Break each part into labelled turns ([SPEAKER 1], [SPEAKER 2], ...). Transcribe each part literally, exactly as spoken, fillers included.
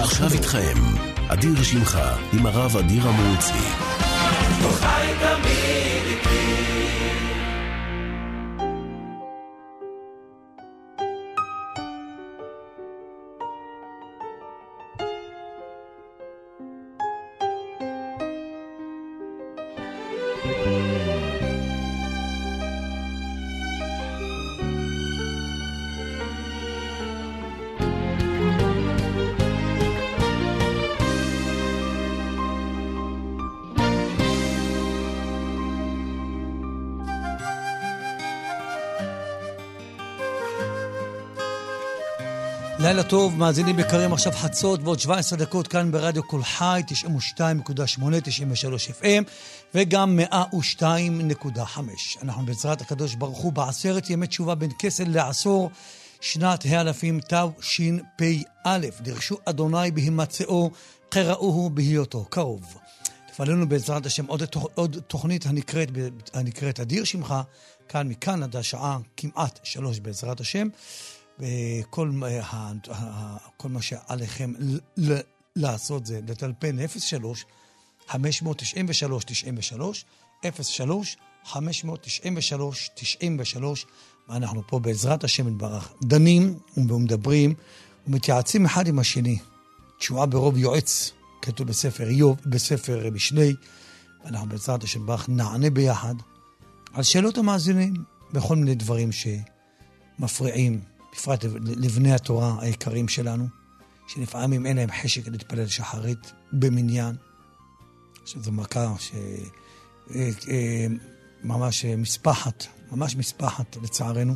[SPEAKER 1] ועכשיו איתכם, אדיר שמחה עם הרב אדיר המוצי.
[SPEAKER 2] חי תמיד איתי.
[SPEAKER 3] לילה טוב, מאזינים יקרים, עכשיו חצות ועוד שבע עשרה דקות כאן ברדיו כל חי, תשעים ושתיים נקודה שמונה, תשעים ושלוש אף אם וגם מאה ושתיים נקודה חמש. אנחנו בעזרת הקדוש ברוך הוא בעשרת ימי תשובה בין כסל לעשור, שנת האלפים תשפ"א. דרשו אדוני בהימצאו, קראוהו בהיותו קרוב. תפעלנו בעזרת השם עוד, עוד תוכנית הנקראת, הנקראת אדיר שמחה, כאן מקנדה, שעה כמעט שלוש בעזרת השם. וכל כל מה שעליכם לעשות זה לטלפן אפס שלוש חמש תשע שלוש תשע שלוש אפס שלוש חמש תשע שלוש תשע שלוש. ואנחנו פה בעזרת השם יתברך דנים ומדברים ומתייעצים אחד עם השני. תשועה ברוב יועץ, כתוב בספר איוב, בספר משלי. ואנחנו בעזרת השם יתברך נענה ביחד על שאלות המאזינים בכל מיני דברים שמפריעים, בפרט לבני התורה היקרים שלנו, שלפעמים אין להם חשק להתפלל שחרית במניין, שזו מכה שממש מספחת, ממש מספחת לצערנו.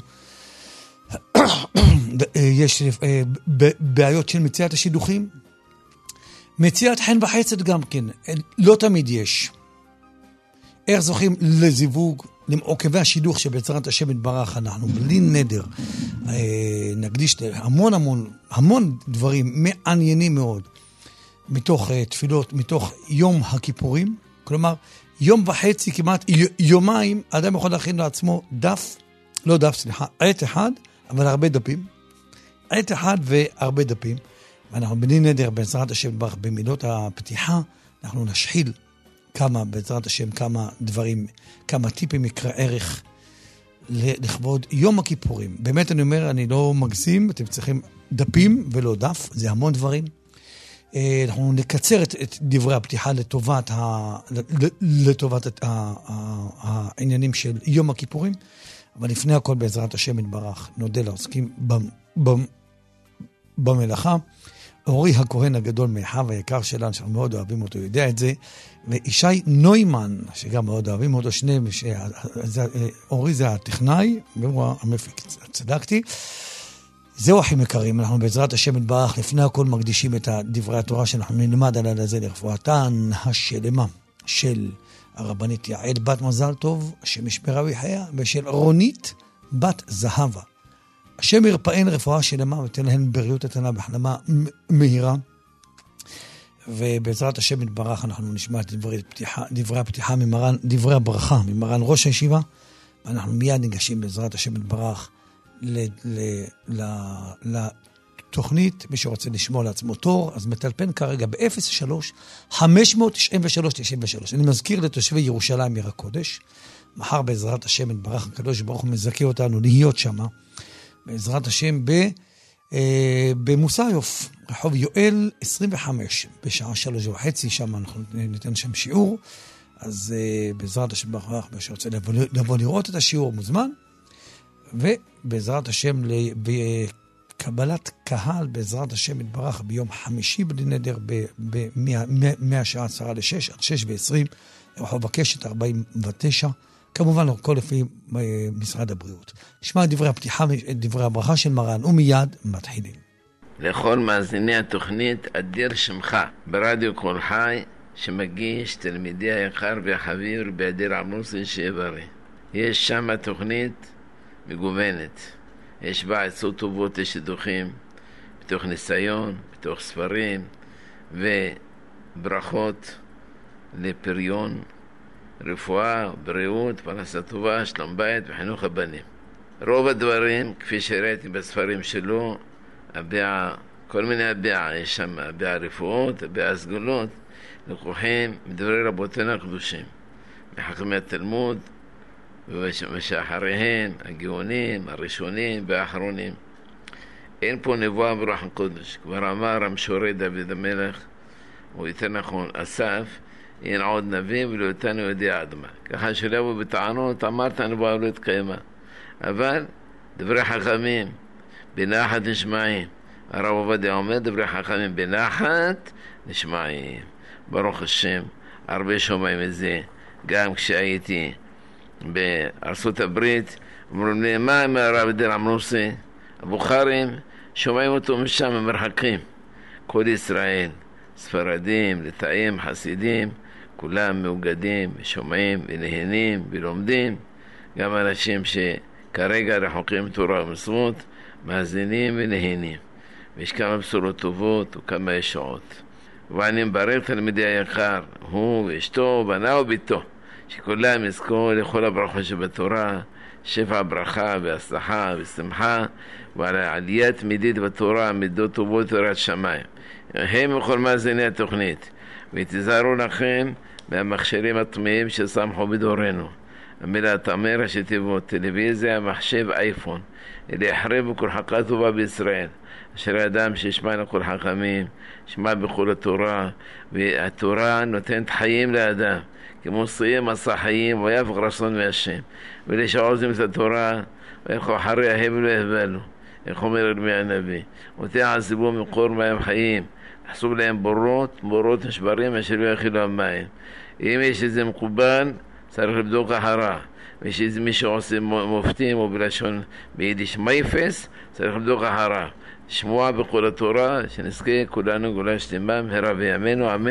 [SPEAKER 3] יש בעיות של מציאת השידוכים, מציאת חן וחסד גם כן, לא תמיד יש. איך זוכים לזיווג, למעוקבי השידוך שבעזרת השם יתברך אנחנו בלי נדר אה, נקדיש המון המון המון דברים מעניינים מאוד מתוך אה, תפילות, מתוך יום הכיפורים. כלומר יום וחצי כמעט יומיים אדם יכול להכין לעצמו דף, לא דף סליחה, עת אחד, אבל הרבה דפים, עת אחד והרבה דפים. ואנחנו בלי נדר בעזרת השם יתברך במילות הפתיחה אנחנו נשחיל כמה, בעזרת השם, כמה דברים, כמה טיפים יקרא ערך לכבוד יום הכיפורים. באמת אני אומר, אני לא מגזים, אתם צריכים דפים ולא דף, זה המון דברים. אנחנו נקצר את, את דברי הפתיחה לטובת, ה, לטובת את ה, ה, העניינים של יום הכיפורים, אבל לפני הכל בעזרת השם יתברך, נודה לעוסקים במלאכה. אורי הכהן הגדול מאחיו היקר שלנו, שאנחנו מאוד אוהבים אותו, יודע את זה, וישי נוימן, שגם מאוד אוהבים אותו, שניהם, אורי זה הטכנאי, והוא המפיק, צדקתי. זהו אחים יקרים, אנחנו בעזרת השם יתברך, לפני הכל מקדישים את דברי התורה שאנחנו נלמד על הזה לרפואתן השלמה של הרבנית יעל בת מזל טוב, השם ישמרה ויחיה, ושל רונית בת זהבה. השם ירפאן רפואה שלמה ותן להן בריאות איתנה בהחלמה מהירה. ובעזרת השם יתברך אנחנו נשמע את דברי הפתיחה, דברי הפתיחה ממרן, דברי הברכה ממרן ראש הישיבה, ואנחנו מיד ניגשים בעזרת השם יתברך לתוכנית. מי שרוצה לשמוע לעצמו תור, אז מטלפן כרגע ב-אפס שלוש חמש תשע שלוש תשע שלוש. אני מזכיר לתושבי ירושלים עיר הקודש, מחר בעזרת השם יתברך הקדוש ברוך הוא מזכה אותנו להיות שמה, בעזרת השם ב, אה, במוסיוף, רחוב יואל עשרים וחמש, בשעה שלוש וחצי, שם אנחנו ניתן שם שיעור. אז אה, בעזרת השם ברוך הוא שרוצה לבוא, לבוא לראות את השיעור מוזמן, ובעזרת השם בקבלת קהל בעזרת השם יתברך ביום חמישי בלי נדר מהשעה עשרה לשש עד שש ועשרים, רחוב הקשת ארבעים ותשע, כמובן הכל לפי משרד הבריאות. נשמע דברי הפתיחה ודברי הברכה של מרן ומיד מתחילים.
[SPEAKER 4] לכל מאזיני התוכנית אדיר שמחה ברדיו כל חי שמגיש תלמידי היקר והחביר באדיר עמוסי שיברי. יש שם תוכנית מגוונת, יש בה עצות טובות לשידוכים בתוך ניסיון, בתוך ספרים וברכות לפריון, רפואה, בריאות, פרנסה טובה, שלום בית וחינוך הבנים. רוב הדברים, כפי שראיתי בספרים שלו, הביע כל מיני הביעה, יש שם הביעה רפואות, הביעה סגולות, לקוחים מדברי רבותינו הקדושים, מחכמי התלמוד, ושאחריהם, הגאונים, הראשונים והאחרונים. אין פה נבואה ברוח הקודש. כבר אמר המשורר דוד המלך, או יותר נכון, אסף, אין עוד נביא ולא אותנו יודע אדמה. ככה שלא יבוא בטענות, אמרת הנבואה לא התקיימה. אבל דברי חכמים, בנחת נשמעים. הרב עובדיה אומר, דברי חכמים בנחת נשמעים. ברוך השם, הרבה שומעים את זה. גם כשהייתי בארצות הברית, אומרים לי, מה עם הרב דיר עמרוסי? הבוכרים, שומעים אותו משם ממרחקים. כל ישראל, ספרדים, לטאים, חסידים, כולם מאוגדים, שומעים ונהנים ולומדים. גם אנשים שכרגע רחוקים תורה ומצוות, מאזינים ונהנים. ויש כמה בשורות טובות וכמה ישועות. ואני מברך תלמידי היקר, הוא ואשתו, בנה וביתו, שכולם יזכו לכל הברכות שבתורה, שפע ברכה והצלחה ושמחה, ועל העליית מידית בתורה, מידות טובות תורת שמיים. הם וכל מאזיני התוכנית, ותזהרו לכם מהמכשירים הטמאים ששמחו בדורנו. המילה תאמר שתיבות, טלוויזיה, מחשב, אייפון, אלה יחרב וכל חכה טובה בישראל. אשר האדם שישמע לכל חכמים, שמע בכל התורה, והתורה נותנת חיים לאדם, כמו סיים מסע חיים, ויפק רצון מהשם. ואלה שעוזים את התורה, וילכו אחריה הם לא יהבלו, איך אומר ירמיה הנביא. ותעזבו מקור מים חיים, חסוב להם בורות, בורות נשברים, אשר לא יכילו המים. אם יש איזה מקובל, צריך לבדוק אחרה. ויש איזה מי שעושה מופתים, או בלשון ביידיש מייפס, צריך לבדוק אחרה. שמוע בכל התורה, שנזכה כולנו גאולה שלמה מהרה בימינו, אמן.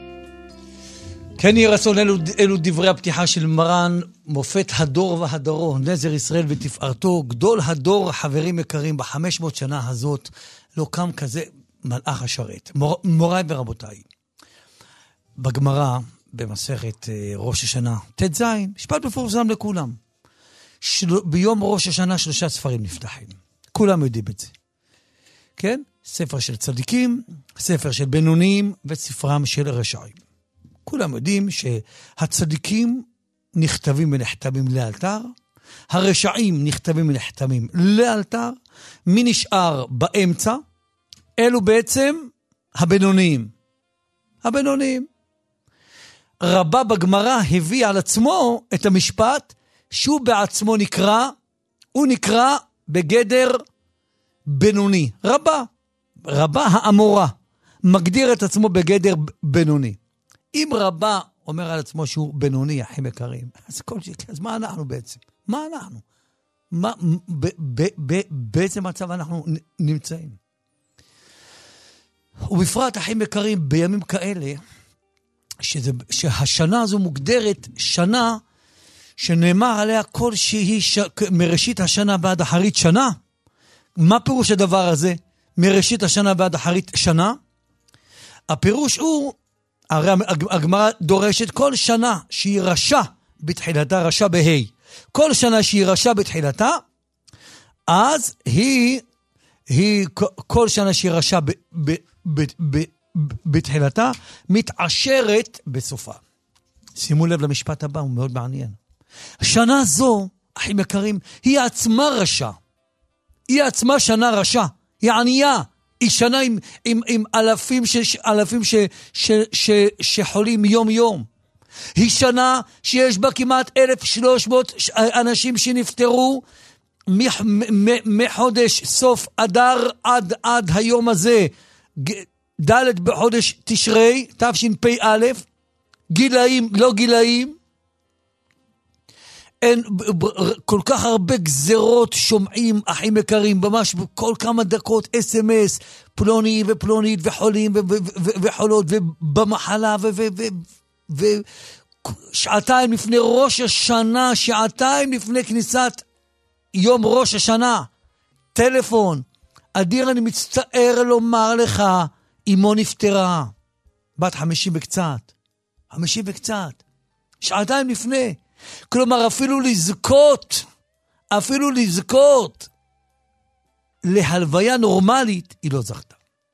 [SPEAKER 3] כן יהי רצון, אלו, אלו דברי הפתיחה של מרן, מופת הדור והדרו, נזר ישראל ותפארתו, גדול הדור, חברים יקרים, בחמש מאות שנה הזאת, לא קם כזה מלאך השרת. מור, מוריי ורבותיי, בגמרא, במסכת ראש השנה, ת' זין, משפט מפורסם לכולם. של, ביום ראש השנה שלושה ספרים נפתחים. כולם יודעים את זה. כן? ספר של צדיקים, ספר של בינוניים, וספרם של רשעים. כולם יודעים שהצדיקים נכתבים ונחתמים לאלתר, הרשעים נכתבים ונחתמים לאלתר, מי נשאר באמצע? אלו בעצם הבינוניים. הבינוניים. רבה בגמרא הביא על עצמו את המשפט שהוא בעצמו נקרא, הוא נקרא בגדר בינוני. רבה, רבה האמורה, מגדיר את עצמו בגדר בינוני. אם רבה אומר על עצמו שהוא בינוני, אחים יקרים, אז, כל ש... אז מה אנחנו בעצם? מה אנחנו? מה, ב, ב, ב, באיזה מצב אנחנו נמצאים? ובפרט, אחים יקרים, בימים כאלה, שזה, שהשנה הזו מוגדרת שנה שנאמר עליה כל שהיא ש... מראשית השנה ועד אחרית שנה. מה פירוש הדבר הזה? מראשית השנה ועד אחרית שנה? הפירוש הוא, הרי הגמרא דורשת כל שנה שהיא רשע בתחילתה, רשע בהי. כל שנה שהיא רשע בתחילתה, אז היא, היא כל שנה שהיא רשע ב, ב, ב, ב, בתחילתה, מתעשרת בסופה. שימו לב למשפט הבא, הוא מאוד מעניין. השנה זו, אחים יקרים, היא עצמה רשע. היא עצמה שנה רשע. היא ענייה. היא שנה עם, עם, עם אלפים, ש, אלפים ש, ש, ש, שחולים יום יום. היא שנה שיש בה כמעט אלף ושלוש מאות אנשים שנפטרו מחודש סוף אדר עד, עד היום הזה. ד' בחודש תשרי, תשפ"א, גילאים, לא גילאים, אין כל כך הרבה גזרות שומעים, אחים יקרים, ממש כל כמה דקות, אס אם אס, פלוני ופלונית וחולים וחולות ובמחלה ושעתיים לפני ראש השנה, שעתיים לפני כניסת יום ראש השנה, טלפון, אדיר אני מצטער לומר לך, אמו נפטרה, בת חמישים וקצת, חמישים וקצת, שעתיים לפני, כלומר אפילו לזכות, אפילו לזכות להלוויה נורמלית, היא לא זכתה.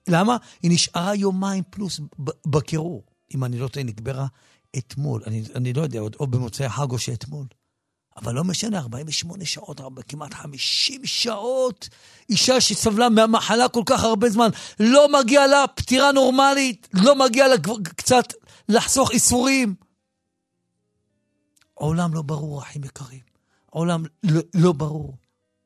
[SPEAKER 3] למה? היא נשארה יומיים פלוס בקירור. אם אני לא טועה, נקברה אתמול. אני, אני לא יודע, עוד, או במוצאי חג או שאתמול. אבל לא משנה, ארבעים ושמונה שעות, כמעט חמישים שעות, אישה שסבלה מהמחלה כל כך הרבה זמן, לא מגיע לה פטירה נורמלית, לא מגיע לה קצת לחסוך איסורים. עולם לא ברור, אחים יקרים. עולם לא, לא ברור.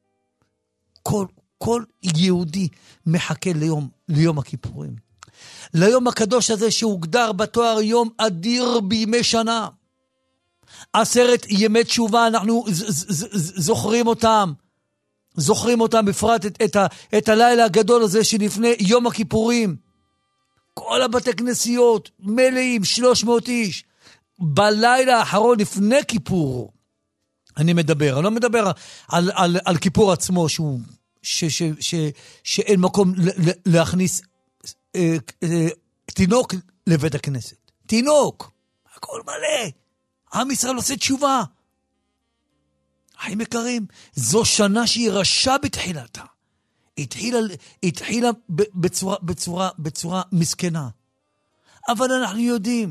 [SPEAKER 3] כל, כל יהודי מחכה ליום, ליום הכיפורים. ליום הקדוש הזה שהוגדר בתואר יום אדיר בימי שנה. עשרת ימי תשובה, אנחנו זוכרים אותם. זוכרים אותם בפרט את, את, ה, את הלילה הגדול הזה שלפני יום הכיפורים. כל הבתי כנסיות מלאים, שלוש מאות איש. בלילה האחרון לפני כיפור, אני מדבר, אני לא מדבר על, על, על כיפור עצמו, שהוא, ש, ש, ש, שאין מקום להכניס אה, אה, תינוק לבית הכנסת. תינוק, הכל מלא. עם ישראל עושה תשובה. אחים יקרים, זו שנה שהיא רשע בתחילתה. התחילה, התחילה בצורה, בצורה, בצורה מסכנה. אבל אנחנו יודעים,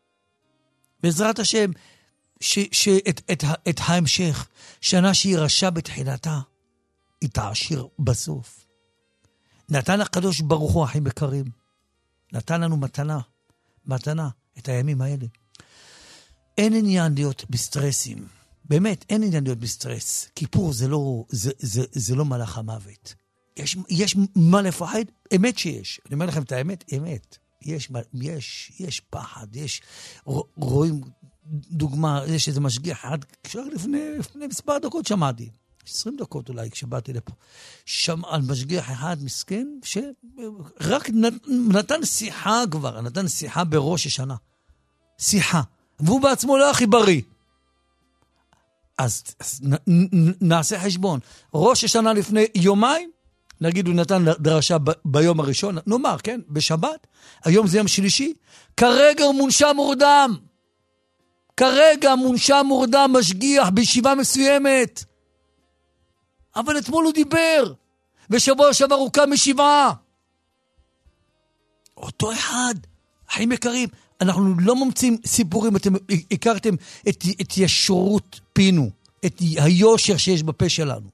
[SPEAKER 3] בעזרת השם, ש, שאת, את, את ההמשך, שנה שהיא רשע בתחילתה, היא תעשיר בסוף. נתן הקדוש ברוך הוא, אחים יקרים, נתן לנו מתנה, מתנה, את הימים האלה. אין עניין להיות בסטרסים. באמת, אין עניין להיות בסטרס. כיפור זה לא, זה, זה, זה לא מלאך המוות. יש, יש מה לפחד? אמת שיש. אני אומר לכם את האמת, אמת. יש, יש, יש פחד, יש, רואים דוגמה, יש איזה משגיח אחד, לפני, לפני מספר דקות שמעתי, עשרים דקות אולי, כשבאתי לפה, שם על משגיח אחד מסכן, שרק נתן שיחה כבר, נתן שיחה בראש השנה. שיחה. והוא בעצמו לא הכי בריא. אז, אז נ, נ, נעשה חשבון. ראש השנה לפני יומיים, נגיד הוא נתן דרשה ב, ביום הראשון, נאמר, כן, בשבת, היום זה יום שלישי, כרגע הוא מונשם מורדם. כרגע מונשם מורדם משגיח בישיבה מסוימת. אבל אתמול הוא דיבר, ושבוע שעבר הוא קם משבעה. אותו אחד, אחים יקרים, אנחנו לא ממציאים סיפורים, אתם הכרתם את, את ישרות פינו, את היושר שיש בפה שלנו.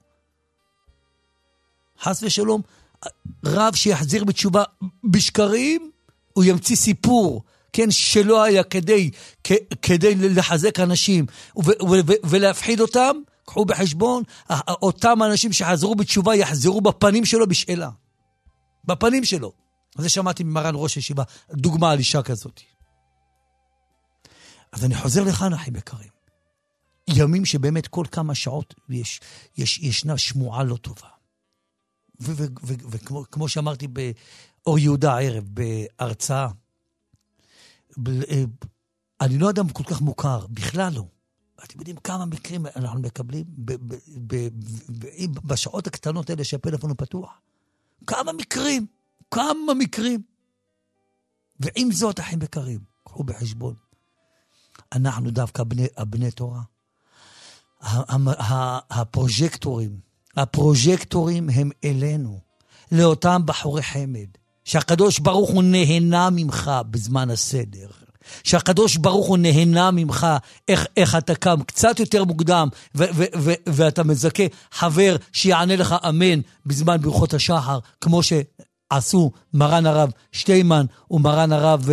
[SPEAKER 3] חס ושלום, רב שיחזיר בתשובה בשקרים, הוא ימציא סיפור, כן, שלא היה כדי, כ, כדי לחזק אנשים ו, ו, ו, ולהפחיד אותם, קחו בחשבון, אותם אנשים שחזרו בתשובה יחזרו בפנים שלו בשאלה. בפנים שלו. אז שמעתי ממרן ראש הישיבה, דוגמה על אישה כזאת. אז אני חוזר לכאן, אחים יקרים. ימים שבאמת כל כמה שעות יש, יש, ישנה שמועה לא טובה. וכמו שאמרתי באור יהודה הערב, בהרצאה, אני לא אדם כל כך מוכר, בכלל לא. אתם יודעים כמה מקרים אנחנו מקבלים בשעות הקטנות האלה שהפלאפון הוא פתוח. כמה מקרים, כמה מקרים. ועם זאת, אחים יקרים, קחו בחשבון. אנחנו דווקא בני, בני תורה. הפרוז'קטורים, הפרוז'קטורים הם אלינו, לאותם בחורי חמד, שהקדוש ברוך הוא נהנה ממך בזמן הסדר, שהקדוש ברוך הוא נהנה ממך איך, איך אתה קם קצת יותר מוקדם, ו- ו- ו- ואתה מזכה חבר שיענה לך אמן בזמן ברכות השחר, כמו שעשו מרן הרב שטיימן ומרן הרב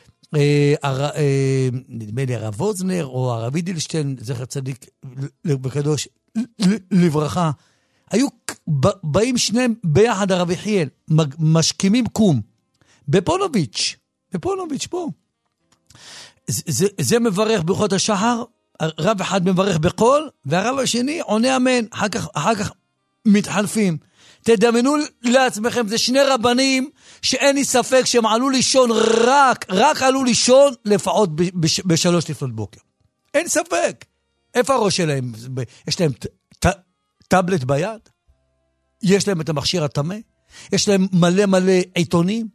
[SPEAKER 3] נדמה לי הרב ווזנר או הרב אידלשטיין, זכר צדיק וקדוש לברכה, היו באים שניהם ביחד, הרב יחיאל, משכימים קום בפונוביץ', בפונוביץ' פה. זה, זה מברך ברכות השחר, רב אחד מברך בקול, והרב השני עונה אמן, אחר כך, אחר כך מתחלפים. תדמיינו לעצמכם, זה שני רבנים שאין לי ספק שהם עלו לישון רק, רק עלו לישון לפחות בשלוש לפנות בוקר. אין ספק. איפה הראש שלהם? יש להם טאבלט ביד? יש להם את המכשיר התמה? יש להם מלא מלא עיתונים?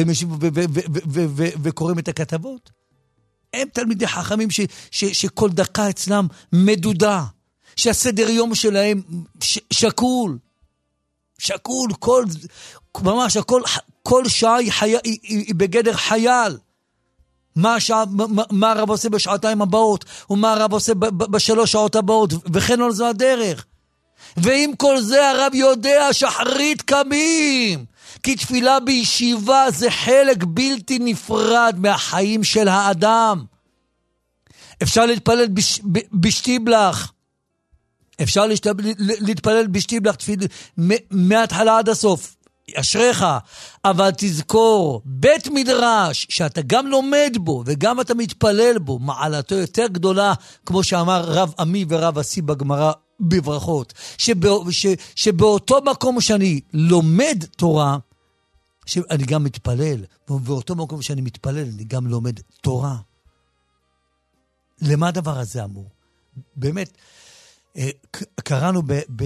[SPEAKER 3] וקוראים את הכתבות? הם תלמידי חכמים ש, ש, שכל דקה אצלם מדודה, שהסדר יום שלהם ש, שקול, שקול, כל, ממש הכל, כל שעה היא, חי... היא, היא בגדר חייל. מה, השעה, מה, מה הרב עושה בשעתיים הבאות, ומה הרב עושה ב, ב, בשלוש שעות הבאות, וכן על זו הדרך. ועם כל זה הרב יודע שחרית קמים, כי תפילה בישיבה זה חלק בלתי נפרד מהחיים של האדם. אפשר להתפלל בש, ב, בשטיבלח, אפשר להתפלל בשטיבלח תפילה מההתחלה עד הסוף, אשריך, אבל תזכור, בית מדרש שאתה גם לומד בו וגם אתה מתפלל בו, מעלתו יותר גדולה, כמו שאמר רב עמי ורב עשי בגמרא בברכות, שבא, ש, שבאותו מקום שאני לומד תורה, שאני גם מתפלל, ובאותו מקום שאני מתפלל, אני גם לומד תורה. למה הדבר הזה אמור? באמת, קראנו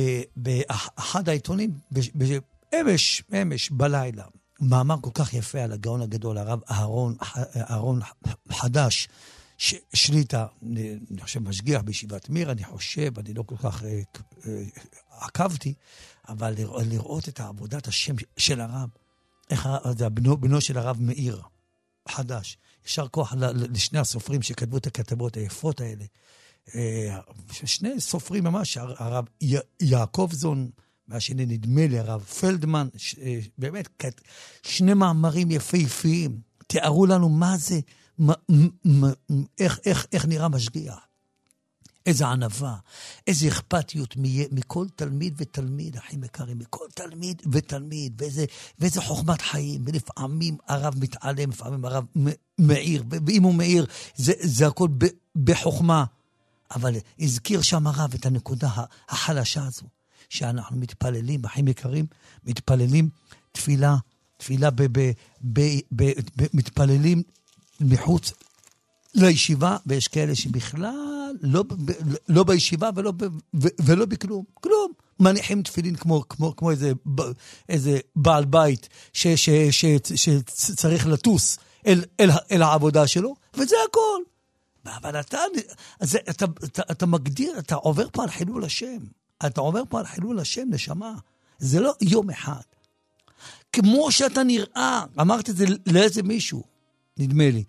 [SPEAKER 3] באחד העיתונים, אמש, אמש, בלילה, מאמר כל כך יפה על הגאון הגדול, הרב אהרון, אהרון חדש, ש, שליטה, אני, אני חושב משגיח בישיבת מיר, אני חושב, אני לא כל כך אה, אה, עקבתי, אבל לראות, לראות את עבודת השם של הרב, איך זה בנו, בנו של הרב מאיר, חדש, ישר כוח לשני הסופרים שכתבו את הכתבות היפות האלה, אה, שני סופרים ממש, הרב י, יעקב זון, והשני נדמה לי, הרב פלדמן, ש, אה, באמת, שני מאמרים יפהפיים, תיארו לנו מה זה, מה, מה, איך, איך, איך נראה משגיח, איזה ענווה, איזה אכפתיות מכל תלמיד ותלמיד, אחים יקרים, מכל תלמיד ותלמיד, ואיזה, ואיזה חוכמת חיים, ולפעמים הרב מתעלם, לפעמים הרב מאיר, ואם הוא מאיר, זה, זה הכל ב, בחוכמה, אבל הזכיר שם הרב את הנקודה החלשה הזו, שאנחנו מתפללים, אחים יקרים, מתפללים תפילה, תפילה ב, ב, ב, ב, ב, מתפללים מחוץ לישיבה, ויש כאלה שבכלל לא, לא בישיבה ולא, ולא בכלום, כלום. מניחים תפילין כמו, כמו, כמו איזה, איזה בעל בית ש, ש, ש, ש, שצריך לטוס אל, אל, אל העבודה שלו, וזה הכל. אבל אתה, אתה, אתה, אתה, אתה מגדיר, אתה עובר פה על חילול השם. אתה עובר פה על חילול השם, נשמה. זה לא יום אחד. כמו שאתה נראה, אמרתי את זה לאיזה מישהו, נדמה לי,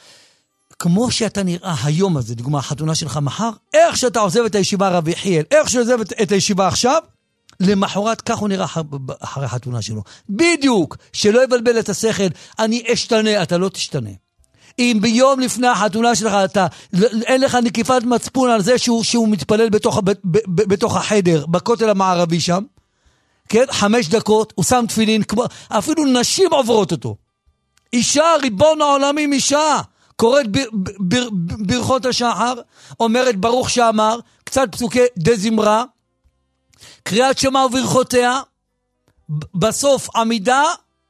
[SPEAKER 3] כמו שאתה נראה היום הזה, דוגמה, החתונה שלך מחר, איך שאתה עוזב את הישיבה רבי יחיאל, איך שעוזב את הישיבה עכשיו, למחרת כך הוא נראה אחרי החתונה שלו. בדיוק, שלא יבלבל את השכל, אני אשתנה, אתה לא תשתנה. אם ביום לפני החתונה שלך, אתה, אין לך נקיפת מצפון על זה שהוא, שהוא מתפלל בתוך, ב, ב, ב, בתוך החדר, בכותל המערבי שם, כן? חמש דקות, הוא שם תפילין, כמו, אפילו נשים עוברות אותו. אישה, ריבון העולמים, אישה, קוראת ב, ב, ב, ב, ברכות השחר, אומרת ברוך שאמר, קצת פסוקי דזמרה, קריאת שמע וברכותיה, בסוף עמידה,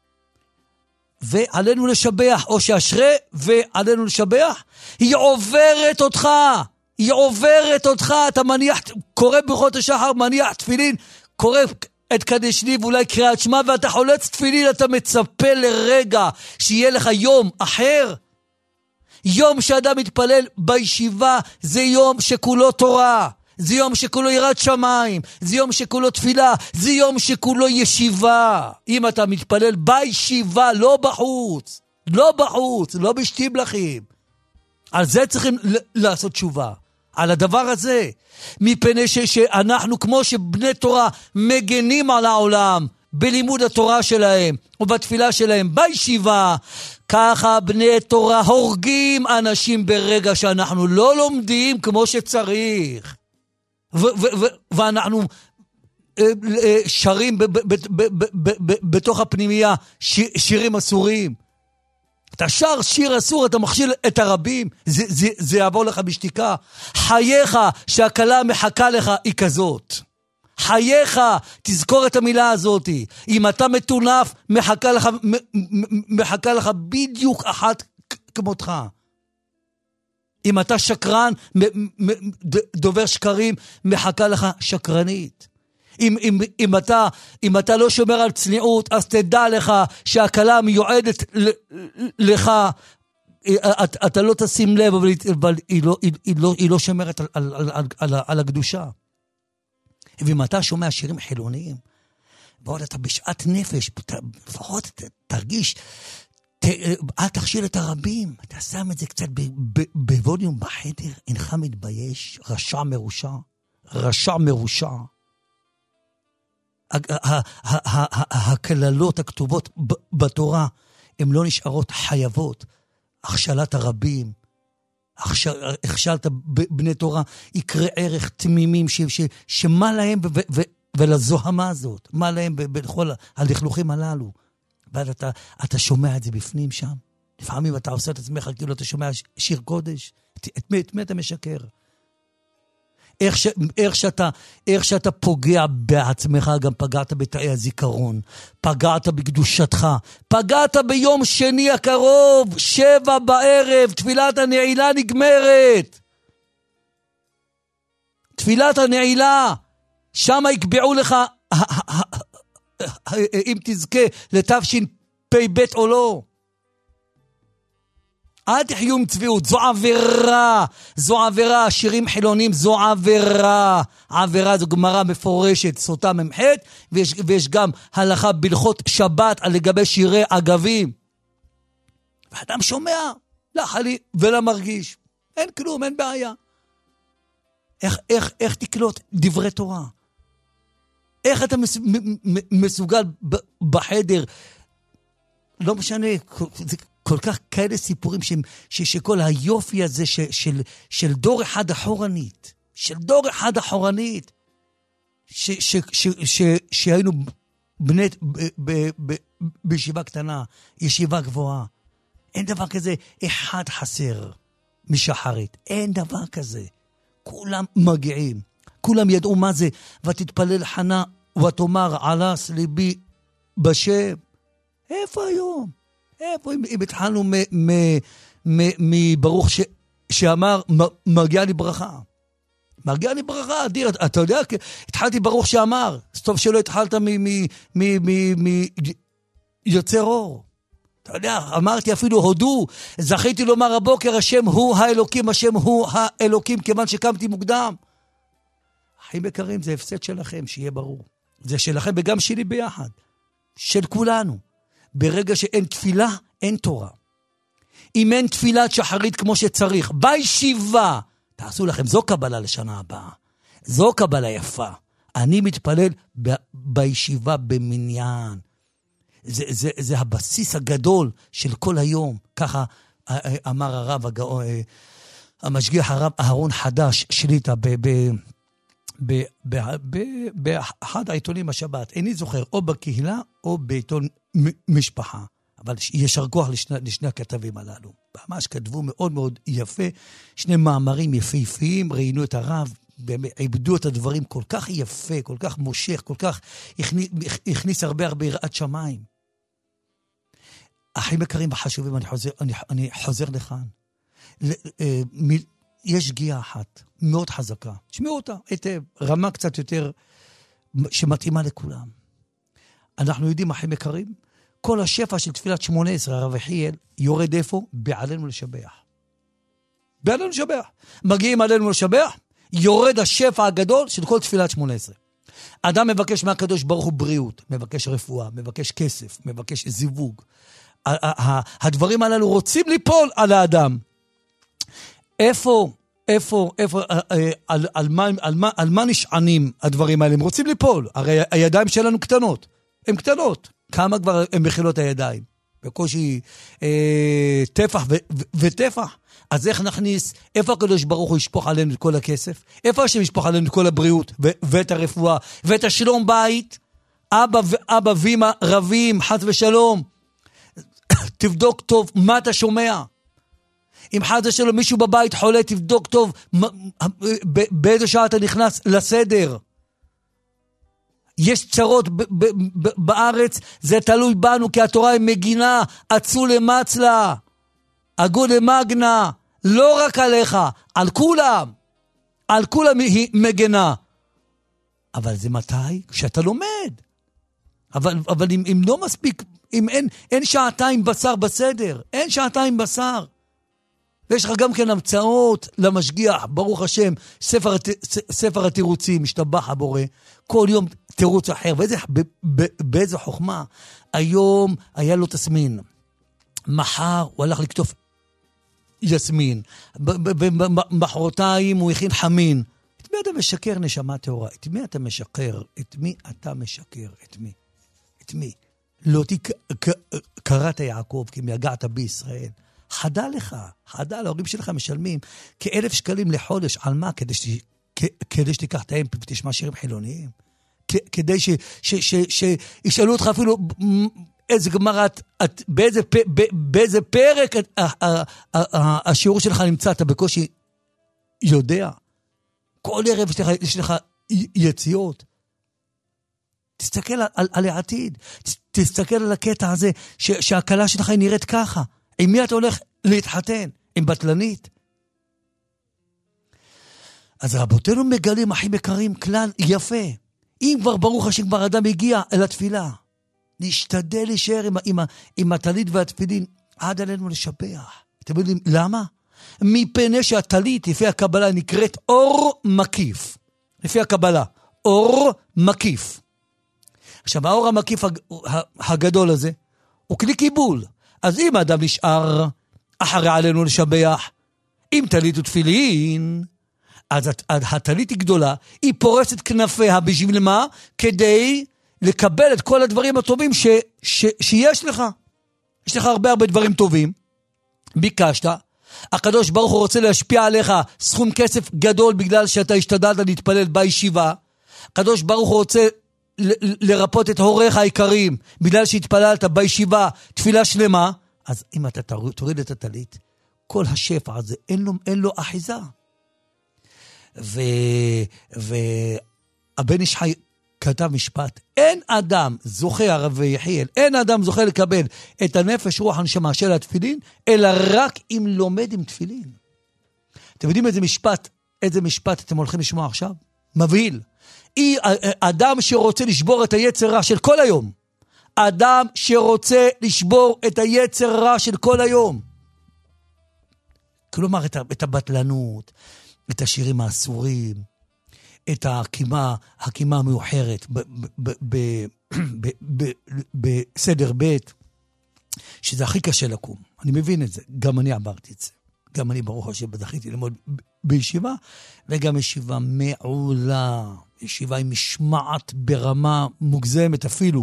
[SPEAKER 3] ועלינו לשבח, או שאשרה, ועלינו לשבח, היא עוברת אותך, היא עוברת אותך, אתה מניח, קורא ברכות השחר, מניח תפילין, קורא את קדשני ואולי קריאת שמע, ואתה חולץ תפילין, אתה מצפה לרגע, שיהיה לך יום אחר, יום שאדם מתפלל בישיבה, זה יום שכולו תורה, זה יום שכולו יראת שמיים, זה יום שכולו תפילה, זה יום שכולו ישיבה. אם אתה מתפלל בישיבה, לא בחוץ, לא בחוץ, לא בשטיבלחים. על זה צריכים לעשות תשובה, על הדבר הזה. מפני ש- שאנחנו כמו שבני תורה מגנים על העולם, בלימוד התורה שלהם ובתפילה שלהם בישיבה, ככה בני תורה הורגים אנשים ברגע שאנחנו לא לומדים כמו שצריך. ו- ו- ו- ואנחנו שרים ב- ב- ב- ב- ב- ב- בתוך הפנימייה ש- שירים אסורים. אתה שר שיר אסור, אתה מכשיל את הרבים, זה, זה, זה יעבור לך בשתיקה. חייך שהקלה מחכה לך היא כזאת. חייך, תזכור את המילה הזאת. אם אתה מטונף, מחכה לך, מחכה לך בדיוק אחת כמותך. אם אתה שקרן, דובר שקרים, מחכה לך שקרנית. אם, אם, אם, אתה, אם אתה לא שומר על צניעות, אז תדע לך שהקלה מיועדת לך, אתה, אתה לא תשים לב, אבל, אבל היא, לא, היא, היא, לא, היא לא שומרת על, על, על, על, על הקדושה. ואם אתה שומע שירים חילוניים, ועוד אתה בשעת נפש, לפחות תרגיש, אל תכשיל את הרבים, אתה שם את זה קצת בווליום בחדר, אינך מתבייש, רשע מרושע, רשע מרושע. הכללות הכתובות בתורה, הן לא נשארות חייבות, הכשלת הרבים, הכשלת בני תורה, יקרה ערך תמימים, שמה להם ולזוהמה הזאת, מה להם בכל הלכלוכים הללו, ואז אתה, אתה שומע את זה בפנים שם. לפעמים אתה עושה את עצמך, כאילו אתה שומע שיר קודש. את, את, את מי אתה משקר? איך, ש, איך, שאתה, איך שאתה פוגע בעצמך, גם פגעת בתאי הזיכרון. פגעת בקדושתך. פגעת ביום שני הקרוב, שבע בערב, תפילת הנעילה נגמרת. תפילת הנעילה. שם יקבעו לך... אם תזכה לתפשין פי בית או לא. אל תחיו עם צביעות, זו עבירה, זו עבירה, שירים חילונים, זו עבירה, עבירה זו גמרא מפורשת, סוטה ממחת, ויש, ויש גם הלכה בלכות שבת על לגבי שירי אגבים. ואדם שומע, לחלי ולמרגיש, אין כלום, אין בעיה. איך, איך, איך תקלוט דברי תורה? איך אתה מסוגל בחדר, לא משנה, זה כל כך כאלה סיפורים ש, ש, שכל היופי הזה ש, של, של דור אחד אחורנית, של דור אחד אחורנית, ש, ש, ש, ש, שהיינו בני, ב, ב, ב, בישיבה קטנה, ישיבה גבוהה. אין דבר כזה, אחד חסר משחרית, אין דבר כזה. כולם מגיעים. כולם ידעו מה זה, ותתפלל חנה ותאמר עלס ליבי בשם. איפה היום? איפה אם, אם התחלנו מברוך ש, שאמר מגיע לי ברכה. מגיע לי ברכה, אדיר, אתה יודע, התחלתי ברוך שאמר, סטוב שלא התחלת מיוצר אור. אתה יודע, אמרתי אפילו הודו, זכיתי לומר הבוקר, השם הוא האלוקים, השם הוא האלוקים, כיוון שקמתי מוקדם. אחים יקרים, זה הפסד שלכם, שיהיה ברור. זה שלכם וגם שלי ביחד. של כולנו. ברגע שאין תפילה, אין תורה. אם אין תפילת שחרית כמו שצריך, בישיבה, תעשו לכם, זו קבלה לשנה הבאה. זו קבלה יפה. אני מתפלל ב- בישיבה במניין. זה, זה, זה הבסיס הגדול של כל היום. ככה אמר הרב, הגאו, המשגיח הרב אהרון חדש, שליטה ב... ב באחד העיתונים השבת, איני זוכר, או בקהילה או בעיתון משפחה, אבל ישר כוח לשני, לשני הכתבים הללו. ממש כתבו מאוד מאוד יפה, שני מאמרים יפהפיים, ראינו את הרב, עיבדו את הדברים כל כך יפה, כל כך מושך, כל כך הכניס, הכניס הרבה הרבה יראת שמיים. אחים יקרים וחשובים, אני חוזר, אני, אני חוזר לכאן. מ, יש שגיאה אחת, מאוד חזקה. תשמעו אותה, היטב, רמה קצת יותר שמתאימה לכולם. אנחנו יודעים, אחים יקרים, כל השפע של תפילת שמונה עשרה, הרב יחיאל, יורד איפה? בעלינו לשבח. בעלינו לשבח. מגיעים עלינו לשבח, יורד השפע הגדול של כל תפילת שמונה עשרה. אדם מבקש מהקדוש ברוך הוא בריאות, מבקש רפואה, מבקש כסף, מבקש זיווג. הדברים הללו רוצים ליפול על האדם. איפה, איפה, איפה, על, על, מה, על, מה, על מה נשענים הדברים האלה? הם רוצים ליפול. הרי הידיים שלנו קטנות. הן קטנות. כמה כבר הן מכילות הידיים? בקושי אה, טפח ו, ו, וטפח. אז איך נכניס, איפה הקדוש ברוך הוא ישפוך עלינו את כל הכסף? איפה השם ישפוך עלינו את כל הבריאות ו, ואת הרפואה ואת השלום בית? אבא ואבא ואמא רבים, חס ושלום. תבדוק טוב מה אתה שומע. אם חס ושלום מישהו בבית חולה, תבדוק טוב באיזה שעה אתה נכנס לסדר. יש צרות ב- ב- ב- בארץ, זה תלוי בנו, כי התורה היא מגינה, עצו למצלה, אגו למגנה, לא רק עליך, על כולם, על כולם היא מגנה. אבל זה מתי? כשאתה לומד. אבל, אבל אם, אם לא מספיק, אם אין, אין שעתיים בשר בסדר, אין שעתיים בשר. ויש לך גם כן המצאות למשגיח, ברוך השם, ספר, ספר התירוצים, משתבח הבורא, כל יום תירוץ אחר, ואיזה, ב, ב, באיזה חוכמה, היום היה לו תסמין, מחר הוא הלך לכתוב יסמין, במחרתיים הוא הכין חמין, את מי אתה משקר נשמה תאורה? את מי אתה משקר? את מי אתה משקר? את מי? את מי? לא קראת יעקב כי מייגעת בישראל. חדה לך, חדה, להורים שלך משלמים כאלף שקלים לחודש, על מה? כדי, ש... כדי שתיקח את האמפי ותשמע שירים חילוניים? כדי ש... ש... ש... שישאלו אותך אפילו איזה גמרת, את... באיזה, פ... באיזה פרק את... השיעור שלך נמצא, אתה בקושי יודע. כל ערב יש לך, יש לך יציאות. תסתכל על, על העתיד, תסתכל על הקטע הזה, ש, שהקלה שלך היא נראית ככה. עם מי אתה הולך להתחתן? עם בטלנית? אז רבותינו מגלים, אחים יקרים, כלל יפה. אם כבר ברוך השם כבר אדם הגיע אל התפילה, להשתדל להישאר עם, עם, עם הטלית והתפילין, עד עלינו לשבח. אתם יודעים למה? מפני שהטלית, לפי הקבלה, נקראת אור מקיף. לפי הקבלה, אור מקיף. עכשיו, האור המקיף הגדול הזה, הוא כלי קיבול. אז אם האדם נשאר אחרי עלינו לשבח, אם טלית ותפילין, אז הטלית היא גדולה, היא פורסת כנפיה בשביל מה? כדי לקבל את כל הדברים הטובים ש, ש, שיש לך. יש לך הרבה הרבה דברים טובים, ביקשת, הקדוש ברוך הוא רוצה להשפיע עליך סכום כסף גדול בגלל שאתה השתדלת להתפלל בישיבה, הקדוש ברוך הוא רוצה ל- לרפות את הוריך העיקרים בגלל שהתפללת בישיבה תפילה שלמה, אז אם אתה תוריד את הטלית, כל השפע הזה אין לו, אין לו אחיזה. ו... והבן איש חי כתב משפט, אין אדם זוכה, הרב יחיאל, אין אדם זוכה לקבל את הנפש רוח הנשמה של התפילין, אלא רק אם לומד עם תפילין. אתם יודעים איזה משפט, איזה משפט אתם הולכים לשמוע עכשיו? מבהיל. אי, אדם שרוצה לשבור את היצר רע של כל היום, אדם שרוצה לשבור את היצר רע של כל היום, כלומר את, את הבטלנות, את השירים האסורים, את הקימה, הקימה המאוחרת בסדר ב', שזה הכי קשה לקום. אני מבין את זה, גם אני עברתי את זה. גם אני ברוך השם זכיתי ללמוד בישיבה, וגם ישיבה מעולה, ישיבה עם משמעת ברמה מוגזמת אפילו.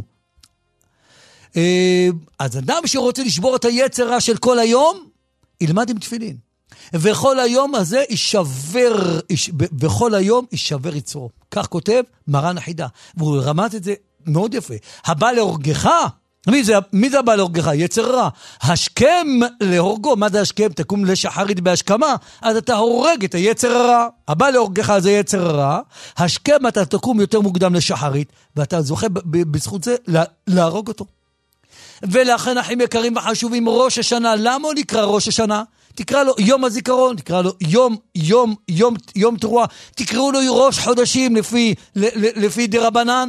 [SPEAKER 3] אז אדם שרוצה לשבור את היצר של כל היום, ילמד עם תפילין. וכל היום הזה יישבר, וכל היום יישבר יצרו. כך כותב מרן החידה. והוא רמז את זה מאוד יפה. הבא להורגך, מי זה, מי זה הבא להורגך? יצר רע. השכם להורגו, מה זה השכם? תקום לשחרית בהשכמה, אז אתה הורג את היצר הרע. הבא להורגך זה יצר רע, השכם אתה תקום יותר מוקדם לשחרית, ואתה זוכה בזכות זה להרוג אותו. ולכן אחים יקרים וחשובים, ראש השנה, למה הוא נקרא ראש השנה? תקרא לו יום הזיכרון, תקרא לו יום, יום, יום, יום תרועה, תקראו לו ראש חודשים לפי, לפי דרבנן.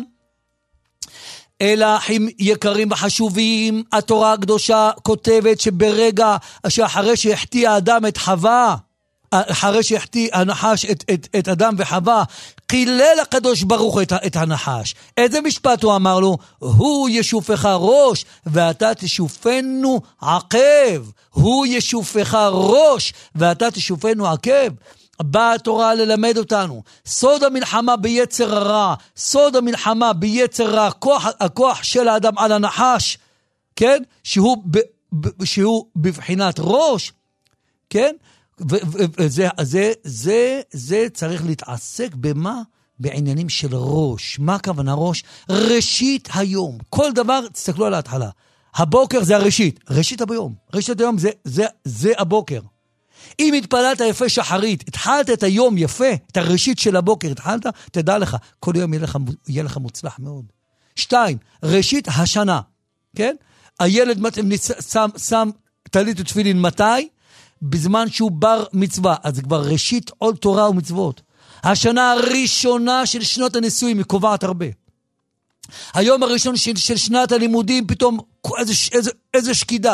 [SPEAKER 3] אלא אחים יקרים וחשובים, התורה הקדושה כותבת שברגע שאחרי שהחטיא האדם את חווה, אחרי שהחטיא הנחש את, את, את אדם וחווה, קילל הקדוש ברוך את, את הנחש. איזה משפט הוא אמר לו? הוא ישופך ראש ואתה תשופנו עקב. הוא ישופך ראש ואתה תשופנו עקב. באה התורה ללמד אותנו, סוד המלחמה ביצר הרע, סוד המלחמה ביצר רע, הכוח, הכוח של האדם על הנחש, כן? שהוא, ב, ב, שהוא בבחינת ראש, כן? וזה, זה, זה, זה צריך להתעסק במה? בעניינים של ראש. מה הכוונה ראש? ראשית היום. כל דבר, תסתכלו על ההתחלה. הבוקר זה הראשית. ראשית ביום. ראשית היום זה, זה, זה הבוקר. אם התפללת יפה שחרית, התחלת את היום יפה, את הראשית של הבוקר, התחלת, תדע לך, כל יום יהיה לך, יהיה לך מוצלח מאוד. שתיים, ראשית השנה, כן? הילד שם, שם טלית ותפילין מתי? בזמן שהוא בר מצווה, אז כבר ראשית עול תורה ומצוות. השנה הראשונה של שנות הנישואים, היא קובעת הרבה. היום הראשון של, של שנת הלימודים, פתאום איזה, איזה, איזה שקידה.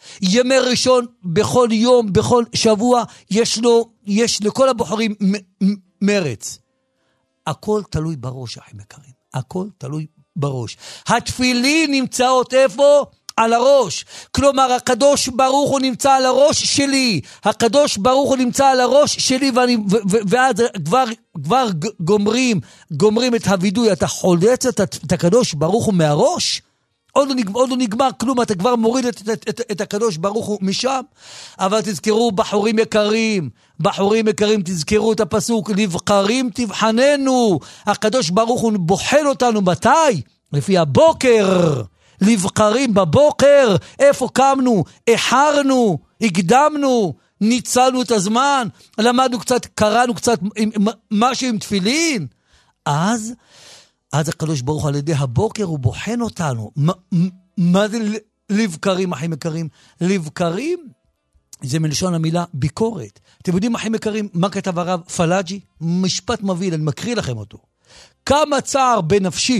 [SPEAKER 3] ימי ראשון בכל יום, בכל שבוע, יש לו, יש לכל הבוחרים מ- מ- מרץ. הכל תלוי בראש, אחים יקרים. הכל תלוי בראש. התפילין נמצאות איפה? על הראש. כלומר, הקדוש ברוך הוא נמצא על הראש שלי. הקדוש ברוך הוא נמצא על הראש שלי, ואני, ו, ו, ואז כבר, כבר גומרים, גומרים את הוידוי. אתה חולץ את, את הקדוש ברוך הוא מהראש? עוד לא, נגמר, עוד לא נגמר כלום, אתה כבר מוריד את, את, את, את הקדוש ברוך הוא משם. אבל תזכרו, בחורים יקרים, בחורים יקרים, תזכרו את הפסוק, לבקרים תבחננו. הקדוש ברוך הוא בוחן אותנו, מתי? לפי הבוקר. לבקרים בבוקר, איפה קמנו, איחרנו, הקדמנו, ניצלנו את הזמן, למדנו קצת, קראנו קצת משהו עם תפילין. אז, אז הקדוש ברוך על ידי הבוקר הוא בוחן אותנו. מה, מה זה לבקרים, אחים יקרים? לבקרים זה מלשון המילה ביקורת. אתם יודעים, אחים יקרים, מה כתב הרב פלאג'י? משפט מביא, אני מקריא לכם אותו. כמה צער בנפשי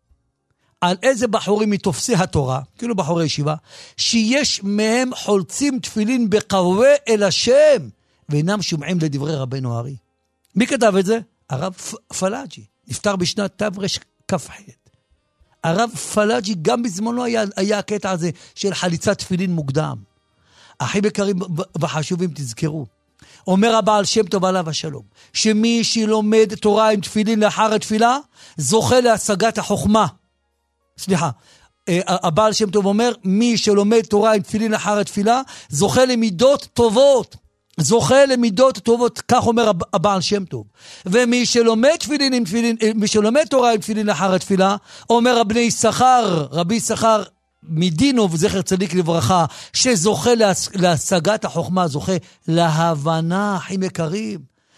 [SPEAKER 3] על איזה בחורים מתופסי התורה, כאילו בחורי ישיבה, שיש מהם חולצים תפילין בקרווה אל השם, ואינם שומעים לדברי רבנו הארי. מי כתב את זה? הרב פלאג'י. נפטר בשנת תרש כ"ח. הרב פלאג'י גם בזמנו היה, היה הקטע הזה של חליצת תפילין מוקדם. אחים יקרים וחשובים, תזכרו. אומר הבעל שם טוב עליו השלום, שמי שלומד תורה עם תפילין לאחר התפילה, זוכה להשגת החוכמה. סליחה, הבעל שם טוב אומר, מי שלומד תורה עם תפילין אחר התפילה, זוכה למידות טובות, זוכה למידות טובות, כך אומר הבעל שם טוב. ומי שלומד תפילין עם תפילין, מי שלומד תורה עם תפילין אחר התפילה, אומר רבי יששכר, רבי יששכר מדינוב, זכר צדיק לברכה, שזוכה להשגת החוכמה, זוכה להבנה, אחים יקרים.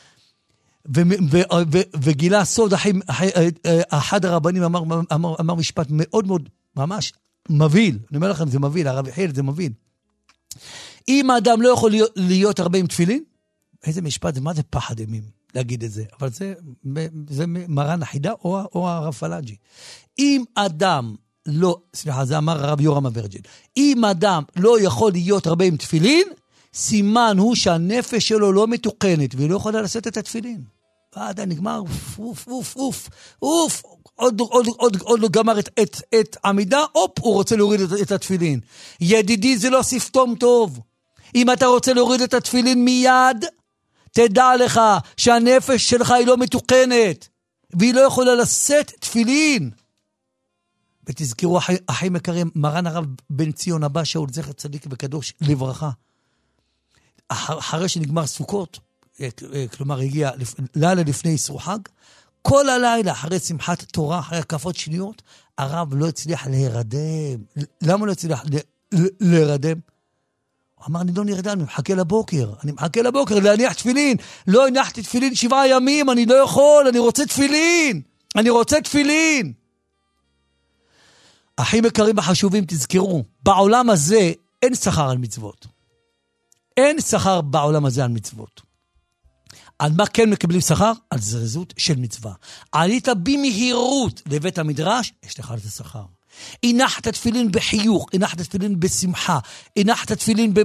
[SPEAKER 3] וגילה סוד, אחד הרבנים אמר, אמר, אמר משפט מאוד מאוד, ממש מביל, אני אומר לכם, זה מביל, הרב יחיאל, זה מביל. אם האדם לא יכול להיות, להיות הרבה עם תפילין, איזה משפט, מה זה פחד אימים להגיד את זה? אבל זה, זה מרן החידה או, או הרב פלאג'י. אם אדם לא, סליחה, זה אמר הרב יורם אברג'ל, אם אדם לא יכול להיות הרבה עם תפילין, סימן הוא שהנפש שלו לא מתוקנת, והיא לא יכולה לשאת את התפילין. ועדה נגמר, אוף, אוף, אוף, אוף, עוד, עוד, עוד, עוד לא גמר את, את, את עמידה, אופ, הוא רוצה להוריד את, את התפילין. ידידי, זה לא ספתום טוב. אם אתה רוצה להוריד את התפילין מיד, תדע לך שהנפש שלך היא לא מתוקנת, והיא לא יכולה לשאת תפילין. ותזכרו, אחים יקרים, מרן הרב בן ציון הבא שאול, זכר צדיק וקדוש לברכה, אחרי שנגמר סוכות, כלומר הגיע לילה לפני אסרו חג, כל הלילה אחרי שמחת תורה, אחרי הקפות שניות, הרב לא הצליח להירדם. למה לא הצליח להירדם? הוא אמר, אני לא נרדם, אני מחכה לבוקר, אני מחכה לבוקר להניח תפילין, לא הנחתי תפילין שבעה ימים, אני לא יכול, אני רוצה תפילין, אני רוצה תפילין. אחים יקרים החשובים, תזכרו, בעולם הזה אין שכר על מצוות. אין שכר בעולם הזה על מצוות. על מה כן מקבלים שכר? על זריזות של מצווה. עלית במהירות לבית המדרש, יש לך על זה שכר. הנחת תפילין בחיוך, הנחת תפילין בשמחה, הנחת תפילין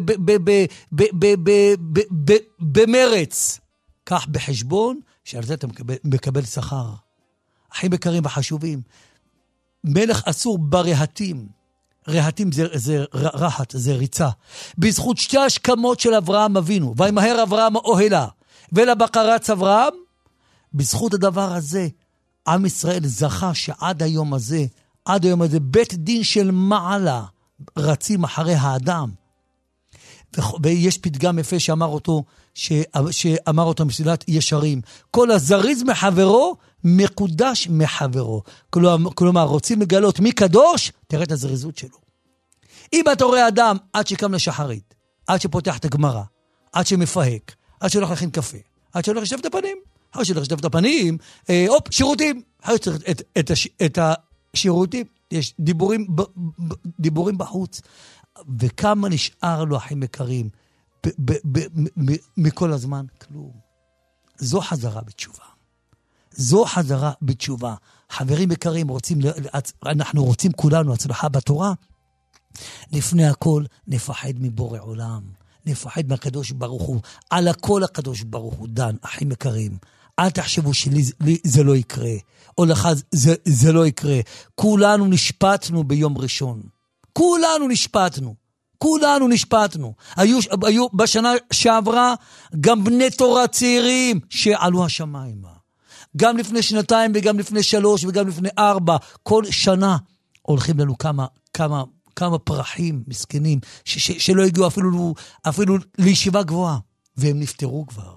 [SPEAKER 3] במרץ. כך בחשבון, שעל זה אתה מקבל, מקבל שכר. אחים יקרים וחשובים, מלך אסור ברהטים, רהטים זה, זה רחת, זה ריצה. בזכות שתי השכמות של אברהם אבינו, וימהר אברהם אוהלה, ולבקרץ אברהם, בזכות הדבר הזה, עם ישראל זכה שעד היום הזה, עד היום הזה, בית דין של מעלה, רצים אחרי האדם. ויש פתגם יפה שאמר אותו, שאמר אותו מסילת ישרים, כל הזריז מחברו, מקודש מחברו. כלומר, כלומר, רוצים לגלות מי קדוש, תראה את הזריזות שלו. אם אתה רואה אדם, עד שקם לשחרית, עד שפותח את הגמרא, עד שמפהק, עד שהולך להכין קפה, עד שהולך לשטף את הפנים, עד שהולך לשטף את הפנים, אה, אופ, שירותים, את, את, את, הש, את השירותים, יש דיבורים, ב, ב, דיבורים בחוץ, וכמה נשאר לו אחים יקרים, ב, ב, ב, מ, מ, מכל הזמן, כלום. זו חזרה בתשובה. זו חזרה בתשובה. חברים יקרים, רוצים, אנחנו רוצים כולנו הצלחה בתורה, לפני הכל נפחד מבורא עולם, נפחד מהקדוש ברוך הוא, על הכל הקדוש ברוך הוא דן, אחים יקרים. אל תחשבו שלי זה לא יקרה, או לך זה, זה לא יקרה. כולנו נשפטנו ביום ראשון. כולנו נשפטנו. כולנו נשפטנו. היו, היו בשנה שעברה גם בני תורה צעירים שעלו השמיימה. גם לפני שנתיים וגם לפני שלוש וגם לפני ארבע. כל שנה הולכים לנו כמה, כמה, כמה פרחים מסכנים ש, ש, שלא הגיעו אפילו, אפילו לישיבה גבוהה. והם נפטרו כבר.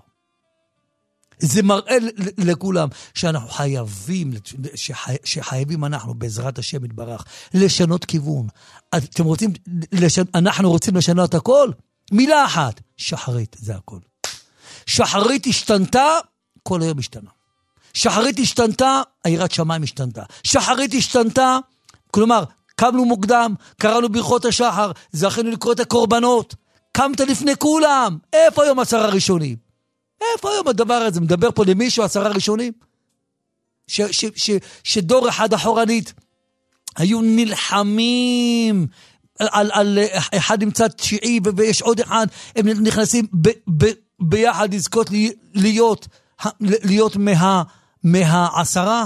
[SPEAKER 3] זה מראה לכולם שאנחנו חייבים, שחייבים אנחנו בעזרת השם יתברך, לשנות כיוון. אתם רוצים, אנחנו רוצים לשנות הכל? מילה אחת, שחרית, זה הכל. שחרית השתנתה, כל היום השתנה. שחרית השתנתה, היראת שמיים השתנתה. שחרית השתנתה, כלומר, קמנו מוקדם, קראנו ברכות השחר, זכינו לקרוא את הקורבנות, קמת לפני כולם, איפה היום עשרה ראשונים? איפה היום הדבר הזה? מדבר פה למישהו עשרה ראשונים? ש, ש, ש, שדור אחד אחורנית היו נלחמים על, על אחד נמצא תשיעי ויש עוד אחד, הם נכנסים ב, ב, ביחד לזכות להיות, להיות מה, מהעשרה.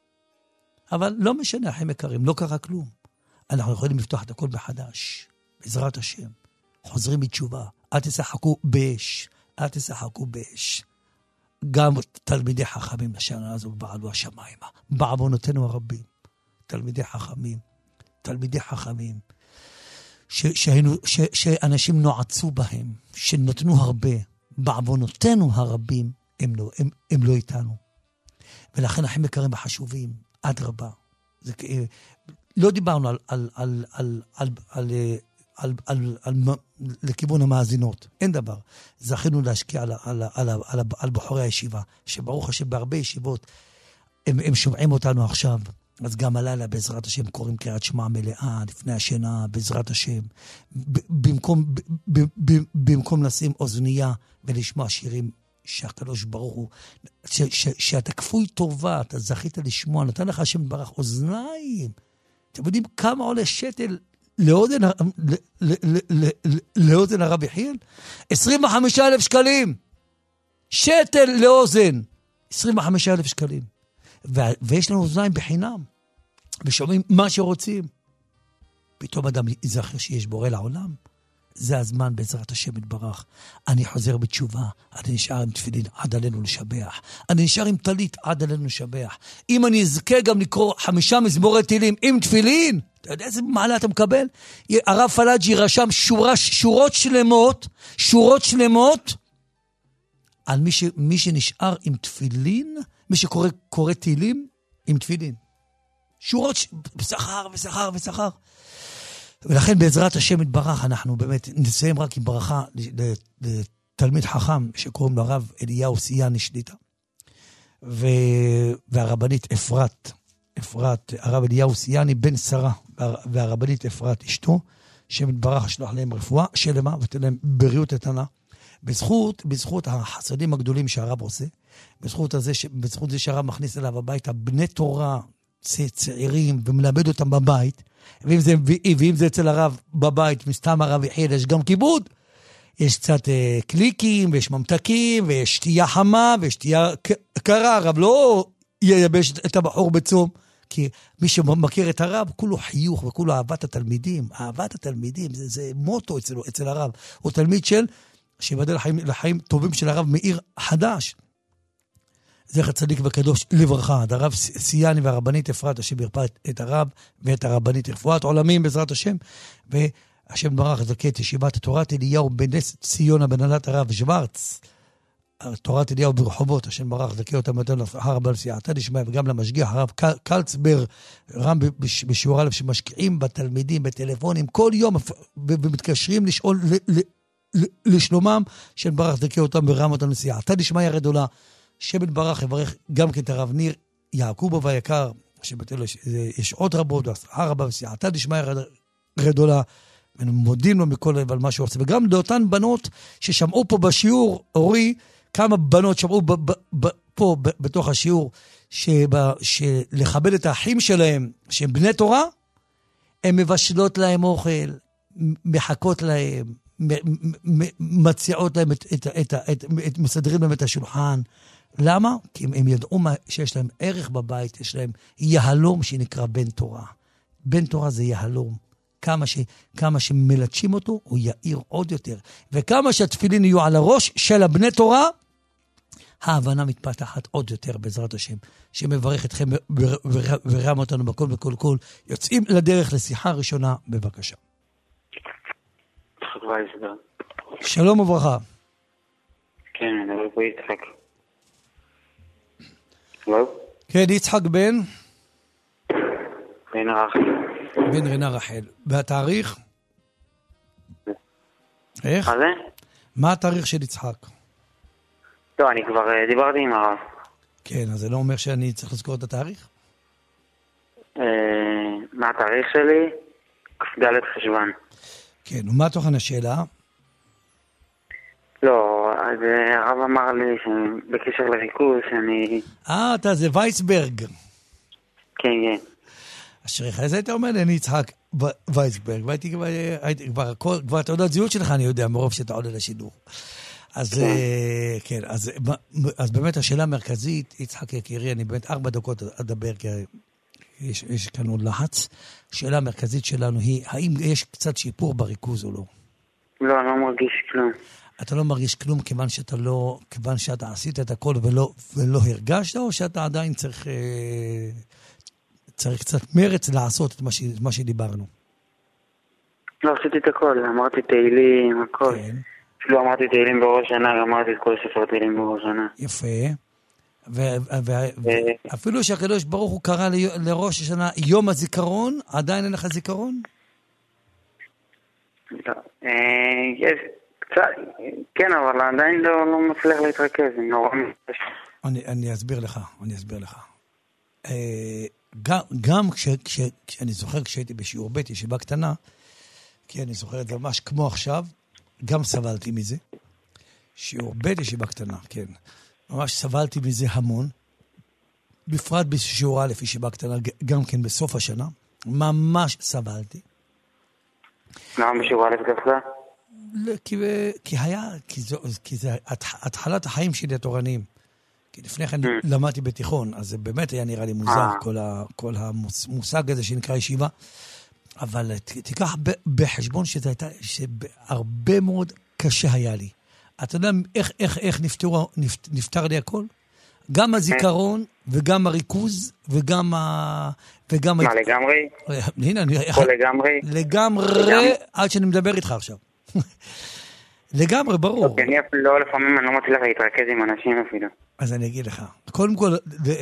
[SPEAKER 3] אבל לא משנה, אחים יקרים, לא קרה כלום. אנחנו יכולים לפתוח את הכל מחדש, בעזרת השם. חוזרים בתשובה, אל תשחקו באש. אל תשחקו באש. גם תלמידי חכמים לשנה הזו בעלו השמיימה. בעוונותינו הרבים. תלמידי חכמים. תלמידי חכמים. ש, שהיינו, ש, שאנשים נועצו בהם. שנתנו הרבה. בעוונותינו הרבים הם לא, הם, הם לא איתנו. ולכן אחים יקרים וחשובים. עד רבה. זה, לא דיברנו על, על, על, על, על, על, על, על, על, לכיוון המאזינות, אין דבר. זכינו להשקיע על, על, על, על, על בחורי הישיבה, שברוך השם בהרבה ישיבות, הם, הם שומעים אותנו עכשיו, אז גם הלילה בעזרת השם קוראים קריאת שמע מלאה, לפני השינה, בעזרת השם, במקום, במקום לשים אוזנייה ולשמוע שירים שהקדוש ברוך הוא, ש, ש, שאתה כפוי טובה, אתה זכית לשמוע, נתן לך השם ברך אוזניים. אתם יודעים כמה עולה שתל לאוזן, לאוזן הרב יחיאל? עשרים וחמישה אלף שקלים. שתל לאוזן. עשרים וחמישה אלף שקלים. ויש לנו אוזניים בחינם. ושומעים מה שרוצים. פתאום אדם יזכר שיש בורא לעולם. זה הזמן בעזרת השם יתברך. אני חוזר בתשובה. אני נשאר עם תפילין עד עלינו לשבח. אני נשאר עם טלית עד עלינו לשבח. אם אני אזכה גם לקרוא חמישה מזמורי תהילים עם תפילין, אתה יודע איזה מעלה אתה מקבל? הרב פלאג'י רשם שורה, שורות שלמות, שורות שלמות, על מי, ש, מי שנשאר עם תפילין, מי שקורא קורא תהילים עם תפילין. שורות ש... בשכר ושכר ושכר. ולכן בעזרת השם יתברך, אנחנו באמת נסיים רק עם ברכה לתלמיד חכם שקוראים לו הרב אליהו סיאני שליטה, ו... והרבנית אפרת, אפרת, הרב אליהו סיאני בן שרה, והרבנית אפרת אשתו, שמתברך שלח להם רפואה שלמה ותן להם בריאות איתנה, בזכות, בזכות החסדים הגדולים שהרב עושה, בזכות הזה, בזכות זה שהרב מכניס אליו הביתה בני תורה צעירים ומלמד אותם בבית, ואם זה, ואם זה אצל הרב בבית, מסתם הרב יחיאל, יש גם כיבוד, יש קצת אה, קליקים, ויש ממתקים, ויש שתייה חמה, ויש שתייה קרה. הרב לא ייבש את הבחור בצום, כי מי שמכיר את הרב, כולו חיוך וכולו אהבת התלמידים. אהבת התלמידים, זה, זה מוטו אצל, אצל הרב. הוא תלמיד של, שיבדל לחיים, לחיים טובים של הרב מאיר חדש. זכר צדיק וקדוש לברכה, הרב סיאני והרבנית אפרת, השם ירפא את הרב ואת הרבנית רפואת עולמים בעזרת השם, והשם ברך זכה את ישיבת תורת אליהו בנס ציונה בנהלת הרב שוורץ, תורת אליהו ברחובות, השם ברך זכה אותם יותר לשכר רבה לסייעתא דשמיא, וגם למשגיח הרב קלצבר, רם בשיעור א' שמשקיעים בתלמידים, בטלפונים, כל יום, ומתקשרים לשאול לשלומם, השם ברך זכה אותם ורם אותם לסייעתא דשמיא גדולה. שבט ברך יברך גם כן את הרב ניר יעקובוב היקר, שבתלו יש עוד רבות, והצלחה רבה וסייעתא דשמיא גדולה, ומודים לו מכל לב על מה שהוא עושה. וגם לאותן בנות ששמעו פה בשיעור, אורי, כמה בנות שמעו ב, ב, ב, פה ב, בתוך השיעור, שבא, שלכבד את האחים שלהם, שהם בני תורה, הן מבשלות להם אוכל, מחכות להם, מציעות להם, את, את, את, את, את, מסדרים להם את השולחן. למה? כי הם, הם ידעו מה, שיש להם ערך בבית, יש להם יהלום שנקרא בן תורה. בן תורה זה יהלום. כמה, ש, כמה שמלטשים אותו, הוא יאיר עוד יותר. וכמה שהתפילין יהיו על הראש של הבני תורה, ההבנה מתפתחת עוד יותר בעזרת השם, שמברך אתכם ורם אותנו בכל וכל כל. יוצאים לדרך לשיחה ראשונה, בבקשה. שלום וברכה.
[SPEAKER 5] כן, אני מדבר פה יצחק. לא?
[SPEAKER 3] כן, יצחק בן?
[SPEAKER 5] בן רחל.
[SPEAKER 3] בן רינה רחל. והתאריך? איך?
[SPEAKER 5] מה זה?
[SPEAKER 3] מה התאריך של יצחק?
[SPEAKER 5] לא, אני כבר דיברתי עם הרב.
[SPEAKER 3] כן, אז זה לא אומר שאני צריך לזכור את התאריך?
[SPEAKER 5] מה התאריך שלי? כ"ד חשוון.
[SPEAKER 3] כן, ומה תוכן השאלה?
[SPEAKER 5] לא, אז הרב אמר לי שבקשר לריכוז שאני...
[SPEAKER 3] אה, אתה זה וייסברג.
[SPEAKER 5] כן, כן.
[SPEAKER 3] אשריך, אז היית אומר לי, אני יצחק וייסברג, והייתי כבר, כבר את תעודת זהות שלך, אני יודע, מרוב שאתה עולה לשידור. אז כן, אז, אז באמת השאלה המרכזית, יצחק יקירי, אני באמת ארבע דקות אדבר, כי יש, יש כאן עוד לחץ. השאלה המרכזית שלנו היא, האם יש קצת שיפור בריכוז או לא?
[SPEAKER 5] לא, אני לא מרגיש כלום.
[SPEAKER 3] אתה לא מרגיש כלום כיוון שאתה לא, כיוון שאתה עשית את הכל ולא, ולא הרגשת, או שאתה עדיין צריך, צריך קצת מרץ לעשות את מה, ש, מה שדיברנו?
[SPEAKER 5] לא, עשיתי את הכל, אמרתי תהילים, הכל. כן. אפילו אמרתי תהילים בראש שנה, אמרתי את כל ספר תהילים בראש שנה.
[SPEAKER 3] יפה. ואפילו שהקדוש ברוך הוא קרא לראש השנה יום הזיכרון, עדיין אין לך זיכרון?
[SPEAKER 5] לא. יש קצת, כן, אבל עדיין לא מצליח להתרכז, זה נורא מתקשה.
[SPEAKER 3] אני אסביר לך, אני אסביר לך. גם כשאני זוכר כשהייתי בשיעור ב' ישיבה קטנה, כי אני זוכר את זה ממש כמו עכשיו, גם סבלתי מזה. שיעור ב' ישיבה קטנה, כן. ממש סבלתי מזה המון. בפרט בשיעור א' ישיבה קטנה, גם כן בסוף השנה. ממש סבלתי.
[SPEAKER 5] למה בשיעור א' ככה?
[SPEAKER 3] כי, כי היה, כי, זו, כי זה התחלת החיים שלי התורניים. כי לפני כן למדתי בתיכון, אז זה באמת היה נראה לי מוזר, כל, ה, כל המושג הזה שנקרא ישיבה. אבל תיקח בחשבון שזה הייתה, שהרבה מאוד קשה היה לי. אתה יודע איך, איך, איך נפטר, נפטר לי הכל? גם הזיכרון, וגם הריכוז, וגם ה... וגם
[SPEAKER 5] מה, לגמרי?
[SPEAKER 3] הנה, אני...
[SPEAKER 5] או לגמרי?
[SPEAKER 3] לגמרי, עד שאני מדבר איתך עכשיו. לגמרי, ברור.
[SPEAKER 5] אני אפילו, לפעמים אני לא מצליח להתרכז עם אנשים אפילו.
[SPEAKER 3] אז אני אגיד לך. קודם כל,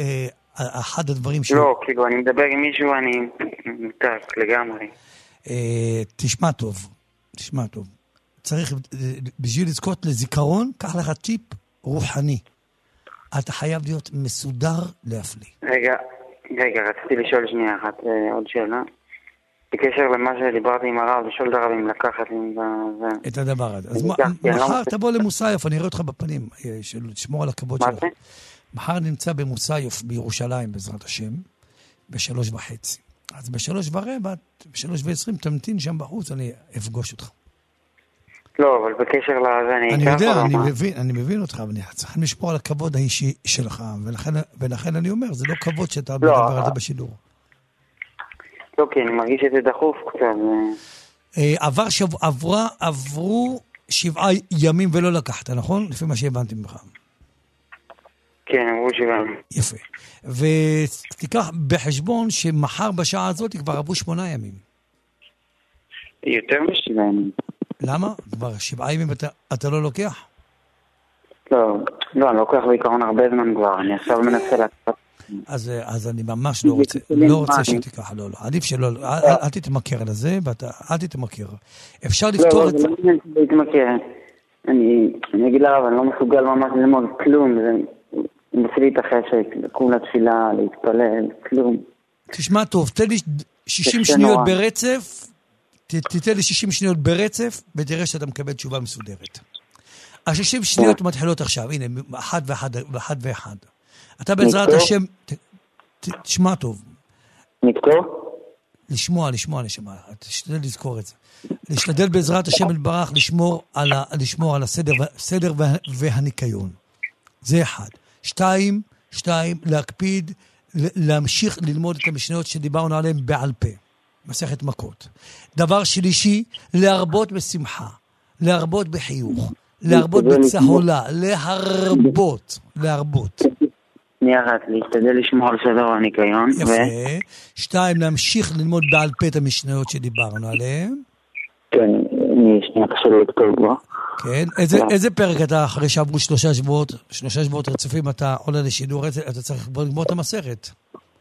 [SPEAKER 3] אחד הדברים ש...
[SPEAKER 5] לא, כאילו, אני מדבר עם מישהו, אני מתק, לגמרי.
[SPEAKER 3] תשמע טוב, תשמע טוב. צריך, בשביל לזכות לזיכרון, קח לך טיפ רוחני. אתה חייב להיות מסודר להפליא.
[SPEAKER 5] רגע, רגע, רציתי לשאול שנייה אחת, עוד שאלה. בקשר למה שדיברתי עם הרב, לשאול את הרב אם לקחת לי
[SPEAKER 3] את הדבר הזה. אז מחר תבוא למוסייף, אני אראה אותך בפנים, שמור על הכבוד שלך. מחר נמצא במוסייף בירושלים, בעזרת השם, בשלוש וחצי. אז בשלוש ורבע, בשלוש ועשרים, תמתין שם בחוץ, אני אפגוש אותך.
[SPEAKER 5] לא, אבל בקשר לזה אני...
[SPEAKER 3] אני יודע, אני מבין, אני מבין אותך, אבל אני צריך לשמור על הכבוד האישי שלך, ולכן אני אומר, זה לא כבוד שאתה מדבר על זה בשידור.
[SPEAKER 5] לא, כי אני מרגיש את זה דחוף קצת.
[SPEAKER 3] עבר שבוע, עברה, עברו שבעה ימים ולא לקחת, נכון? לפי מה שהבנתי ממך.
[SPEAKER 5] כן, עברו שבעה ימים.
[SPEAKER 3] יפה. ותיקח בחשבון שמחר בשעה הזאת כבר עברו שמונה ימים.
[SPEAKER 5] יותר משבעה ימים.
[SPEAKER 3] למה? כבר שבעה ימים אתה, אתה לא לוקח?
[SPEAKER 5] לא, לא, אני לוקח בעיקרון הרבה זמן כבר, אני עכשיו מנסה לעשות.
[SPEAKER 3] אז, אז אני ממש לא רוצה, לא רוצה שתיקח, לא, לא, עדיף שלא, אל תתמכר על זה, אל תתמכר. אפשר לפתור את זה.
[SPEAKER 5] לא, לא, לא להתמכר. אני אגיד לרב, אני לא מסוגל ממש ללמוד כלום, זה מפעיל לי את החשק, לקום לתפילה, להתפלל, כלום.
[SPEAKER 3] תשמע טוב, תן לי שישים שניות ברצף, תתן לי שישים שניות ברצף, ותראה שאתה מקבל תשובה מסודרת. ה-שישים שניות מתחילות עכשיו, הנה, אחד ואחד, ואחד ואחד. אתה בעזרת השם, תשמע טוב.
[SPEAKER 5] נתקור?
[SPEAKER 3] לשמוע, לשמוע, לשמוע, תשתדל לזכור את זה. להשתדל בעזרת השם יתברך לשמור על, ה, לשמור על הסדר, הסדר וה, והניקיון. זה אחד. שתיים, שתיים, להקפיד, להמשיך ללמוד את המשניות שדיברנו עליהן בעל פה. מסכת מכות. דבר שלישי, להרבות בשמחה, להרבות בחיוך, להרבות בצהולה, להרבות, להרבות.
[SPEAKER 5] ניחת, להשתדל לשמור על סדר והניקיון.
[SPEAKER 3] יפה. שתיים, להמשיך ללמוד בעל פה את המשניות שדיברנו עליהן.
[SPEAKER 5] כן, אני שנייה קשה לכתוב בו.
[SPEAKER 3] כן, איזה פרק אתה אחרי שעברו שלושה שבועות, שלושה שבועות רצופים אתה עולה לשידור, אתה צריך לגמור את המסכת.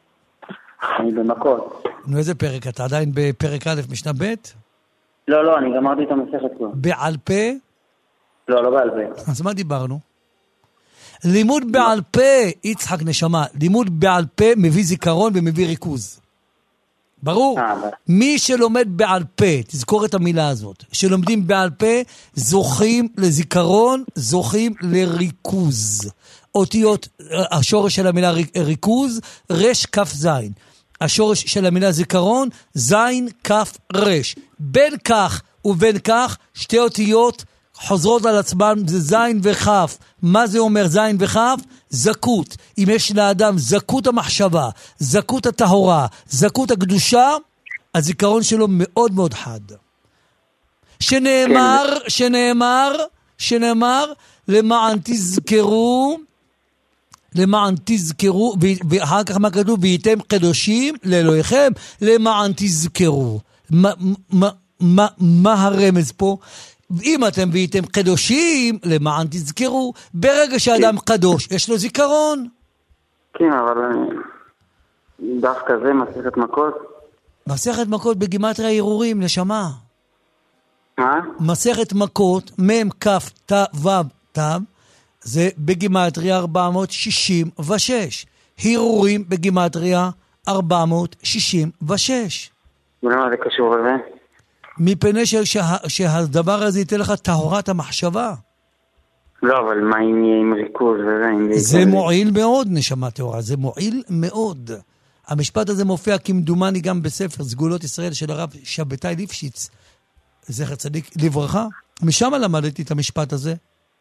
[SPEAKER 5] אני במכות.
[SPEAKER 3] נו, איזה פרק אתה? עדיין בפרק א' משנה ב'?
[SPEAKER 5] לא, לא, אני גמרתי את המסכת כבר.
[SPEAKER 3] בעל פה?
[SPEAKER 5] לא, לא בעל פה.
[SPEAKER 3] אז מה דיברנו? לימוד בעל פה, יצחק נשמה, לימוד בעל פה מביא זיכרון ומביא ריכוז. ברור? מי שלומד בעל פה, תזכור את המילה הזאת, שלומדים בעל פה, זוכים לזיכרון, זוכים לריכוז. אותיות, השורש של המילה ריכוז, רש כף זין. השורש של המילה זיכרון, זין כף רש. בין כך ובין כך, שתי אותיות חוזרות על עצמן, זה זין וכף. מה זה אומר זין וכף? זכות. אם יש לאדם זכות המחשבה, זכות הטהורה, זכות הקדושה, הזיכרון שלו מאוד מאוד חד. שנאמר, שנאמר, שנאמר, למען תזכרו, למען תזכרו, ואחר כך מה כתוב? והייתם קדושים לאלוהיכם, למען תזכרו. מה, מה, מה, מה הרמז פה? אם אתם והייתם קדושים, למען תזכרו, ברגע שאדם קדוש, יש לו זיכרון.
[SPEAKER 5] כן, אבל דווקא זה מסכת מכות.
[SPEAKER 3] מסכת מכות בגימטריה ערעורים, נשמה.
[SPEAKER 5] מה?
[SPEAKER 3] מסכת מכות, מם כף ת ו ת, זה בגימטריה ארבע מאות שישים ושש. הרהורים בגימטריה ארבע מאות שישים ושש.
[SPEAKER 5] ולמה זה קשור לזה?
[SPEAKER 3] מפני שה, שה, שהדבר הזה ייתן לך טהרת המחשבה.
[SPEAKER 5] לא, אבל מה אם יהיה עם ריכוז וזה?
[SPEAKER 3] זה מועיל מאוד, נשמה טהורה, זה מועיל מאוד. המשפט הזה מופיע כמדומני גם בספר סגולות ישראל של הרב שבתאי ליפשיץ, זכר צדיק לברכה. משם למדתי את המשפט הזה.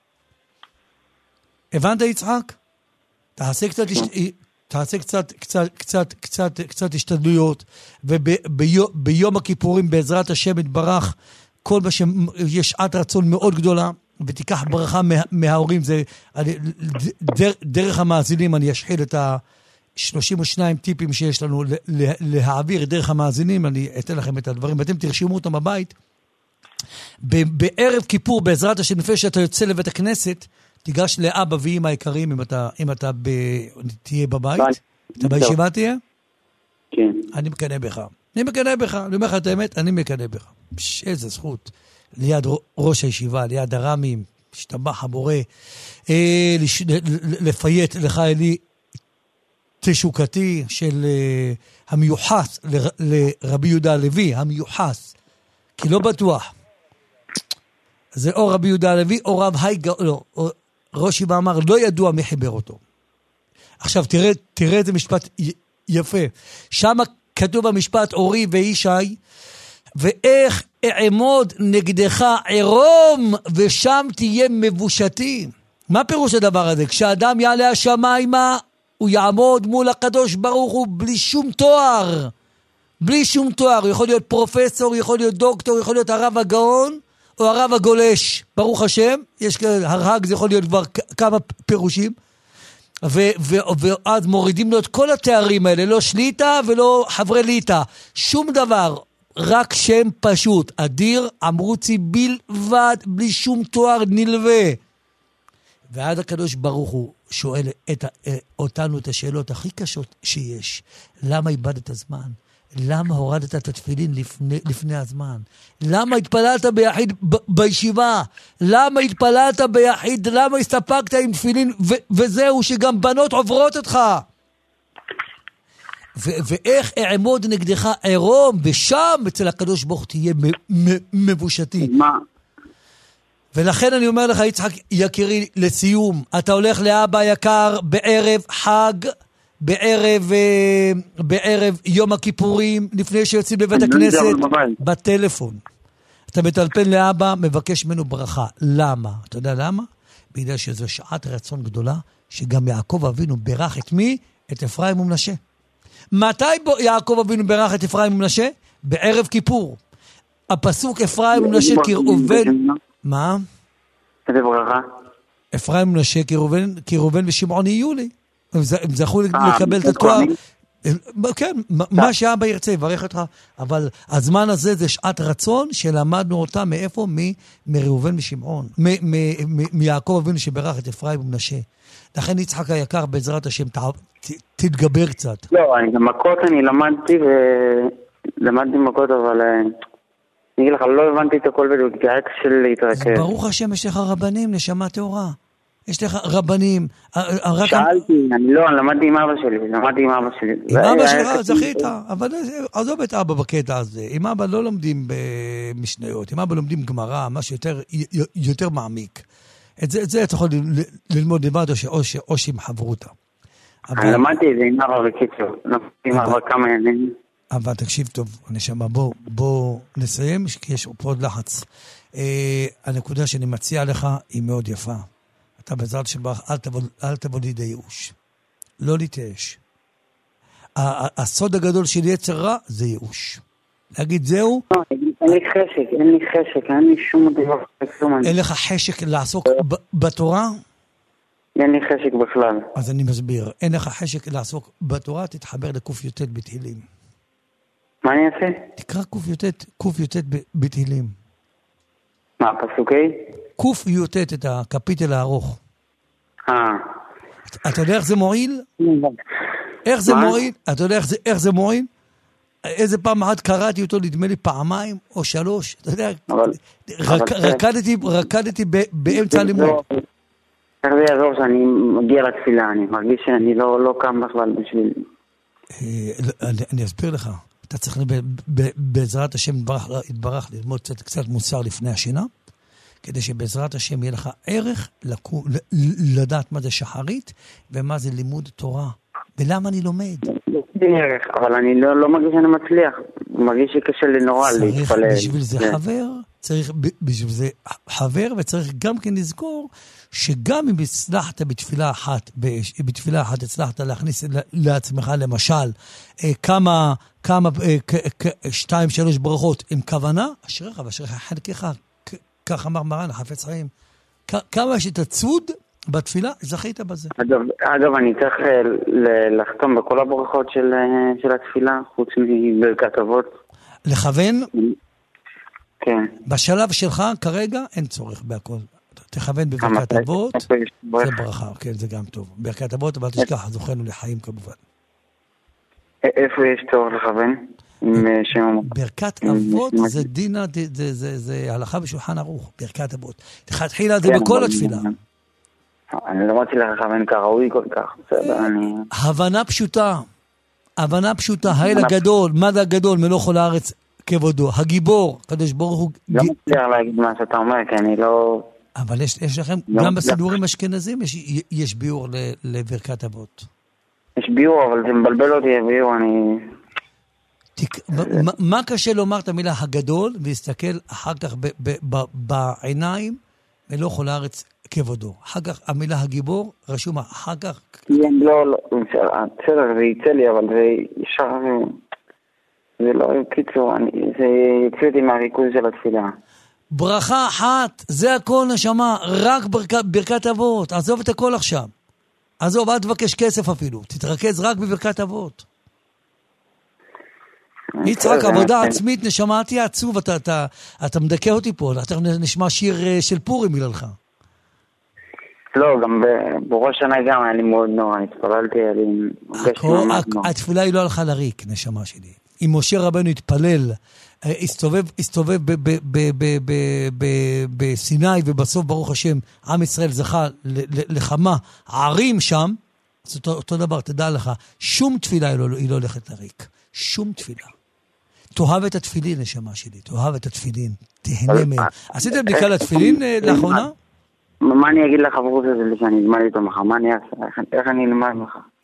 [SPEAKER 3] הבנת יצחק? תעשה קצת... תעשה קצת, קצת, קצת, קצת, קצת השתדלויות, וביום הכיפורים בעזרת השם יתברך, כל מה שיש שעת רצון מאוד גדולה, ותיקח ברכה מה, מההורים, זה, דר, דרך המאזינים, אני אשחיל את ה-שלושים ושניים טיפים שיש לנו להעביר דרך המאזינים, אני אתן לכם את הדברים, ואתם תרשימו אותם בבית. בערב כיפור, בעזרת השם, לפני שאתה יוצא לבית הכנסת, תיגש לאבא ואמא היקרים, אם אתה, אם אתה ב... תהיה בבית, אתה בישיבה תהיה?
[SPEAKER 5] כן.
[SPEAKER 3] אני מקנה בך. אני מקנה בך. אני אומר לך את האמת, אני מקנה בך. איזה זכות. ליד ראש הישיבה, ליד הרמים, השתבח הבורא, אה, לש... לפייט לך אלי תשוקתי של אה, המיוחס ל... לרבי יהודה הלוי, המיוחס. כי לא בטוח. זה או רבי יהודה הלוי או רב הייגה, לא, או... ראש יבא אמר, לא ידוע מי חיבר אותו. עכשיו, תראה, תראה איזה משפט יפה. שם כתוב המשפט, אורי וישי, ואיך אעמוד נגדך ערום, ושם תהיה מבושתי. מה פירוש הדבר הזה? כשאדם יעלה השמיימה, הוא יעמוד מול הקדוש ברוך הוא, בלי שום תואר. בלי שום תואר. הוא יכול להיות פרופסור, יכול להיות דוקטור, יכול להיות הרב הגאון, או הרב הגולש, ברוך השם, יש הרהג, זה יכול להיות כבר כמה פירושים, ו- ו- ואז מורידים לו את כל התארים האלה, לא שליטה ולא חברי ליטה, שום דבר, רק שם פשוט, אדיר אמרוצי בלבד, בלי שום תואר נלווה. ועד הקדוש ברוך הוא שואל את, אותנו את השאלות הכי קשות שיש, למה איבדת הזמן? למה הורדת את התפילין לפני, לפני הזמן? למה התפללת ביחיד ב- בישיבה? למה התפללת ביחיד? למה הסתפקת עם תפילין? ו- וזהו שגם בנות עוברות אותך. ו- ואיך אעמוד נגדך ערום, ושם אצל הקדוש ברוך תהיה מ- מ- מבושתי.
[SPEAKER 5] מה?
[SPEAKER 3] ולכן אני אומר לך, יצחק יקירי, לסיום, אתה הולך לאבא יקר בערב חג, בערב, בערב יום הכיפורים, לפני שיוצאים לבית הכנסת, בטלפון. אתה מטלפן לאבא, מבקש ממנו ברכה. למה? אתה יודע למה? בגלל שזו שעת רצון גדולה, שגם יעקב אבינו ברך את מי? את אפרים ומנשה. מתי יעקב אבינו ברך את אפרים ומנשה? בערב כיפור. הפסוק אפרים ומנשה כראובן... מה?
[SPEAKER 5] איזה ברכה?
[SPEAKER 3] אפרים ומנשה כראובן ושמעון יהיו לי. הם זכו לקבל את התואר. כן, מה שאבא ירצה, יברך אותך. אבל הזמן הזה זה שעת רצון שלמדנו אותה מאיפה? מראובן ושמעון. מיעקב אבינו שברך את אפרים ומנשה. לכן יצחק היקר בעזרת השם תתגבר קצת.
[SPEAKER 5] לא, אני מכות אני למדתי ולמדתי מכות, אבל אני אגיד לך, לא הבנתי את הכל בדיוק, כי היה קשה להתרכז.
[SPEAKER 3] ברוך השם, יש לך רבנים, נשמה תאורה. יש לך רבנים.
[SPEAKER 5] שאלתי, אני לא, אני למדתי עם אבא שלי, למדתי עם אבא שלי.
[SPEAKER 3] עם אבא שלך, זכית, אבל עזוב את אבא בקטע הזה. עם אבא לא לומדים במשניות, עם אבא לומדים גמרא, משהו יותר מעמיק. את זה אתה יכול ללמוד לבד או שעם חברותה.
[SPEAKER 5] אני למדתי את זה עם אבא בקיצור, למדתי עם אבא כמה ימים.
[SPEAKER 3] אבל תקשיב טוב, נשמה, בוא נסיים, כי יש פה עוד לחץ. הנקודה שאני מציע לך היא מאוד יפה. אתה בעזרת שבח, אל תבוא לידי ייאוש. לא להתייאש. הסוד הגדול של יצר רע זה ייאוש. להגיד זהו.
[SPEAKER 5] אין לי חשק, אין לי חשק, אין לי שום דבר.
[SPEAKER 3] אין לך חשק לעסוק בתורה?
[SPEAKER 5] אין לי חשק בכלל.
[SPEAKER 3] אז אני מסביר. אין לך חשק לעסוק בתורה, תתחבר לקוף יוטט בתהילים.
[SPEAKER 5] מה אני אעשה?
[SPEAKER 3] תקרא קוף יוטט, קוף יוטט בתהילים.
[SPEAKER 5] מה, פסוקי?
[SPEAKER 3] קוף יוטט את הקפיטל הארוך.
[SPEAKER 5] אה.
[SPEAKER 3] אתה יודע איך זה מועיל? איך זה מועיל? אתה יודע איך זה מועיל? איזה פעם אחת קראתי אותו, נדמה לי פעמיים או שלוש. אתה יודע, רקדתי באמצע הלימוד.
[SPEAKER 5] איך זה יעזור שאני מגיע לתפילה? אני מרגיש שאני לא קם בכלל בשביל...
[SPEAKER 3] אני אסביר לך. אתה צריך בעזרת השם יתברך ללמוד קצת מוסר לפני השינה, כדי שבעזרת השם יהיה לך ערך לדעת מה זה שחרית ומה זה לימוד תורה. ולמה אני לומד?
[SPEAKER 5] אבל אני לא מרגיש שאני מצליח. מרגיש שקשה לי נורא להתפלל.
[SPEAKER 3] בשביל זה חבר, צריך בשביל זה חבר, וצריך גם כן לזכור שגם אם הצלחת בתפילה אחת, בתפילה אחת הצלחת להכניס לעצמך למשל כמה, כמה, שתיים, שלוש ברכות עם כוונה, אשריך ואשריך חלקך, כך אמר מרן החפץ חיים. כמה שתצוד בתפילה, זכית בזה.
[SPEAKER 5] אגב, אגב אני צריך לחתום בכל הברכות של, של התפילה, חוץ מברכת אבות.
[SPEAKER 3] לכוון?
[SPEAKER 5] כן.
[SPEAKER 3] בשלב שלך כרגע אין צורך בהכל. תכוון בברכת אבות, זה ברכה, כן, זה גם טוב. ברכת אבות, אבל תשכח, זוכנו לחיים כמובן. איפה
[SPEAKER 5] יש צורך לכוון?
[SPEAKER 3] ברכת אבות זה דינה, זה הלכה בשולחן ערוך, ברכת אבות. תתחילה זה בכל התפילה.
[SPEAKER 5] אני לא רציתי לכוון כראוי כל כך, בסדר, אני...
[SPEAKER 3] הבנה פשוטה, הבנה פשוטה, האל הגדול, מה זה הגדול, מלוך כל הארץ כבודו, הגיבור, קדוש ברוך הוא...
[SPEAKER 5] לא מצליח להגיד מה שאתה אומר, כי אני לא...
[SPEAKER 3] אבל יש, יש לכם, גם בסידורים אשכנזים יש, יש ביור לברכת אבות. יש
[SPEAKER 5] ביור, אבל זה מבלבל אותי, ביור, אני...
[SPEAKER 3] תק... מה, מה קשה לומר את המילה הגדול, ולהסתכל אחר כך ב, ב, ב, בעיניים, מלוך כל הארץ כבודו. אחר כך המילה הגיבור, רשום אחר כך...
[SPEAKER 5] לא, לא, בסדר, זה יצא לי, אבל זה ישר... זה לא, קיצור, זה יצא אותי מהריכוז של התפילה.
[SPEAKER 3] ברכה אחת, זה הכל נשמה, רק ברכת, ברכת אבות. עזוב את הכל עכשיו. עזוב, אל תבקש כסף אפילו. תתרכז רק בברכת אבות. יצחק, עבודה עצמית, נשמה, תהיה עצוב, אתה, אתה, אתה מדכא אותי פה. אתה נשמע שיר של פורים בגללך.
[SPEAKER 5] לא, גם בראש שנה גם היה לי מאוד נורא, התפללתי, היה לי...
[SPEAKER 3] התפילה היא לא הלכה לריק, נשמה שלי. אם משה רבנו התפלל, הסתובב, הסתובב בסיני, ובסוף ברוך השם, עם ישראל זכה לכמה ערים שם, אז אותו דבר, תדע לך, שום תפילה היא לא הולכת לריק. שום תפילה. תאהב את התפילין, נשמה שלי, תאהב את התפילין, תהנה מהם. עשית בדיקה לתפילין לאחרונה?
[SPEAKER 5] מה אני אגיד לחברות הזה שאני אלמד איתו מחר? מה אני אעשה? איך אני אלמד מחר?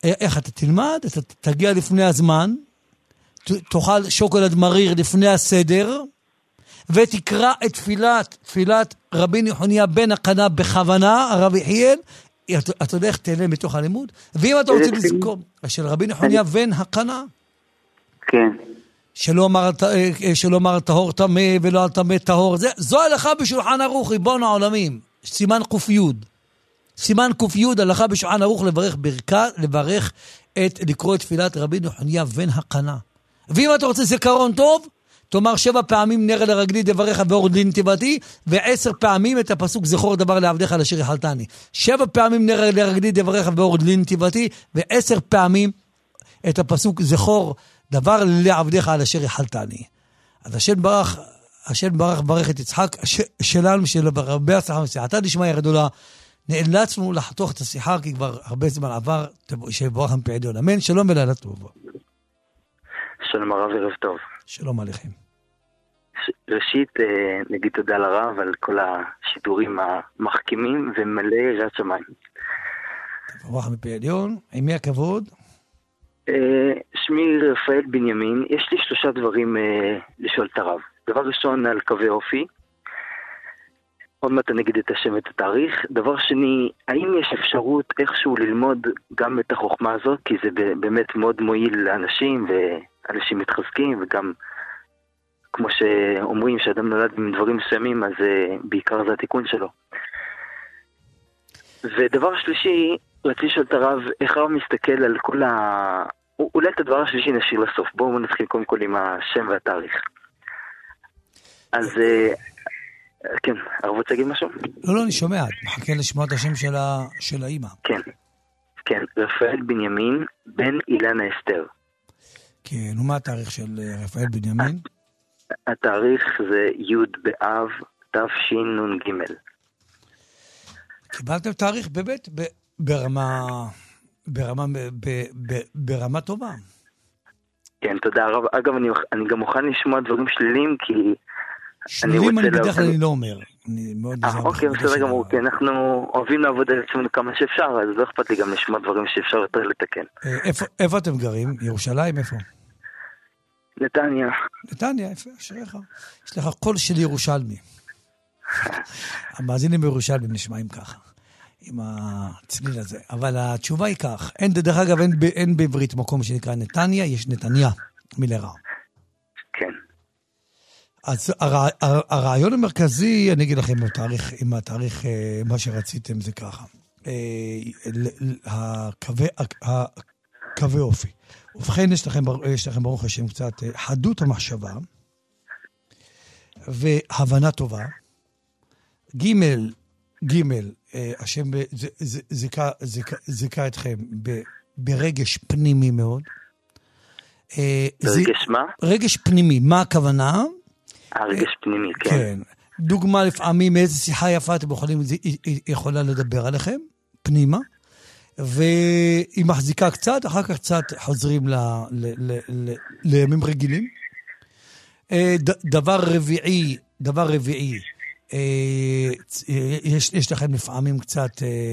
[SPEAKER 3] איך אתה תלמד? אתה תגיע לפני הזמן, תאכל שוקולד מריר לפני הסדר, ותקרא את תפילת, תפילת רבי נחוניה בן הקנה בכוונה, הרב יחיאל, אתה יודע איך תהנה מתוך הלימוד? ואם אתה רוצה לזכור, של רבי נחוניה בן הקנה,
[SPEAKER 5] כן.
[SPEAKER 3] שלא אמר, שלא אמר טהור תמה ולא על תמה טהור, זו הלכה בשולחן ערוך, ריבון העולמים, סימן קופיוד. סימן קופיוד, הלכה בשולחן ערוך לברך ברכה, לברך את, לקרוא את תפילת רבי נחוניה בן הקנה. ואם אתה רוצה זיכרון טוב, תאמר שבע פעמים נר לרגלי דבריך ואור לנתיבתי, ועשר פעמים את הפסוק זכור דבר לעבדיך על אשר יחלתני. שבע פעמים נר לרגלי דבריך ואור לנתיבתי, ועשר פעמים את הפסוק זכור דבר לעבדיך על אשר יחלתני. אז השם ברך, השם ברך ברך את יצחק שלנו, של הרבה הצלחה מסייעתא דשמיא גדולה. נאלצנו לחתוך את השיחה, כי כבר הרבה זמן עבר, שיברך מפי עליון. אמן, שלום ולילה טוב.
[SPEAKER 6] שלום הרב, ערב טוב.
[SPEAKER 3] שלום עליכם.
[SPEAKER 6] ראשית, נגיד תודה לרב על כל השידורים המחכימים ומלא יראת שמיים.
[SPEAKER 3] תברך מפי עליון, עם מי הכבוד?
[SPEAKER 6] שמי רפאל בנימין. יש לי שלושה דברים לשאול את הרב. דבר ראשון על קווי אופי. עוד מעט נגיד את השם ואת התאריך. דבר שני, האם יש אפשרות איכשהו ללמוד גם את החוכמה הזאת? כי זה באמת מאוד מועיל לאנשים, ואנשים מתחזקים, וגם כמו שאומרים שאדם נולד עם דברים מסוימים, אז בעיקר זה התיקון שלו. ודבר שלישי, רציתי לשאול את הרב, איך הרב מסתכל על כל ה... אולי את הדבר השלישי נשאיר לסוף. בואו נתחיל קודם כל עם השם והתאריך. אז... כן, הרב רוצה להגיד משהו?
[SPEAKER 3] לא, לא, אני שומע, מחכה לשמוע את השם של, ה... של האמא.
[SPEAKER 6] כן, כן, רפאל בנימין, בן אילנה אסתר.
[SPEAKER 3] כן, ומה התאריך של רפאל בנימין?
[SPEAKER 6] התאריך זה י' באב, תשנ"ג.
[SPEAKER 3] קיבלתם תאריך בבית, ב... ברמה, ברמה, ב... ב... ברמה טובה.
[SPEAKER 6] כן, תודה הרב. אגב, אני, אני גם מוכן לשמוע דברים שליליים, כי...
[SPEAKER 3] שלילים אני בדרך כלל אני לא אומר.
[SPEAKER 6] אוקיי, בסדר גמור, כי אנחנו אוהבים לעבוד על עצמנו כמה שאפשר, אז לא אכפת לי גם לשמוע דברים שאפשר יותר לתקן.
[SPEAKER 3] איפה אתם גרים? ירושלים, איפה?
[SPEAKER 6] נתניה.
[SPEAKER 3] נתניה, איפה? אשריך. יש לך קול של ירושלמי. המאזינים בירושלמים נשמעים ככה, עם הצליל הזה. אבל התשובה היא כך, אין, דרך אגב, אין בעברית מקום שנקרא נתניה, יש נתניה, מילה רע.
[SPEAKER 6] כן. אז
[SPEAKER 3] הרעיון המרכזי, אני אגיד לכם עם התאריך, עם התאריך, מה שרציתם זה ככה. הקווי אופי. ובכן, יש לכם, יש לכם ברוך השם קצת חדות המחשבה, והבנה טובה. ג' ג' השם זיכה אתכם ברגש פנימי מאוד.
[SPEAKER 6] רגש מה?
[SPEAKER 3] רגש פנימי. מה הכוונה?
[SPEAKER 6] הרגש פנימי, כן.
[SPEAKER 3] כן. דוגמה לפעמים, איזה שיחה יפה אתם יכולים, היא יכולה לדבר עליכם, פנימה, והיא מחזיקה קצת, אחר כך קצת חוזרים לימים רגילים. דבר רביעי, דבר רביעי, יש, יש לכם לפעמים קצת,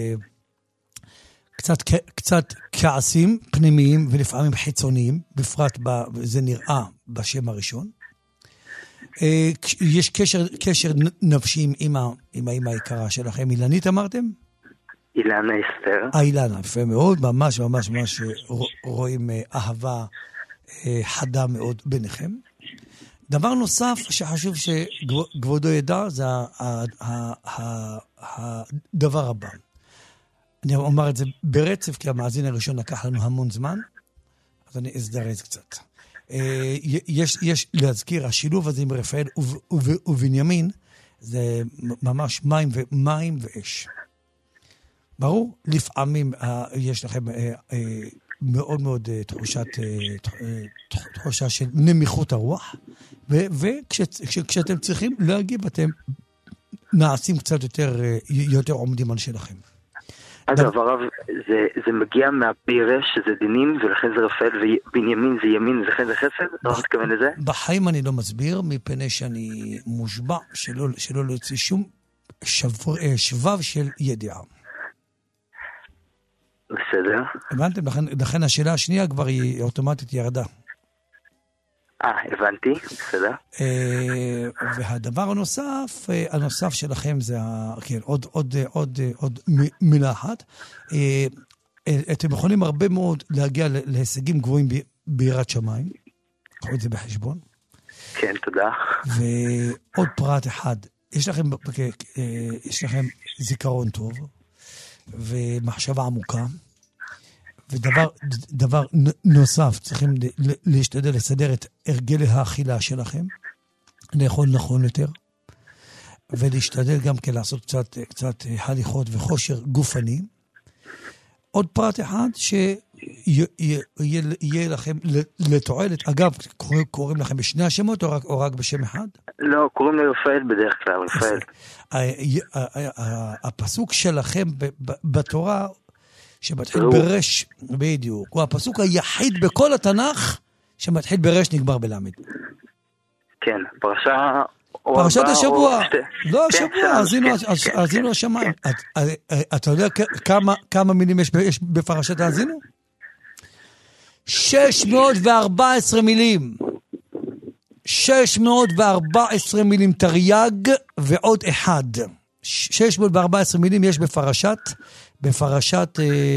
[SPEAKER 3] קצת, קצת כעסים פנימיים ולפעמים חיצוניים, בפרט זה נראה בשם הראשון. יש קשר, קשר נפשי עם אמא, עם האמא היקרה שלכם. אילנית אמרתם?
[SPEAKER 6] אילנה אסתר.
[SPEAKER 3] אה, אילנה, יפה מאוד, ממש ממש ממש רואים אהבה חדה מאוד ביניכם. דבר נוסף שחשוב שכבודו ידע, זה הדבר הבא. אני אומר את זה ברצף, כי המאזין הראשון לקח לנו המון זמן, אז אני אזדרז קצת. יש, יש להזכיר, השילוב הזה עם רפאל ובנימין, זה ממש מים ומים ואש. ברור? לפעמים יש לכם מאוד מאוד תחושת, תחושה של נמיכות הרוח, וכשאתם צריכים להגיב, אתם נעשים קצת יותר, יותר עומדים על שלכם.
[SPEAKER 6] אגב, הרב, זה, זה מגיע מהפירש, שזה דינים, ולכן זה רפאל, ובנימין זה ימין, ולכן זה חסד? לא מתכוון לזה?
[SPEAKER 3] בחיים אני לא מסביר, מפני שאני מושבע שלא, שלא להוציא שום שבר, שבב של ידיעה.
[SPEAKER 6] בסדר.
[SPEAKER 3] הבנתם? לכן, לכן השאלה השנייה כבר היא אוטומטית ירדה.
[SPEAKER 6] אה, הבנתי, בסדר.
[SPEAKER 3] והדבר הנוסף, הנוסף שלכם זה, כן, עוד, עוד, עוד, עוד מילה אחת. אתם יכולים הרבה מאוד להגיע להישגים גבוהים ביראת שמיים. קחו את זה בחשבון.
[SPEAKER 6] כן, תודה.
[SPEAKER 3] ועוד פרט אחד. יש לכם, יש לכם זיכרון טוב, ומחשבה עמוקה, ודבר דבר נוסף, צריכים להשתדל לסדר את הרגלי האכילה שלכם, לאכול נכון יותר, ולהשתדל גם כן לעשות קצת, קצת הליכות וחושר גופני. עוד פרט אחד שיהיה לכם לתועלת. אגב, קוראים לכם בשני השמות או רק, או רק בשם אחד?
[SPEAKER 6] לא, קוראים לי רפאל בדרך כלל, רפאל.
[SPEAKER 3] הפסוק שלכם בתורה, שמתחיל ברש, בדיוק, הוא הפסוק היחיד בכל התנ"ך שמתחיל ברש נגמר בלמד.
[SPEAKER 6] כן, פרשה...
[SPEAKER 3] פרשת השבוע. לא, השבוע, האזינו השמיים. אתה יודע כמה מילים יש בפרשת האזינו? שש מאות וארבע עשרה מילים. שש מאות וארבע עשרה מילים תרי"ג ועוד אחד. שש מאות וארבע עשרה מילים יש בפרשת, בפרשת,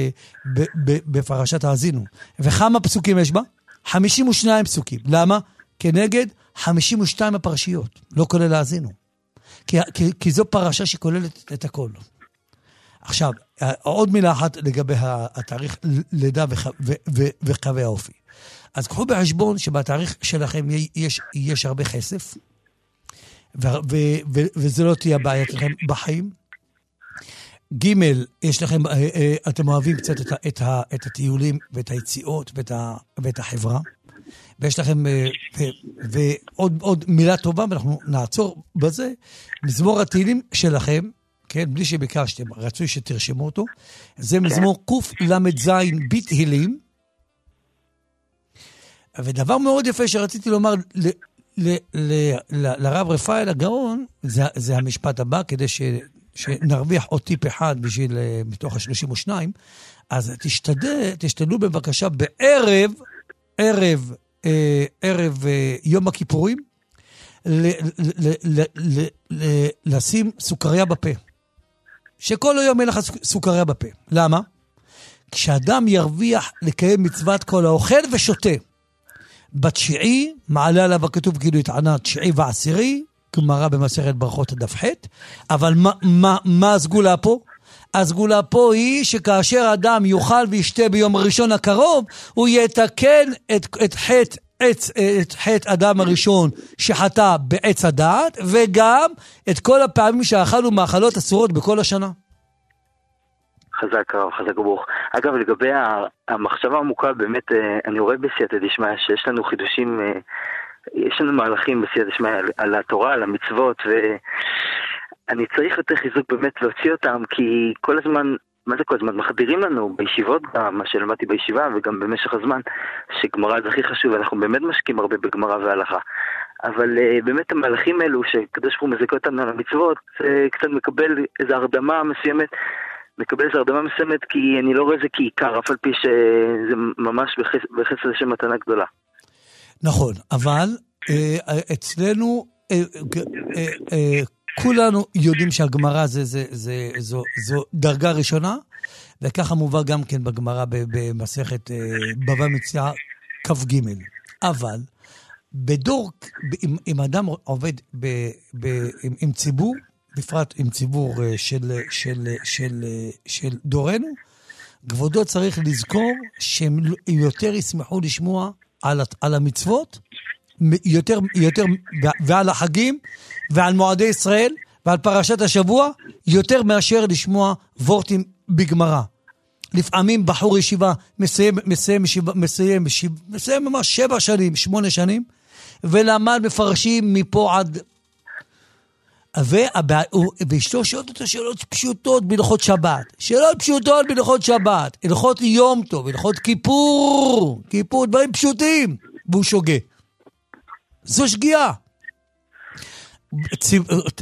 [SPEAKER 3] בפרשת האזינו. וכמה פסוקים יש בה? חמישים ושניים פסוקים. למה? כנגד חמישים ושתיים הפרשיות, לא כולל האזינו. כי, כי, כי זו פרשה שכוללת את הכל. עכשיו, עוד מילה אחת לגבי התאריך לידה וקווי האופי. אז קחו בחשבון שבתאריך שלכם יש, יש הרבה חסף, ו, ו, ו, וזה לא תהיה בעיה לכם בחיים. ג' יש לכם, אתם אוהבים קצת את, את, את הטיולים ואת היציאות ואת, ה, ואת החברה. ויש לכם, ועוד עוד מילה טובה, ואנחנו נעצור בזה, מזמור התהילים שלכם, כן, בלי שביקשתם, רצוי שתרשמו אותו, זה מזמור קוף למד זין בי תהילים, ודבר מאוד יפה שרציתי לומר ל, ל, ל, ל, לרב רפאל הגאון, זה, זה המשפט הבא, כדי ש, שנרוויח עוד טיפ אחד בשביל, מתוך ה-שלושים ושתיים, אז תשתדל, תשתדלו בבקשה בערב, ערב, אה, ערב אה, יום הכיפורים, ל, ל, ל, ל, ל, לשים סוכריה בפה. שכל היום אין לך סוכריה בפה. למה? כשאדם ירוויח לקיים מצוות כל האוכל ושותה. בתשיעי, מעלה עליו הכתוב כאילו התענה תשיעי ועשירי, גמרא במסכת ברכות הדף ח', אבל מה, מה, מה הסגולה פה? הסגולה פה היא שכאשר אדם יאכל וישתה ביום הראשון הקרוב, הוא יתקן את, את חטא את, את חטא אדם הראשון שחטא בעץ הדעת, וגם את כל הפעמים שאכלו מאכלות אסורות בכל השנה.
[SPEAKER 6] חזק רב, חזק ברוך. אגב, לגבי המחשבה העמוקה, באמת, אני רואה בסייעתא דשמיא שיש לנו חידושים, יש לנו מהלכים בסייעתא דשמיא על, על התורה, על המצוות, ואני צריך יותר חיזוק באמת להוציא אותם, כי כל הזמן, מה זה כל הזמן? מחדירים לנו בישיבות, מה שלמדתי בישיבה, וגם במשך הזמן, שגמרא זה הכי חשוב, אנחנו באמת משקיעים הרבה בגמרא והלכה. אבל uh, באמת המהלכים האלו, שקדוש ברוך הוא מזכה אותנו על המצוות, uh, קצת מקבל איזו הרדמה מסוימת, מקבל איזו הרדמה מסוימת, כי אני לא רואה זה כעיקר, אף על פי שזה ממש בחס, בחסד השם מתנה גדולה.
[SPEAKER 3] נכון, אבל uh, אצלנו, uh, uh, uh, כולנו יודעים שהגמרא זה, זה, זה, זו, זו דרגה ראשונה, וככה מובא גם כן בגמרא במסכת בבא מציעא כ"ג. אבל בדור, אם, אם אדם עובד ב, ב, עם, עם ציבור, בפרט עם ציבור של, של, של, של דורנו, כבודו צריך לזכור שהם יותר ישמחו לשמוע על, על המצוות, יותר, יותר, ועל החגים, ועל מועדי ישראל, ועל פרשת השבוע, יותר מאשר לשמוע וורטים בגמרא. לפעמים בחור ישיבה מסיים, מסיים, שיבה, מסיים, שיבה, מסיים ממש שבע שנים, שמונה שנים, ולמד מפרשים מפה עד... ואשתו שואלת אותו שאלות פשוטות בהלכות שבת. שאלות פשוטות בהלכות שבת. הלכות יום טוב, הלכות כיפור, כיפור, דברים פשוטים. והוא שוגה. זו שגיאה.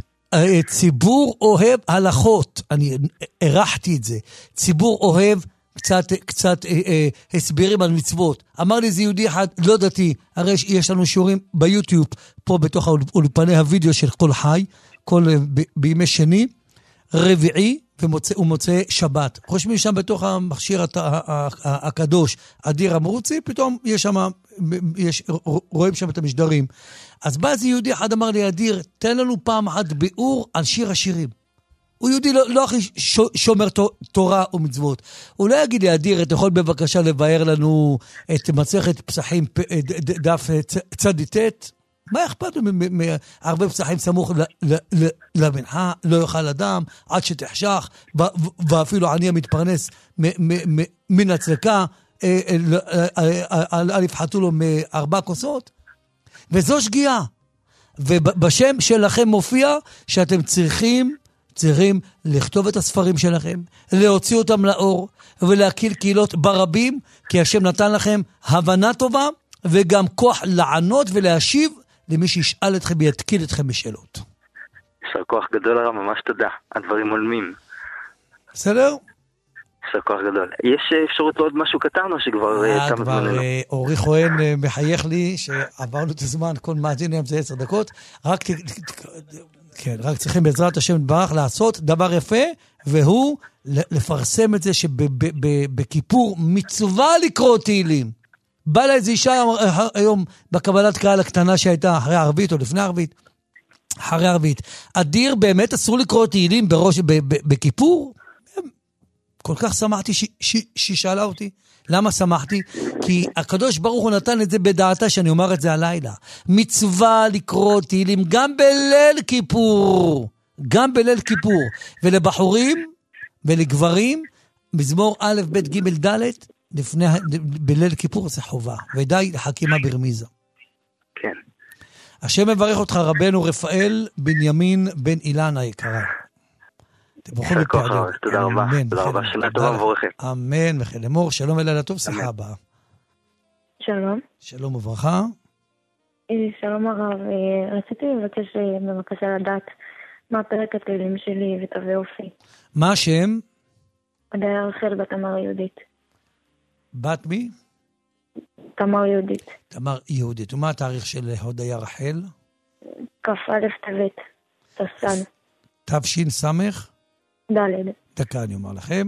[SPEAKER 3] ציבור אוהב הלכות, אני ערכתי את זה, ציבור אוהב קצת, קצת אה, אה, הסבירים על מצוות. אמר לי זה יהודי אחד, לא דתי, הרי יש לנו שיעורים ביוטיוב, פה בתוך אולפני הוידאו של כל חי, כל ב, בימי שני, רביעי, ומוצא, ומוצא שבת. חושבים שם בתוך המכשיר הת, הקדוש, אדיר אמרוצי, פתאום יש שם, יש, רואים שם את המשדרים. אז בא זה יהודי אחד אמר לי, אדיר, תן לנו פעם אחת ביאור על שיר השירים. הוא יהודי לא, לא הכי שומר תורה ומצוות. הוא לא יגיד לי, אדיר, אתה יכול בבקשה לבאר לנו את מסכת פסחים דף צדיטט? מה אכפת לו מהרבה פסחים סמוך למנחה, לא יאכל אדם, עד שתחשך, ואפילו עני המתפרנס מן הצדקה, אל יפחתו לו מארבע כוסות? וזו שגיאה. ובשם שלכם מופיע שאתם צריכים צריכים לכתוב את הספרים שלכם, להוציא אותם לאור, ולהקיל קהילות ברבים, כי השם נתן לכם הבנה טובה, וגם כוח לענות ולהשיב למי שישאל אתכם ויתקיל אתכם בשאלות.
[SPEAKER 6] יישר כוח גדול הרב, ממש תודה. הדברים עולמים.
[SPEAKER 3] בסדר?
[SPEAKER 6] יישר כוח גדול. יש אפשרות לעוד משהו קטן או שכבר תם זמננו?
[SPEAKER 3] אורי כהן מחייך לי שעברנו את הזמן, כל מאזין היום זה עשר דקות, רק כן, רק צריכים בעזרת השם יתברך לעשות דבר יפה, והוא לפרסם את זה שבכיפור מצווה לקרוא תהילים. בא לה איזו אישה היום בקבלת קהל הקטנה שהייתה אחרי הערבית או לפני הערבית, אחרי הערבית. אדיר, באמת אסור לקרוא תהילים בראש, בכיפור? כל כך שמחתי שהיא שאלה אותי. למה שמחתי? כי הקדוש ברוך הוא נתן את זה בדעתה שאני אומר את זה הלילה. מצווה לקרוא תהילים גם בליל כיפור. גם בליל כיפור. ולבחורים ולגברים, מזמור א' ב' ג' ד' לפני, בליל כיפור זה חובה. ודי חכימה ברמיזה.
[SPEAKER 6] כן.
[SPEAKER 3] השם מברך אותך רבנו רפאל בנימין בן אילן היקרה. תבורכו בפעלים.
[SPEAKER 6] תודה רבה. תודה רבה. שנה טובה ומבורכת.
[SPEAKER 3] אמן. וכן אמור. שלום ולילה טוב. שיחה הבאה.
[SPEAKER 7] שלום.
[SPEAKER 3] שלום וברכה.
[SPEAKER 7] שלום הרב. רציתי לבקש בבקשה לדעת מה פרק התהילים שלי ותווי אופי.
[SPEAKER 3] מה השם?
[SPEAKER 7] הודיה רחל בת תמר יהודית.
[SPEAKER 3] בת מי?
[SPEAKER 7] תמר יהודית.
[SPEAKER 3] תמר יהודית. ומה התאריך של הודיה רחל?
[SPEAKER 7] כ"א טבת. תסן.
[SPEAKER 3] תשין סמך?
[SPEAKER 7] ד'.
[SPEAKER 3] דקה אני אומר לכם.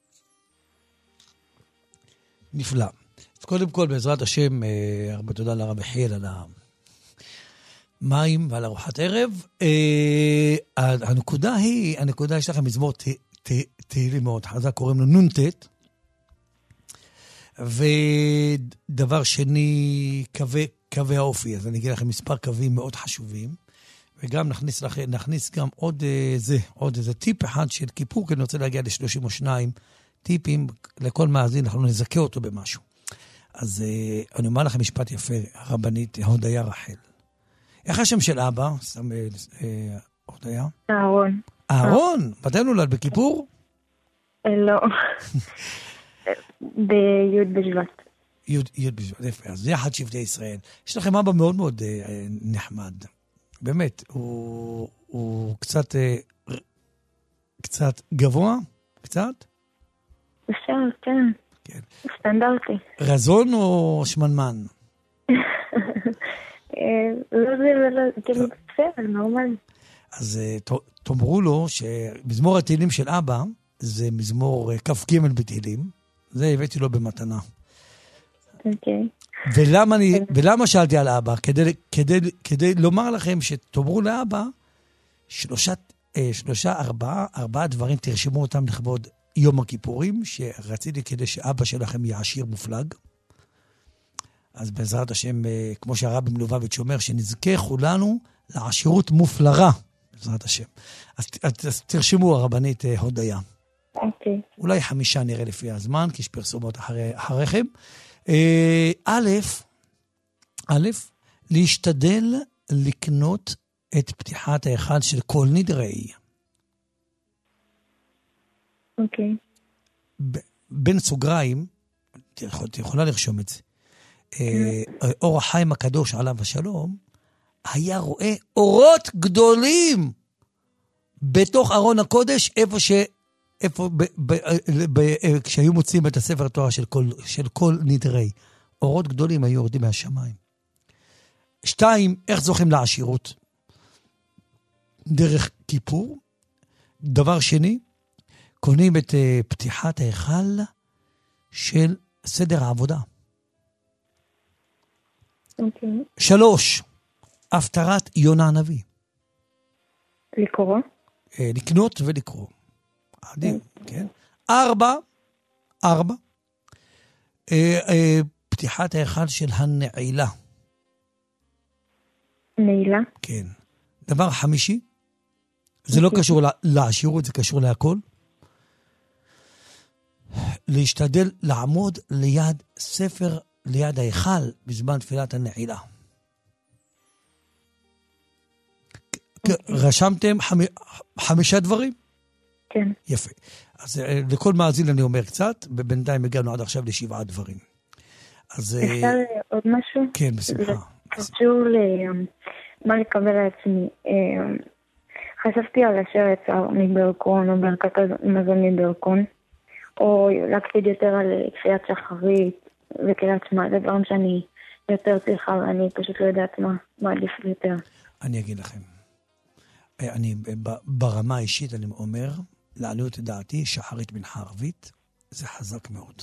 [SPEAKER 3] נפלא. אז קודם כל בעזרת השם, הרבה תודה לרב יחיאל על המים ועל ארוחת ערב. הנקודה היא, הנקודה יש לכם מזמור תהילים מאוד חזק, קוראים לו נונטט. ודבר שני, קווי, קווי האופי. אז אני אגיד לכם מספר קווים מאוד חשובים. וגם נכניס, לכ... נכניס גם עוד איזה, עוד איזה טיפ אחד של כיפור, כי אני רוצה להגיע ל-שלושים ושניים טיפים, לכל מאזין, אנחנו נזכה אותו במשהו. אז אני אומר לכם משפט יפה, הרבנית הודיה רחל. איך השם של אבא? שם הודיה?
[SPEAKER 7] אהרון.
[SPEAKER 3] אהרון? מתי נולד? בכיפור?
[SPEAKER 7] לא. בי' בשבט.
[SPEAKER 3] י' בשבט, יפה. אז זה אחד שבטי ישראל. יש לכם אבא מאוד מאוד נחמד. באמת, הוא, הוא קצת, קצת גבוה, קצת?
[SPEAKER 7] אפשר, כן.
[SPEAKER 3] כן.
[SPEAKER 7] סטנדרטי.
[SPEAKER 3] רזון או שמנמן?
[SPEAKER 7] לא זה, כאילו, בסדר, נורמלי.
[SPEAKER 3] אז תאמרו לו שמזמור התהילים של אבא, זה מזמור כ"ג בתהילים, זה הבאתי לו במתנה.
[SPEAKER 7] אוקיי.
[SPEAKER 3] ולמה, אני, ולמה שאלתי על אבא? כדי, כדי, כדי לומר לכם שתאמרו לאבא, שלושה, שלושה ארבעה, ארבעה דברים, תרשמו אותם לכבוד יום הכיפורים, שרציתי כדי שאבא שלכם יהיה עשיר מופלג. אז בעזרת השם, כמו שהרבי מלובביץ' אומר, שנזכה כולנו לעשירות מופלרה, בעזרת השם. אז, אז תרשמו הרבנית הודיה.
[SPEAKER 7] אוקיי.
[SPEAKER 3] אולי חמישה נראה לפי הזמן, כי יש פרסומות אחרי, אחריכם. א', א', להשתדל לקנות את פתיחת ההיכל של כל נדרי.
[SPEAKER 7] אוקיי.
[SPEAKER 3] בין סוגריים, את יכולה לרשום את זה, אור החיים הקדוש עליו השלום, היה רואה אורות גדולים בתוך ארון הקודש, איפה איפה, ב, ב, ב, ב, כשהיו מוצאים את הספר תורה של כל, של כל נדרי, אורות גדולים היו יורדים מהשמיים. שתיים, איך זוכים לעשירות? דרך כיפור. דבר שני, קונים את uh, פתיחת ההיכל של סדר העבודה.
[SPEAKER 7] אוקיי.
[SPEAKER 3] שלוש, הפטרת יונה הנביא.
[SPEAKER 7] לקרוא?
[SPEAKER 3] Uh, לקנות ולקרוא. עדיין, כן. ארבע, ארבע, uh, uh, פתיחת ההיכל של הנעילה.
[SPEAKER 7] נעילה?
[SPEAKER 3] כן. דבר חמישי, זה לא קשור לעשירות, זה קשור להכל. להשתדל לעמוד ליד ספר, ליד ההיכל, בזמן תפילת הנעילה. רשמתם חמישה דברים?
[SPEAKER 7] כן.
[SPEAKER 3] יפה. אז לכל מאזין אני אומר קצת, ובינתיים הגענו עד עכשיו לשבעה דברים. אז...
[SPEAKER 7] אפשר עוד משהו?
[SPEAKER 3] כן, בשמחה.
[SPEAKER 7] קשור למה לקבל על עצמי. חשבתי על אשר יצר מברכון, או ברכת מזון מברכון, או להקפיד יותר על קריאת שחרית וקריאת שמע, זה דברים שאני יותר צריכה, ואני פשוט לא יודעת מה, מה עדיף יותר.
[SPEAKER 3] אני אגיד לכם. אני, ברמה האישית אני אומר, לעניות דעתי, שחרית מנחה ערבית, זה חזק מאוד.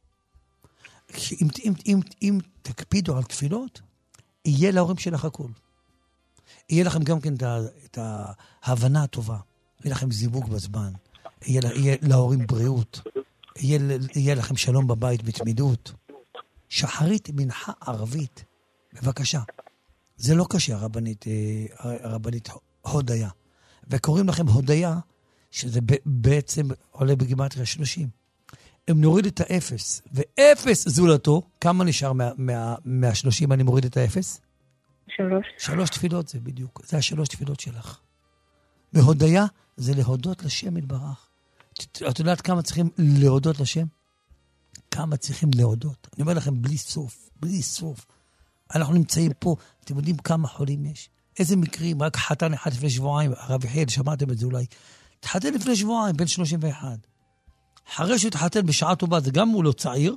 [SPEAKER 3] אם, אם, אם, אם תקפידו על תפילות, יהיה להורים שלך הכל. יהיה לכם גם כן את ההבנה הטובה. יהיה לכם זיווג בזמן. יהיה, יהיה להורים בריאות. יהיה, יהיה לכם שלום בבית בתמידות. שחרית מנחה ערבית. בבקשה. זה לא קשה, הרבנית, הרבנית הודיה. וקוראים לכם הודיה, שזה בעצם עולה בגימטריה שלושים. אם נוריד את האפס, ואפס זולתו, כמה נשאר מה, מה, מהשלושים אני מוריד את האפס?
[SPEAKER 7] שלוש.
[SPEAKER 3] שלוש תפילות זה בדיוק, זה השלוש תפילות שלך. והודיה זה להודות לשם יתברך. את יודעת כמה צריכים להודות לשם? כמה צריכים להודות? אני אומר לכם בלי סוף, בלי סוף. אנחנו נמצאים פה, אתם יודעים כמה חולים יש? איזה מקרים? רק חתן אחד לפני שבועיים, הרב יחיאל, שמעתם את זה אולי. תחתן לפני שבועיים, בין שלושים ואחת. אחרי שהוא תחתן בשעה טובה, זה גם הוא לא צעיר,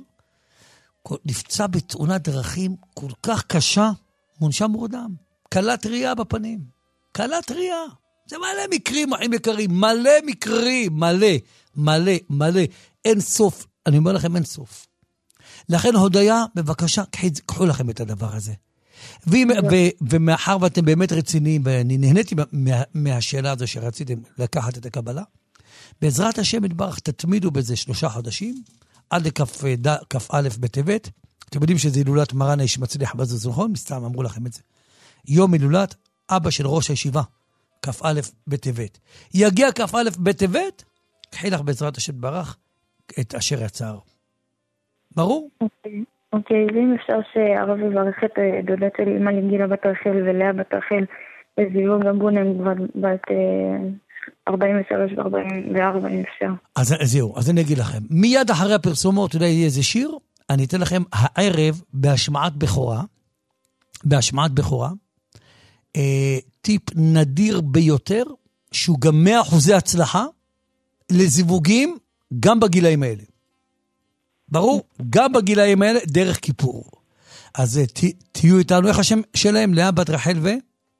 [SPEAKER 3] נפצע בתאונת דרכים כל כך קשה, מונשם מורדם. קלת ראייה בפנים. קלת ראייה. זה מלא מקרים, אחים יקרים. מלא מקרים. מלא, מלא, מלא. אין סוף. אני אומר לכם, אין סוף. לכן הודיה, בבקשה, קחו לכם את הדבר הזה. ומאחר ואתם באמת רציניים, ואני נהניתי מהשאלה הזו שרציתם לקחת את הקבלה, בעזרת השם יתברך, תתמידו בזה שלושה חודשים, עד לכף א' בטבת. אתם יודעים שזה הילולת מרן האיש מצליח בזוז, נכון? מסתם אמרו לכם את זה. יום הילולת אבא של ראש הישיבה, כף א' בטבת. יגיע כף א' בטבת, קחי לך בעזרת השם יתברך את אשר יצר. ברור?
[SPEAKER 7] אוקיי. אוקיי, ואם אפשר שהרב יברך את דודת שלי, אמא לגילה בת רחל ולאה בת רחל, וזיווג גבון הם כבר בת ארבעים ושלוש ו-ארבעים וארבע, אם אפשר.
[SPEAKER 3] אז זהו, אז אני אגיד לכם. מיד אחרי הפרסומות, אתה יודע, יהיה איזה שיר, אני אתן לכם הערב בהשמעת בכורה, בהשמעת בכורה, אה, טיפ נדיר ביותר, שהוא גם מאה אחוזי הצלחה, לזיווגים גם בגילאים האלה. ברור? גם בגילאים האלה, דרך כיפור. אז ת, תהיו איתנו, איך השם שלהם? לאה בת רחל ו?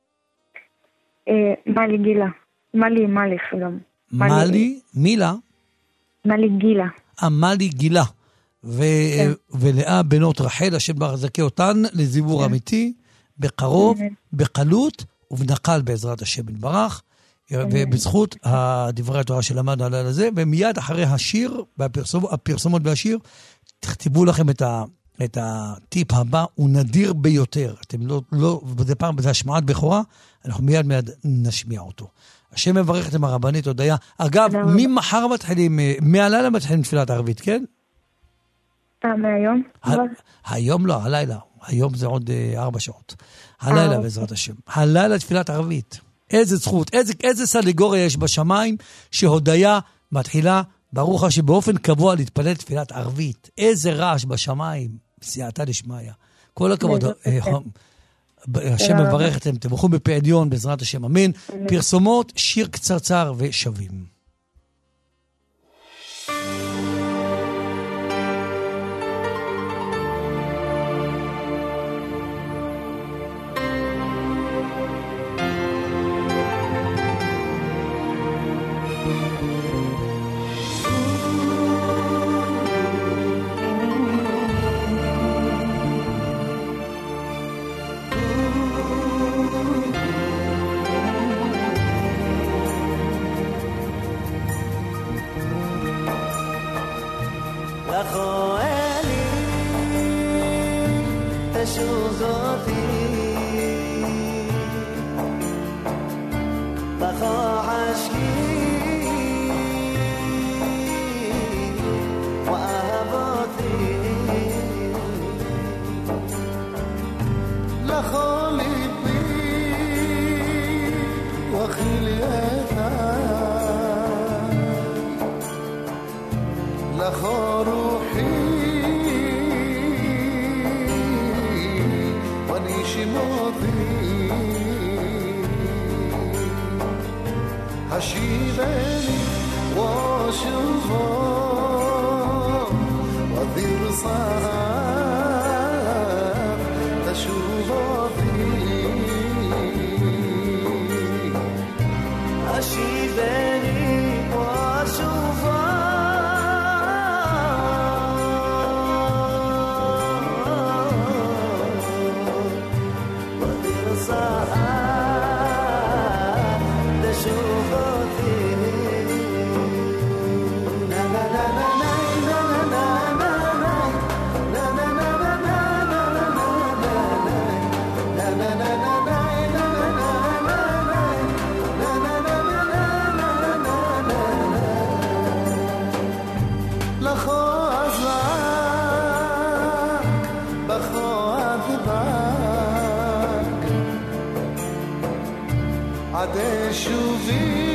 [SPEAKER 7] מלי גילה. מלי מלך גם.
[SPEAKER 3] מלי, מילה?
[SPEAKER 7] מלי גילה.
[SPEAKER 3] אה, מלי גילה. ולאה בנות רחל, השם ברוך זכה אותן לזיבור אמיתי, בקרוב, בקלות, ובנקל בעזרת השם יתברך, ובזכות דברי התורה שלמדנו על הזה, ומיד אחרי השיר, הפרסומות והשיר, תכתבו לכם את ה... את הטיפ הבא, הוא נדיר ביותר. אתם לא, לא, בזה פעם, בזה השמעת בכורה, אנחנו מיד מיד נשמיע אותו. השם מברך אתם הרבנית הודיה. אגב, ממחר מתחילים, מהלילה מתחילים תפילת ערבית, כן?
[SPEAKER 7] מהיום?
[SPEAKER 3] היום לא, הלילה. היום זה עוד ארבע שעות. הלילה בעזרת השם. הלילה תפילת ערבית. איזה זכות, איזה, איזה סליגוריה יש בשמיים, שהודיה מתחילה, ברוך השם, באופן קבוע להתפלל תפילת ערבית. איזה רעש בשמיים, בסייעתא דשמיא. כל הכבוד, השם מברך אתם, תברכו בפה עליון, בעזרת השם, אמן. פרסומות, שיר קצרצר ושווים.
[SPEAKER 8] לכו אלי תשוב אותי לכו עשקי ואהב אותי לכו ליבי ואכילי לכו רוחי ונשימותי השיבני ושובו ותרסך תשובותי השיבני ושובו שובי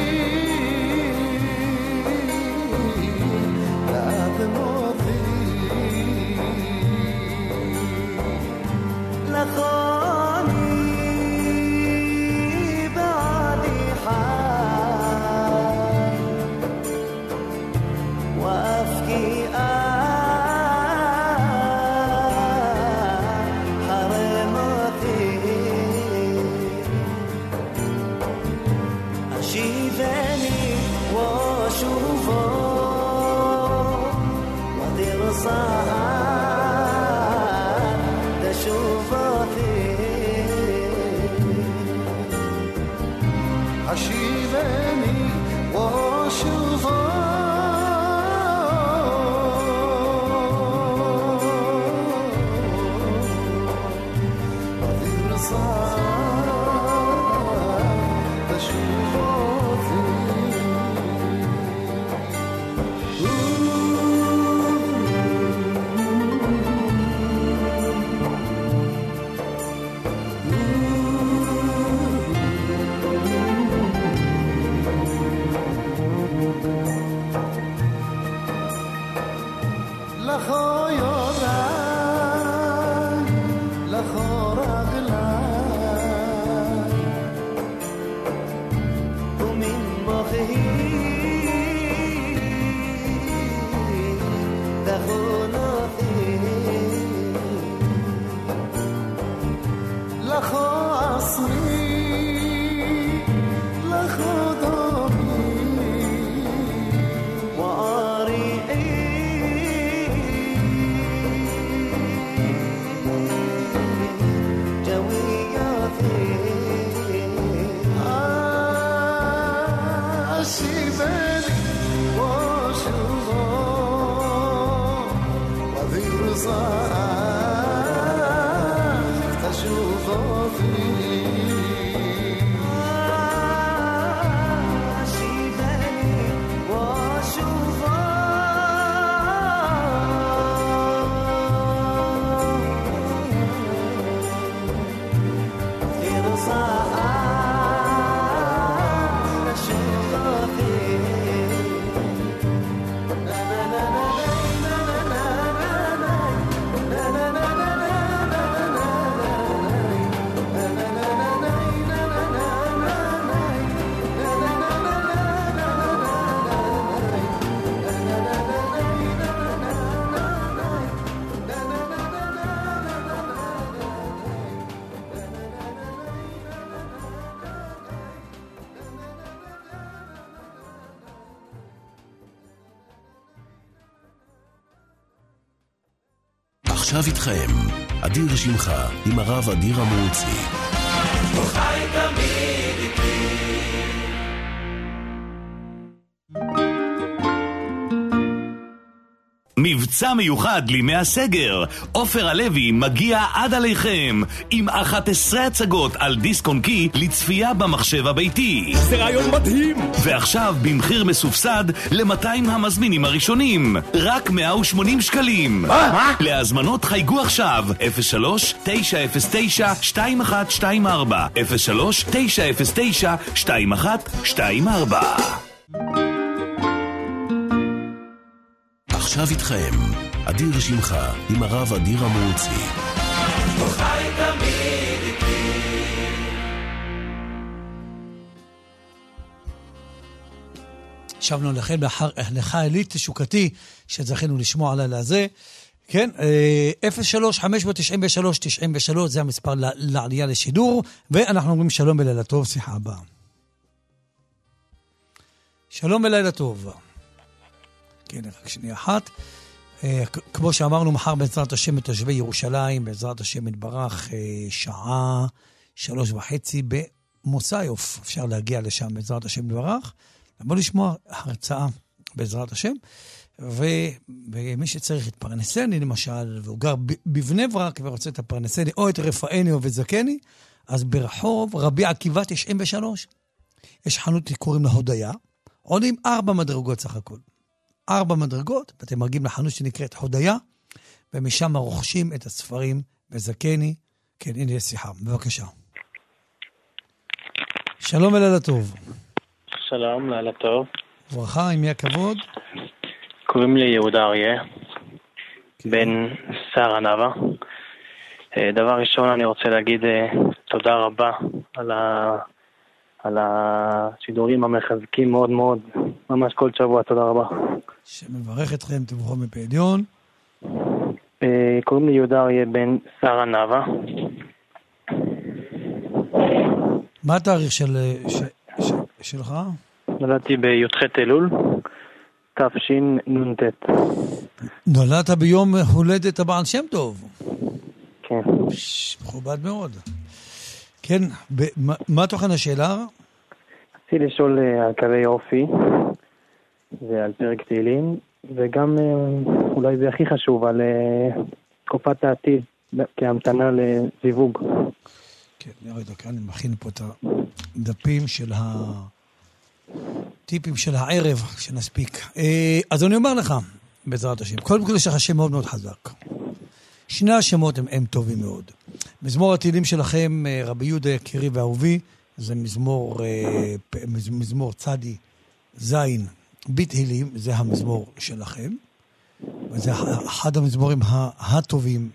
[SPEAKER 8] לאדמותי לכוני בעדי חי ואפקי השיבני ושובו ותרסה תשובותי לכו יוריי, לכו רגליי, ומן מוחי תכונותי, לכו עצמי, לכו דומי, ואריעי
[SPEAKER 1] עכשיו איתכם, אדיר שמחה עם הרב אדיר המוצי.
[SPEAKER 2] הוא חי תמיד איתי.
[SPEAKER 9] מבצע מיוחד לימי הסגר. עופר הלוי מגיע עד עליכם עם אחת עשרה הצגות על דיסק און קי לצפייה במחשב הביתי.
[SPEAKER 10] זה רעיון מדהים!
[SPEAKER 9] ועכשיו במחיר מסופסד ל-מאתיים המזמינים הראשונים. רק מאה ושמונים שקלים.
[SPEAKER 10] מה? מה?
[SPEAKER 9] להזמנות חייגו עכשיו אפס שלוש תשע אפס תשע שתיים אחת שתיים ארבע אפס שלוש תשע אפס תשע שתיים אחת שתיים ארבע.
[SPEAKER 1] עכשיו איתכם, אדיר שמחה עם הרב אדיר אמרוצי.
[SPEAKER 2] הוא חי תמיד איתי.
[SPEAKER 3] שבנו לכם לך אלית שוקתי שזכינו לשמוע על הזה. כן, אפס שלוש חמש תשע שלוש תשע שלוש זה המספר לעלייה לשידור, ואנחנו אומרים שלום ולילה טוב, שיחה הבאה. שלום ולילה טוב. כן, רק שנייה אחת. כמו שאמרנו, מחר בעזרת השם מתושבי ירושלים, בעזרת השם יתברך, שעה שלוש וחצי במוסאיוף. אפשר להגיע לשם בעזרת השם יתברך. בוא לשמוע הרצאה בעזרת השם. ומי שצריך להתפרנסני למשל, והוא גר בבני ברק ורוצה את הפרנסני, או את רפאני או וזקני, אז ברחוב רבי עקיבא תשעים ושלוש, יש חנות קוראים לה הודיה, עולים ארבע מדרגות סך הכל. ארבע מדרגות, ואתם מגיעים לחנות שנקראת הודיה, ומשם רוכשים את הספרים וזקני. כן, הנה יש שיחה, בבקשה. שלום ולילה טוב.
[SPEAKER 11] שלום, לילה טוב.
[SPEAKER 3] ברכה, עם מי הכבוד?
[SPEAKER 11] קוראים לי יהודה אריה, בן שר ענבה. דבר ראשון אני רוצה להגיד תודה רבה על, ה... על השידורים המחזקים מאוד מאוד, ממש כל שבוע, תודה רבה.
[SPEAKER 3] שמברך אתכם, תבורכו מפדיון.
[SPEAKER 11] קוראים לי יהודה אריה, בן שר ענבה.
[SPEAKER 3] מה התאריך של, ש... ש... שלך?
[SPEAKER 11] נולדתי בי"ח אלול. תשנ"ט.
[SPEAKER 3] נולדת ביום הולדת הבעל שם טוב.
[SPEAKER 11] כן.
[SPEAKER 3] מכובד מאוד. כן, ב- מה תוכן השאלה?
[SPEAKER 11] רציתי לשאול על קווי אופי ועל פרק תהילים, וגם אולי זה הכי חשוב על תקופת העתיד כהמתנה לזיווג.
[SPEAKER 3] כן, נראה דקה, אני מכין פה את הדפים של ה... טיפים של הערב שנספיק. אז אני אומר לך, בעזרת השם, קודם כל יש לך שם מאוד מאוד חזק. שני השמות הם, הם טובים מאוד. מזמור התהילים שלכם, רבי יהודה יקירי ואהובי, זה מזמור, מזמור צדי זין בתהילים, זה המזמור שלכם. וזה אחד המזמורים הטובים.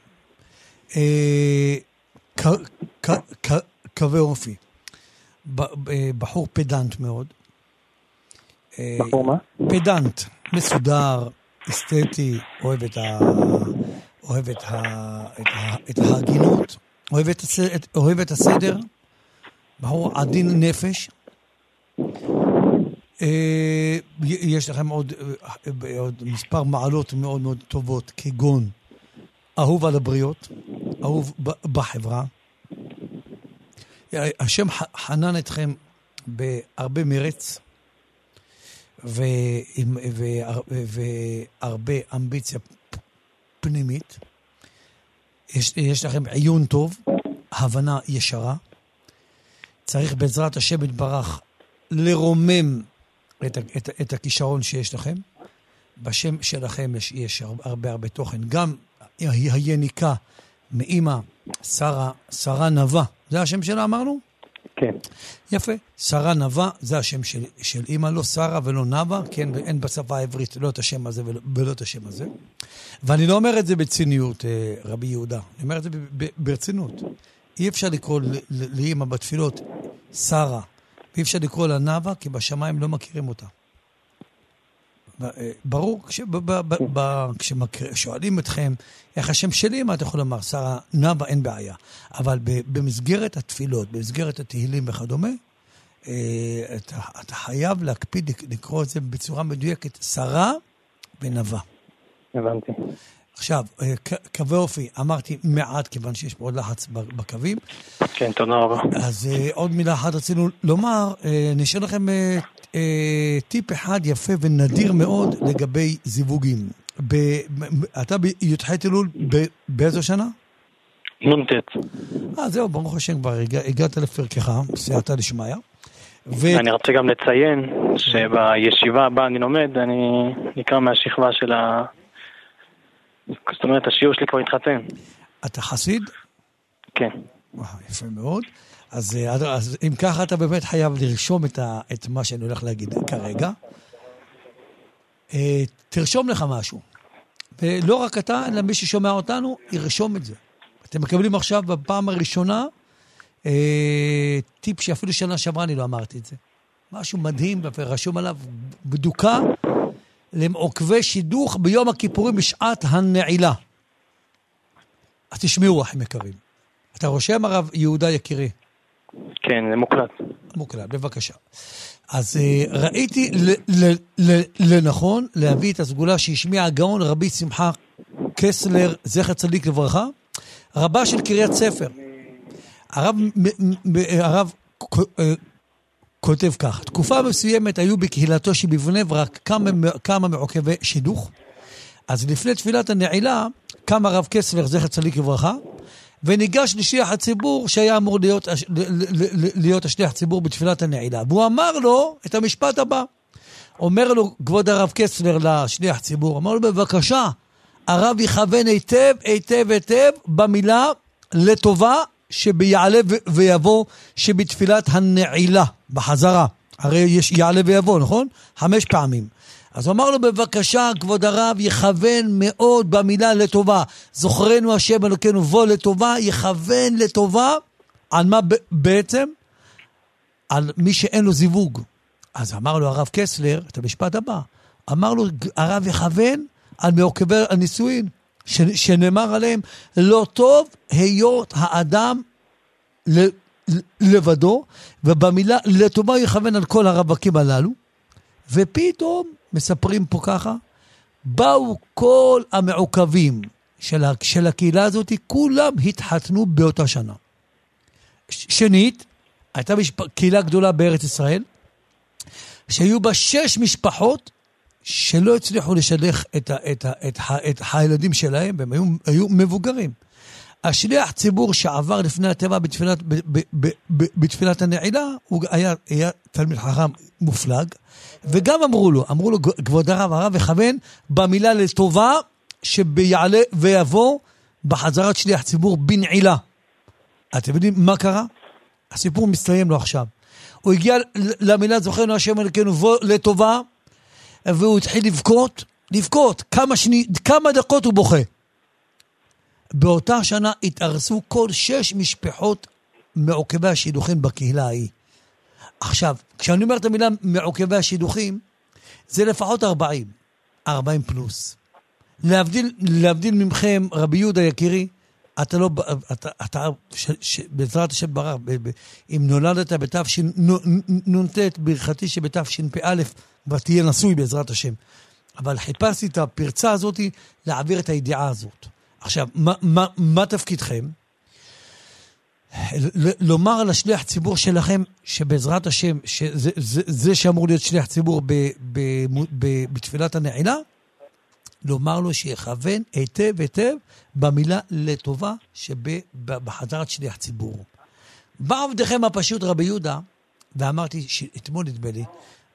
[SPEAKER 3] קווי אופי. בחור פדנט מאוד.
[SPEAKER 11] בחור מה?
[SPEAKER 3] פדנט, מסודר, אסתטי, אוהב את ה... אוהב את ה... את, ה... את ההגינות, אוהב את, הס... אוהב את הסדר, בחור עדין נפש. יש לכם עוד, עוד מספר מעלות מאוד מאוד טובות, כגון אהוב על הבריות, אהוב בחברה. השם חנן אתכם בהרבה מרץ, והרבה אמביציה פנימית. יש, יש לכם עיון טוב, הבנה ישרה. צריך בעזרת השם יתברך לרומם את, את, את הכישרון שיש לכם. בשם שלכם יש, יש הרבה הרבה תוכן. גם היניקה מאמא שרה, שרה נבה. זה השם שלה אמרנו?
[SPEAKER 11] כן.
[SPEAKER 3] יפה. שרה נבה, זה השם של, של אמא, לא שרה ולא נבה, כן, אין בשפה העברית לא את השם הזה ולא, ולא את השם הזה. ואני לא אומר את זה בציניות, רבי יהודה. אני אומר את זה ברצינות. אי אפשר לקרוא לאמא בתפילות שרה, ואי אפשר לקרוא לה נבה, כי בשמיים לא מכירים אותה. ברור, כששואלים אתכם איך השם שלי, מה אתה יכול לומר? שרה נבה, אין בעיה. אבל במסגרת התפילות, במסגרת התהילים וכדומה, אתה חייב להקפיד לקרוא את זה בצורה מדויקת, שרה ונבה.
[SPEAKER 11] הבנתי.
[SPEAKER 3] עכשיו, קווי אופי, אמרתי מעט, כיוון שיש פה עוד לחץ בקווים.
[SPEAKER 11] כן, תודה רבה.
[SPEAKER 3] אז עוד מילה אחת רצינו לומר, נשאר לכם טיפ אחד יפה ונדיר מאוד לגבי זיווגים. אתה בי"ח אלול באיזו שנה?
[SPEAKER 11] נונטט.
[SPEAKER 3] אה, זהו, ברוך השם כבר הגעת לפרקך, סייעתא דשמיא.
[SPEAKER 11] אני רוצה גם לציין שבישיבה הבאה אני לומד, אני נקרא מהשכבה של ה... זאת אומרת, השיעור שלי כבר התחתן.
[SPEAKER 3] אתה חסיד?
[SPEAKER 11] כן.
[SPEAKER 3] יפה מאוד. אז, אז אם ככה אתה באמת חייב לרשום את, ה, את מה שאני הולך להגיד כרגע. אה, תרשום לך משהו. ולא רק אתה, אלא מי ששומע אותנו, ירשום את זה. אתם מקבלים עכשיו בפעם הראשונה, אה, טיפ שאפילו שנה שעברה אני לא אמרתי את זה. משהו מדהים, ורשום עליו בדוקה, למעוקבי שידוך ביום הכיפורים בשעת הנעילה. אז תשמעו, אחים יקרים. אתה רושם הרב יהודה יקירי?
[SPEAKER 11] כן, זה מוקלט.
[SPEAKER 3] מוקלט, בבקשה. אז ראיתי לנכון להביא את הסגולה שהשמיע הגאון רבי שמחה קסלר, זכר צדיק לברכה, רבה של קריית ספר. הרב, הרב כותב כך, תקופה מסוימת היו בקהילתו שבבני ברק כמה, כמה מעוקבי שידוך, אז לפני תפילת הנעילה קם הרב קסלר, זכר צדיק לברכה, וניגש לשליח הציבור שהיה אמור להיות, להיות השליח הציבור בתפילת הנעילה. והוא אמר לו את המשפט הבא. אומר לו כבוד הרב קסלר לשליח הציבור, אמר לו בבקשה, הרב יכוון היטב, היטב, היטב במילה לטובה שביעלה ויבוא שבתפילת הנעילה, בחזרה. הרי יש יעלה ויבוא, נכון? חמש פעמים. אז הוא אמר לו בבקשה, כבוד הרב, יכוון מאוד במילה לטובה. זוכרנו השם אלוקינו, בוא לטובה, יכוון לטובה. על מה בעצם? על מי שאין לו זיווג. אז אמר לו הרב קסלר, את המשפט הבא, אמר לו הרב יכוון על מעוקבי הנישואין, ש, שנאמר עליהם, לא טוב היות האדם ל, לבדו, ובמילה לטובה יכוון על כל הרווקים הללו, ופתאום מספרים פה ככה, באו כל המעוקבים של, של הקהילה הזאת, כולם התחתנו באותה שנה. שנית, הייתה משפ... קהילה גדולה בארץ ישראל, שהיו בה שש משפחות, שלא הצליחו לשלח את, ה, את, ה, את, ה, את הילדים שלהם, והם היו, היו מבוגרים. השליח ציבור שעבר לפני הטבע בתפילת, ב, ב, ב, ב, בתפילת הנעילה, הוא היה, היה תלמיד חכם מופלג, וגם אמרו לו, אמרו לו, כבוד הרב, הרב יכוון במילה לטובה, שביעלה ויבוא בחזרת שליח ציבור בנעילה. אתם יודעים מה קרה? הסיפור מסתיים לו עכשיו. הוא הגיע למילה זוכרנו השם אלוקינו בוא לטובה, והוא התחיל לבכות, לבכות, כמה, שני, כמה דקות הוא בוכה. באותה שנה התארסו כל שש משפחות מעוקבי השידוכים בקהילה ההיא. עכשיו, כשאני אומר את המילה מעוקבי השידוכים, זה לפחות ארבעים, ארבעים פלוס. להבדיל, להבדיל ממכם, רבי יהודה יקירי, אתה לא, אתה, אתה, ש, ש, בעזרת השם ברח, אם נולדת בתשנ"ט, ברכתי שבתשפ"א, ותהיה נשוי בעזרת השם. אבל חיפשתי את הפרצה הזאת, להעביר את הידיעה הזאת. עכשיו, מה, מה, מה תפקידכם? לומר לשליח ציבור שלכם, שבעזרת השם, שזה, זה, זה שאמור להיות שליח ציבור ב, ב, ב, בתפילת הנעילה, לומר לו שיכוון היטב היטב במילה לטובה שבחזרת שליח ציבור. בא עבדכם הפשוט רבי יהודה, ואמרתי שאתמול נדמה לי,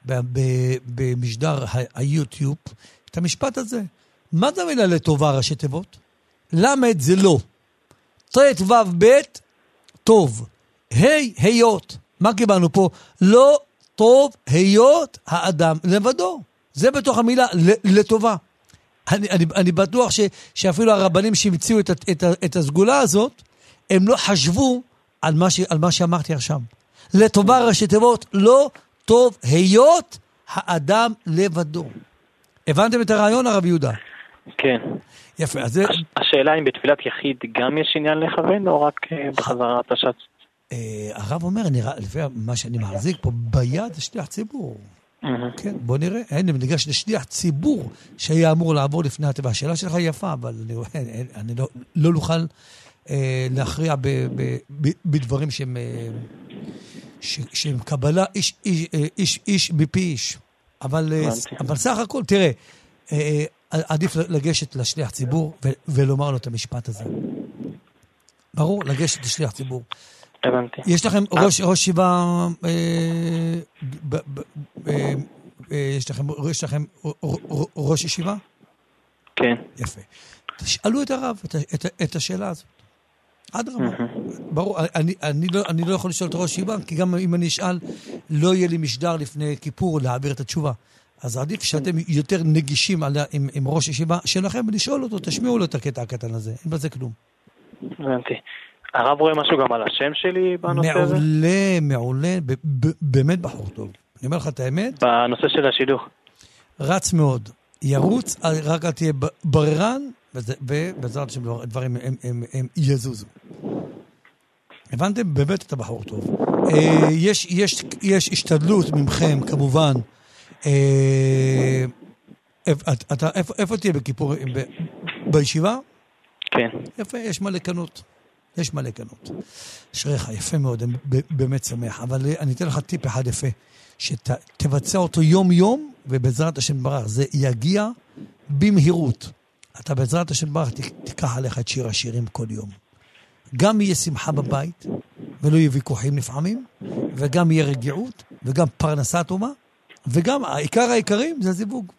[SPEAKER 3] במשדר היוטיוב, את המשפט הזה. מה זה מילה לטובה ראשי תיבות? למד זה לא. תת וו בית, טוב. היי, היות. מה קיבלנו פה? לא טוב היות האדם לבדו. זה בתוך המילה לטובה. אני, אני, אני בטוח ש, שאפילו הרבנים שהמציאו את, את, את הסגולה הזאת, הם לא חשבו על מה, ש, על מה שאמרתי עכשיו. לטובה ראשי תיבות, לא טוב היות האדם לבדו. הבנתם את הרעיון, הרב יהודה?
[SPEAKER 11] כן.
[SPEAKER 3] יפה, אז זה...
[SPEAKER 11] השאלה אם בתפילת יחיד גם יש עניין לכוון, או רק בחזרת השץ?
[SPEAKER 3] הרב אומר, לפי מה שאני מחזיק פה, ביד זה שליח ציבור. כן, בוא נראה. הנה, ניגש לשליח ציבור שהיה אמור לעבור לפני הטבע. השאלה שלך יפה, אבל אני לא נוכל להכריע בדברים שהם... שהם קבלה איש, איש, איש, איש בפי איש. אבל, אבל סך הכל, תראה, עדיף לגשת לשליח ציבור ולומר לו את המשפט הזה. ברור, לגשת לשליח ציבור.
[SPEAKER 11] הבנתי.
[SPEAKER 3] יש לכם ראש ישיבה, יש לכם ראש ישיבה?
[SPEAKER 11] כן.
[SPEAKER 3] יפה. תשאלו את הרב את השאלה הזאת. עד רמה. ברור, אני לא יכול לשאול את ראש ישיבה, כי גם אם אני אשאל, לא יהיה לי משדר לפני כיפור להעביר את התשובה. אז עדיף שאתם יותר נגישים עם ראש ישיבה שלכם, ולשאול אותו, תשמיעו לו את הקטע הקטן הזה. אין בזה כלום.
[SPEAKER 11] הבנתי. הרב רואה משהו גם על השם שלי בנושא הזה?
[SPEAKER 3] מעולה, מעולה, באמת בחור טוב. אני אומר לך את האמת.
[SPEAKER 11] בנושא של השידוך.
[SPEAKER 3] רץ מאוד. ירוץ, רק אל תהיה בררן, ובעזרת השם דברים הם יזוזו. הבנתם? באמת אתה בחור טוב. יש השתדלות ממכם, כמובן. איפה תהיה בכיפור? בישיבה?
[SPEAKER 11] כן.
[SPEAKER 3] יפה, יש מלא קנות. יש מלא קנות. אשריך, יפה מאוד, אני באמת שמח. אבל אני אתן לך טיפ אחד יפה, שתבצע אותו יום יום, ובעזרת השם ברך, זה יגיע במהירות. אתה בעזרת השם ברך תיקח עליך את שיר השירים כל יום. גם יהיה שמחה בבית, ולא יהיה ויכוחים לפעמים, וגם יהיה רגיעות, וגם פרנסה טובה, וגם העיקר העיקרים זה הזיווג.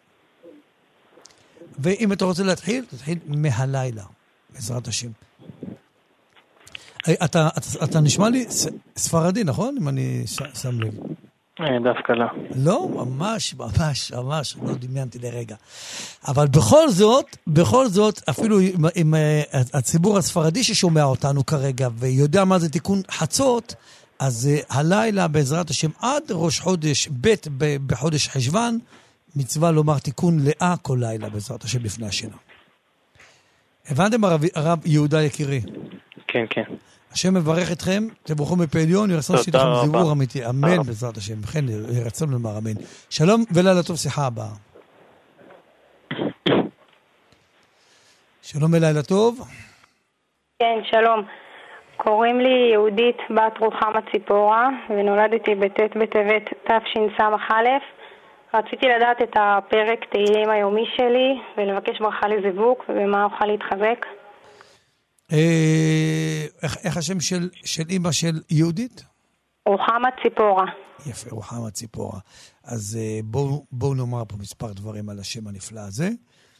[SPEAKER 3] ואם אתה רוצה להתחיל, תתחיל מהלילה, בעזרת השם. אתה, אתה, אתה נשמע לי ספרדי, נכון? אם אני שם לב.
[SPEAKER 11] דווקא לא.
[SPEAKER 3] לא, ממש, ממש, ממש, לא דמיינתי לרגע. אבל בכל זאת, בכל זאת, אפילו עם, עם הציבור הספרדי ששומע אותנו כרגע, ויודע מה זה תיקון חצות, אז הלילה, בעזרת השם, עד ראש חודש ב' בחודש חשבן, מצווה לומר תיקון לאה כל לילה, בעזרת השם, לפני השינה. הבנתם, הרב, הרב יהודה יקירי?
[SPEAKER 11] כן, כן.
[SPEAKER 3] השם מברך אתכם, תבורכו מפי עליון, ירצון שתהיה לכם זיבור אמיתי. אמן, בעזרת השם. וכן, ירצון לומר אמן. שלום ולילה טוב, שיחה הבאה. שלום ולילה טוב.
[SPEAKER 10] כן, שלום. קוראים לי יהודית בת רוחמה ציפורה, ונולדתי בט' בטבת תשס"א. רציתי לדעת את הפרק תהילים היומי שלי, ולבקש ברכה לזיווג, ובמה אוכל להתחזק.
[SPEAKER 3] איך השם של אמא של יהודית?
[SPEAKER 10] רוחמה ציפורה.
[SPEAKER 3] יפה, רוחמה ציפורה. אז בואו נאמר פה מספר דברים על השם הנפלא הזה.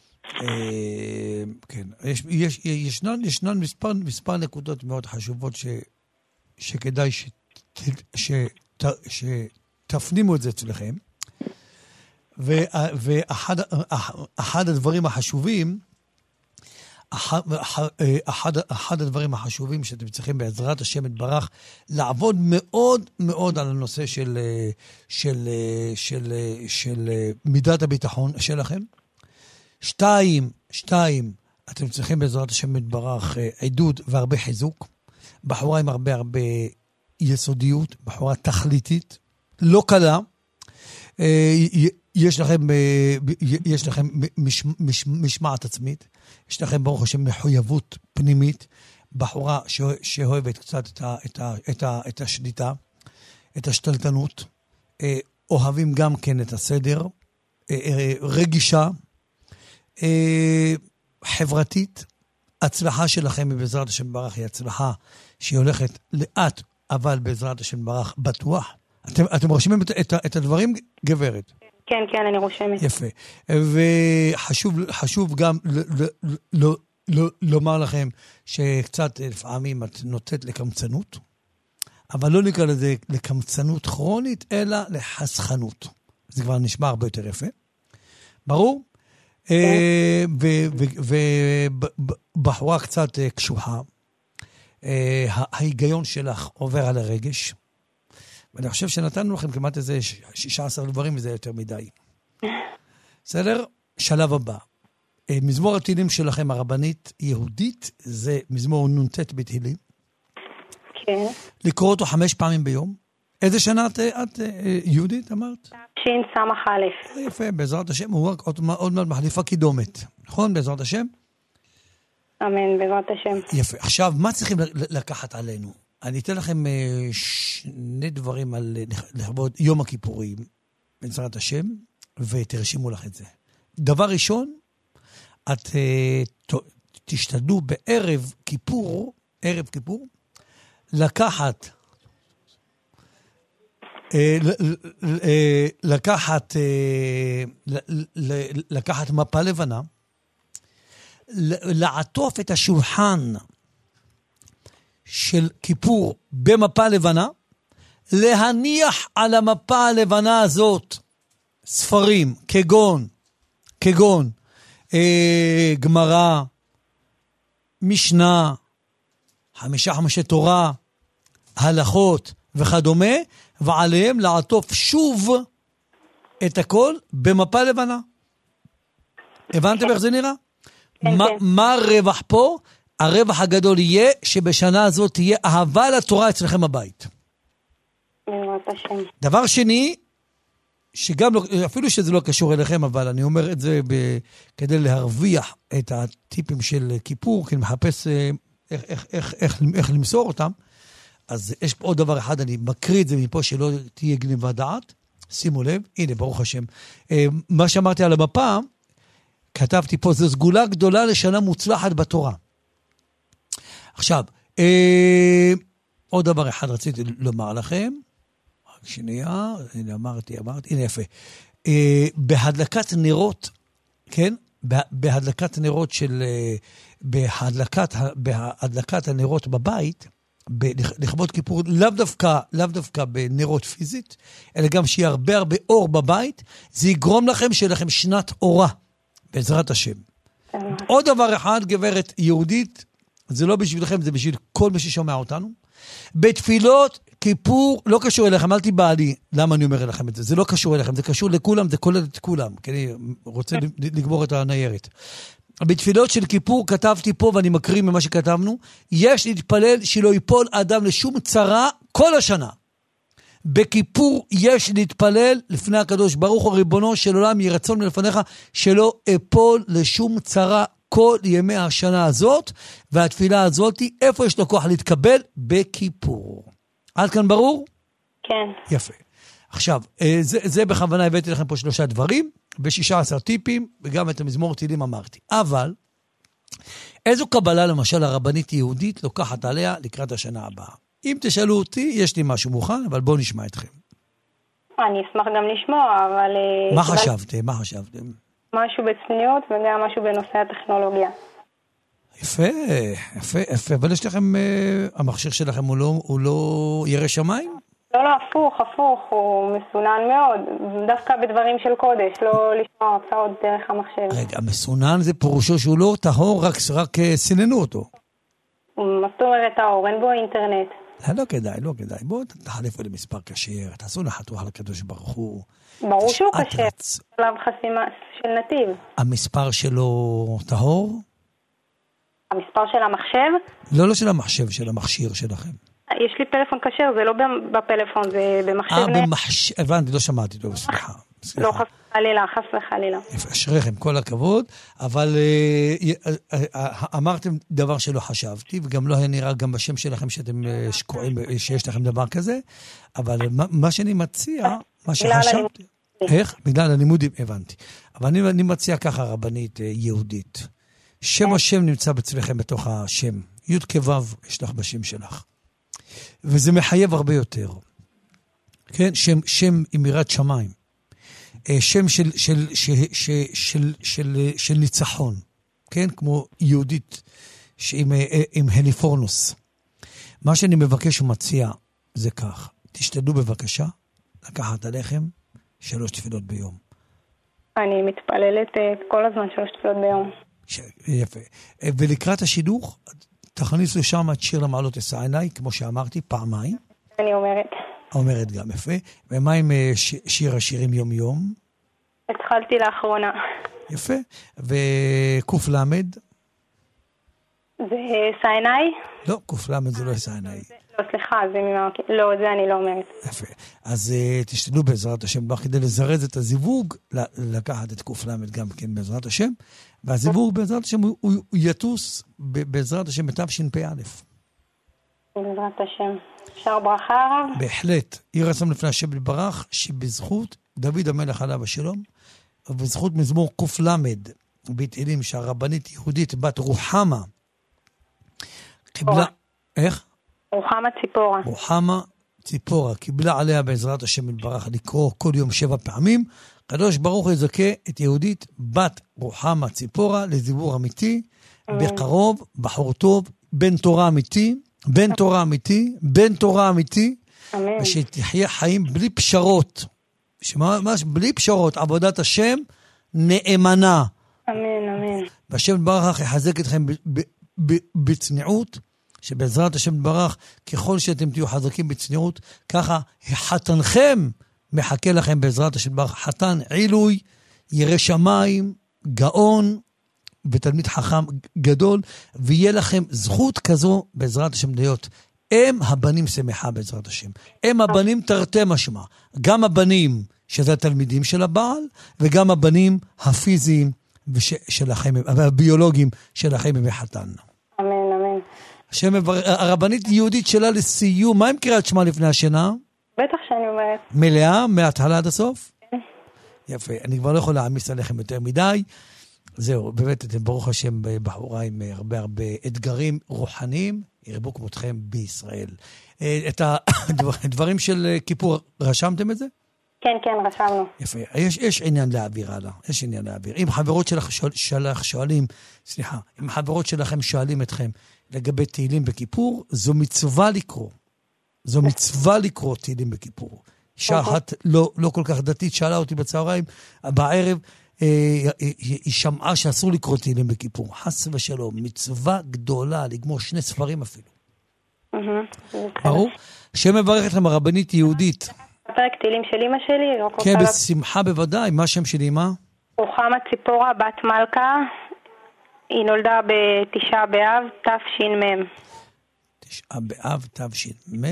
[SPEAKER 3] כן, ישנן מספר נקודות מאוד חשובות שכדאי שתפנימו את זה אצלכם. ואחד הדברים החשובים, אחד, אחד, אחד הדברים החשובים שאתם צריכים בעזרת השם יתברך לעבוד מאוד מאוד על הנושא של, של, של, של מידת הביטחון שלכם. שתיים, שתיים, אתם צריכים בעזרת השם יתברך עידוד והרבה חיזוק. בחורה עם הרבה הרבה יסודיות, בחורה תכליתית, לא קלה. יש לכם, יש לכם מש, מש, משמעת עצמית, יש לכם ברוך השם מחויבות פנימית, בחורה שאוהבת קצת את, ה, את, ה, את, ה, את השליטה, את השתלטנות, אוהבים גם כן את הסדר, רגישה, חברתית. הצלחה שלכם בעזרת השם ברך היא הצלחה שהיא הולכת לאט, אבל בעזרת השם ברך בטוח. אתם, אתם רושמים את, את, את הדברים, גברת?
[SPEAKER 10] כן, כן, אני רושמת.
[SPEAKER 3] יפה. וחשוב חשוב גם ל, ל, ל, ל, לומר לכם שקצת לפעמים את נוטת לקמצנות, אבל לא נקרא לזה לקמצנות כרונית, אלא לחסכנות. זה כבר נשמע הרבה יותר יפה. ברור? ובחורה קצת קשוחה. ההיגיון שלך עובר על הרגש. ואני חושב שנתנו לכם כמעט איזה שישה עשר דברים, וזה יותר מדי. בסדר? שלב הבא. מזמור התהילים שלכם, הרבנית יהודית, זה מזמור נ"ט בתהילים.
[SPEAKER 10] כן. לקרוא
[SPEAKER 3] אותו חמש פעמים ביום. איזה שנה את, את יהודית, אמרת?
[SPEAKER 10] תשס"א.
[SPEAKER 3] יפה, בעזרת השם, הוא רק עוד, עוד מעט מחליפה קידומת. נכון? בעזרת השם?
[SPEAKER 10] אמן, בעזרת השם.
[SPEAKER 3] יפה. עכשיו, מה צריכים לקחת עלינו? אני אתן לכם שני דברים על לכבוד יום הכיפורים, בעזרת השם, ותרשימו לך את זה. דבר ראשון, את uh, תשתדלו בערב כיפור, ערב כיפור, לקחת, uh, לקחת, uh, לקחת מפה לבנה, לעטוף את השולחן של כיפור במפה לבנה, להניח על המפה הלבנה הזאת ספרים, כגון, כגון, אה, גמרא, משנה, חמישה חמשי תורה, הלכות וכדומה, ועליהם לעטוף שוב את הכל במפה לבנה. הבנתם איך זה נראה? מה, מה הרווח פה? הרווח הגדול יהיה שבשנה הזאת תהיה אהבה לתורה אצלכם בבית. דבר שני, שגם לא, אפילו שזה לא קשור אליכם, אבל אני אומר את זה ב, כדי להרוויח את הטיפים של כיפור, כי אני מחפש איך, איך, איך, איך, איך למסור אותם. אז יש עוד דבר אחד, אני מקריא את זה מפה שלא תהיה גניבה דעת. שימו לב, הנה ברוך השם. מה שאמרתי על המפה, כתבתי פה, זו סגולה גדולה לשנה מוצלחת בתורה. עכשיו, אה, עוד דבר אחד רציתי לומר לכם, רק שנייה, הנה אמרתי, אמרתי, הנה יפה. אה, בהדלקת נרות, כן? בהדלקת נרות של, אה, בהדלקת, בהדלקת הנרות בבית, לכבוד כיפור, לאו דווקא, לאו דווקא בנרות פיזית, אלא גם שיהיה הרבה הרבה אור בבית, זה יגרום לכם שיהיה לכם שנת אורה, בעזרת השם. עוד דבר אחד, גברת יהודית, זה לא בשבילכם, זה בשביל כל מי ששומע אותנו. בתפילות כיפור, לא קשור אליכם, אל תיבא לי למה אני אומר לכם את זה. זה לא קשור אליכם, זה קשור לכולם, זה כולל את כולם, כי אני רוצה לגמור את הניירת. בתפילות של כיפור כתבתי פה, ואני מקריא ממה שכתבנו, יש להתפלל שלא ייפול אדם לשום צרה כל השנה. בכיפור יש להתפלל לפני הקדוש ברוך הוא ריבונו של עולם, יהי רצון מלפניך שלא אפול לשום צרה כל ימי השנה הזאת, והתפילה הזאת, איפה יש לו כוח להתקבל? בכיפור. עד כאן ברור?
[SPEAKER 10] כן.
[SPEAKER 3] יפה. עכשיו, זה, זה בכוונה הבאתי לכם פה שלושה דברים, ב-שישה עשר טיפים, וגם את המזמור תהילים אמרתי. אבל, איזו קבלה למשל הרבנית יהודית לוקחת עליה לקראת השנה הבאה? אם תשאלו אותי, יש לי משהו מוכן, אבל בואו נשמע אתכם.
[SPEAKER 10] אני אשמח גם לשמוע, אבל...
[SPEAKER 3] מה חשבתם? מה חשבתם?
[SPEAKER 10] משהו בצניעות וגם משהו בנושא הטכנולוגיה.
[SPEAKER 3] יפה, יפה, יפה. אבל יש לכם, המכשיר שלכם הוא לא, הוא לא ירא שמיים?
[SPEAKER 10] לא, לא, הפוך, הפוך, הוא מסונן מאוד. דווקא בדברים של קודש, לא לשמוע הרצאות דרך המחשב.
[SPEAKER 3] רגע, מסונן זה פירושו שהוא לא טהור, רק, רק סיננו אותו.
[SPEAKER 10] מה זאת אומרת טהור? אין בו אינטרנט.
[SPEAKER 3] לא, לא כדאי, לא כדאי. בואו תחליפו למספר כשר, תעשו נחתוך לקדוש ברוך הוא.
[SPEAKER 10] ברור שהוא כשר, שלב חסימה של נתיב. המספר
[SPEAKER 3] שלו טהור?
[SPEAKER 10] המספר של המחשב?
[SPEAKER 3] לא, לא של המחשב, של המכשיר שלכם.
[SPEAKER 10] יש לי פלאפון כשר, זה לא בפלאפון, זה במחשב.
[SPEAKER 3] אה, במחשב, הבנתי, לא שמעתי, לא, סליחה.
[SPEAKER 10] לא חס וחלילה, חס וחלילה.
[SPEAKER 3] אשריכם, כל הכבוד, אבל אמרתם דבר שלא חשבתי, וגם לא היה נראה גם בשם שלכם שאתם שקועים, שיש לכם דבר כזה, אבל מה שאני מציע, מה שחשבתי... איך? בגלל הלימודים, הבנתי. אבל אני מציע ככה, רבנית יהודית, שם השם נמצא אצלכם בתוך השם, י' כו' יש לך בשם שלך. וזה מחייב הרבה יותר. כן? שם, שם עם יראת שמיים. שם של, של, של, של, של, של, של ניצחון. כן? כמו יהודית עם, עם הליפורנוס. מה שאני מבקש ומציע זה כך. תשתדלו בבקשה לקחת עליכם שלוש תפילות ביום.
[SPEAKER 10] אני מתפללת כל הזמן שלוש תפילות ביום.
[SPEAKER 3] ש... יפה. ולקראת השידוך, תכניסו שם את שיר למעלות אשא עיני, כמו שאמרתי, פעמיים.
[SPEAKER 10] אני אומרת.
[SPEAKER 3] אומרת גם, יפה. ומה עם ש... שיר השירים יום יום?
[SPEAKER 10] התחלתי לאחרונה.
[SPEAKER 3] יפה. וקוף למד?
[SPEAKER 10] זה אשא עיני?
[SPEAKER 3] לא, קוף למד זה לא אשא עיני.
[SPEAKER 10] לא, סליחה, זה ממערכת. לא, זה אני לא אומרת.
[SPEAKER 3] יפה. אז uh, תשתדלו בעזרת השם, כדי לזרז את הזיווג, לקחת את קוף למד גם כן בעזרת השם, והזיווג בעזרת השם הוא, הוא, הוא יטוס בעזרת השם בתשפ"א.
[SPEAKER 10] בעזרת השם. אפשר ברכה הרב?
[SPEAKER 3] בהחלט. יהי רצון לפני השם יתברך, שבזכות דוד המלך עליו השלום, ובזכות מזמור קוף למד, בתהילים שהרבנית יהודית בת רוחמה קיבלה, איך?
[SPEAKER 10] רוחמה ציפורה.
[SPEAKER 3] רוחמה ציפורה קיבלה עליה בעזרת השם יתברך לקרוא כל יום שבע פעמים. הקדוש ברוך הוא יזכה את יהודית בת רוחמה ציפורה לזיבור אמיתי, בקרוב, בחור טוב, בן תורה אמיתי, בן תורה אמיתי, בן תורה אמיתי, ושתחיה חיים בלי פשרות, שממש בלי פשרות, עבודת השם נאמנה.
[SPEAKER 10] אמן, אמן.
[SPEAKER 3] והשם יתברך יחזק אתכם בצניעות, שבעזרת השם יתברך, ככל שאתם תהיו חזקים בצניעות, ככה חתנכם מחכה לכם בעזרת השם יתברך, חתן עילוי, ירא שמיים, גאון, ותלמיד חכם גדול, ויהיה לכם זכות כזו בעזרת השם להיות. הם הבנים שמחה בעזרת השם. הם הבנים תרתי משמע. גם הבנים שזה התלמידים של הבעל, וגם הבנים הפיזיים שלכם, הביולוגיים שלכם בחתן.
[SPEAKER 10] אמן, אמן.
[SPEAKER 3] השם, הרבנית יהודית שלה לסיום, מה עם קריאת שמע לפני השינה?
[SPEAKER 10] בטח שאני אומרת.
[SPEAKER 3] מלאה, מההתחלה עד הסוף?
[SPEAKER 10] כן.
[SPEAKER 3] יפה, אני כבר לא יכול להעמיס עליכם יותר מדי. זהו, באמת, אתם ברוך השם בחורה עם הרבה הרבה אתגרים רוחניים, ירבו כמותכם בישראל. את הדברים של כיפור, רשמתם את זה?
[SPEAKER 10] כן, כן, רשמנו.
[SPEAKER 3] יפה, יש, יש עניין להעביר הלאה, יש עניין להעביר. אם חברות שלך שואל, שלך שואלים, סליחה, אם חברות שלכם שואלים אתכם לגבי תהילים בכיפור, זו מצווה לקרוא. זו מצווה לקרוא תהילים בכיפור. אישה אחת לא, לא כל כך דתית שאלה אותי בצהריים, בערב, היא שמעה שאסור לקרוא תהילים בכיפור. חס ושלום, מצווה גדולה, לגמור שני ספרים אפילו. ברור? השם מברך אתכם הרבנית יהודית.
[SPEAKER 10] פרק תהילים של אמא שלי.
[SPEAKER 3] כן, בשמחה בוודאי. מה השם של אמא?
[SPEAKER 10] רוחמה ציפורה, בת מלכה. היא נולדה בתשעה באב, תש"מ.
[SPEAKER 3] תשעה באב, תש"מ.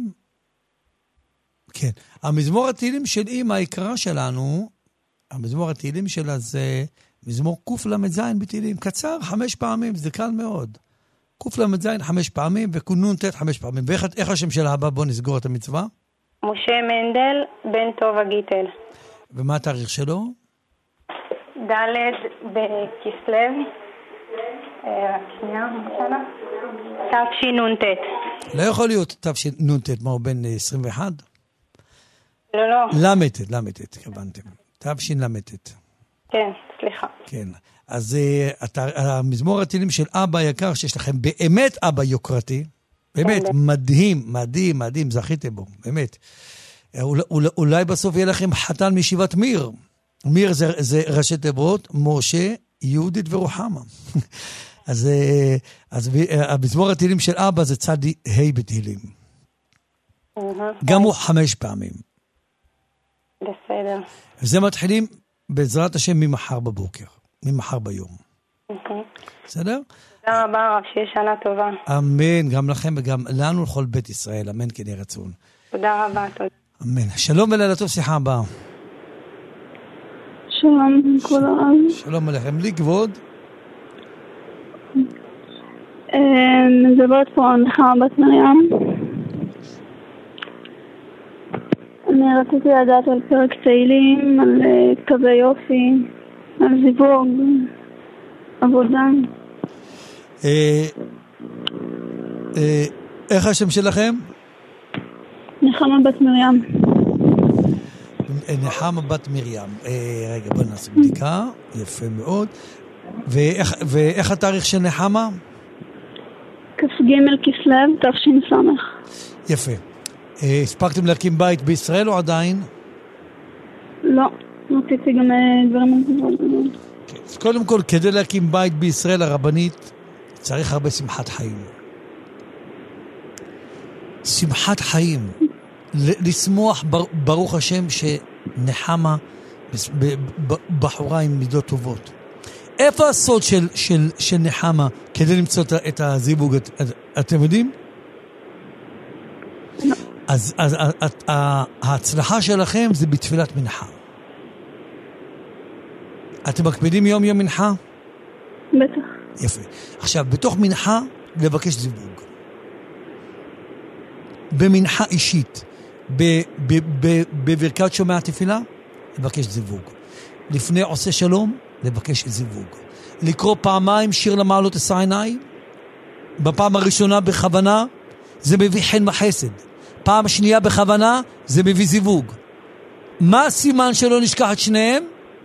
[SPEAKER 3] כן. המזמור התהילים של אמא היקרה שלנו, המזמור התהילים שלה זה מזמור קוף למד זין בתהילים. קצר, חמש פעמים, זה קל מאוד. קוף למד זין חמש פעמים, וקונון תת חמש פעמים. ואיך השם של האבא? בוא נסגור את המצווה.
[SPEAKER 10] משה מנדל, בן טוב הגיטל.
[SPEAKER 3] ומה התאריך שלו?
[SPEAKER 10] ד' בכסלו. רק שנייה, משנה. תשנ"ט.
[SPEAKER 3] לא יכול להיות תשנ"ט, מה הוא בן עשרים ואחת?
[SPEAKER 10] לא, לא.
[SPEAKER 3] למתת, למתת, כוונתם. תשל"ט.
[SPEAKER 10] כן, סליחה.
[SPEAKER 3] כן. אז המזמור התהילים של אבא יקר, שיש לכם באמת אבא יוקרתי, באמת, מדהים, מדהים, מדהים, זכיתם בו, באמת. אולי בסוף יהיה לכם חתן מישיבת מיר. מיר זה, זה ראשי תיבות, משה, יהודית ורוחמה. אז, אז המזמור התהילים של אבא זה צד ה' בתהילים. גם הוא חמש פעמים.
[SPEAKER 10] בסדר.
[SPEAKER 3] וזה מתחילים בעזרת השם ממחר בבוקר, ממחר ביום. בסדר?
[SPEAKER 10] תודה רבה, רב, שיהיה שנה טובה.
[SPEAKER 3] אמן, גם לכם וגם לנו לכל בית ישראל, אמן כן יהי רצון.
[SPEAKER 10] תודה רבה, תודה.
[SPEAKER 3] אמן. שלום ולילה טוב, שיחה הבאה.
[SPEAKER 12] שלום, כל הרב.
[SPEAKER 3] שלום עליכם, לי כבוד.
[SPEAKER 12] מדברת פה נחמה בת מרים. אני רציתי לדעת על פרק תהילים, על קווי יופי, על זיווג, עבודה.
[SPEAKER 3] איך השם שלכם?
[SPEAKER 12] נחמה בת מרים.
[SPEAKER 3] נחמה בת מרים. רגע, בוא נעשה בדיקה. יפה מאוד. ואיך התאריך של נחמה?
[SPEAKER 12] כ"ג כסלו, תש"ס.
[SPEAKER 3] יפה. הספקתם להקים בית בישראל או עדיין?
[SPEAKER 12] לא, רציתי גם דברים אחרים.
[SPEAKER 3] אז קודם כל, כדי להקים בית בישראל הרבנית, צריך הרבה שמחת חיים. שמחת חיים. לשמוח ברוך השם שנחמה בחורה עם מידות טובות. איפה הסוד של, של, של נחמה כדי למצוא את הזיווג? את, אתם יודעים? אז, אז, אז ההצלחה שלכם זה בתפילת מנחה. אתם מקפידים יום יום מנחה?
[SPEAKER 12] בטח.
[SPEAKER 3] יפה. עכשיו, בתוך מנחה לבקש זיווג. במנחה אישית, בברכת שומע תפילה, לבקש זיווג. לפני עושה שלום, לבקש זיווג. לקרוא פעמיים שיר למעלות עשה עיניים, בפעם הראשונה בכוונה, זה מביא חן וחסד. פעם שנייה בכוונה, זה מביא זיווג. מה הסימן שלא נשכח את שניהם?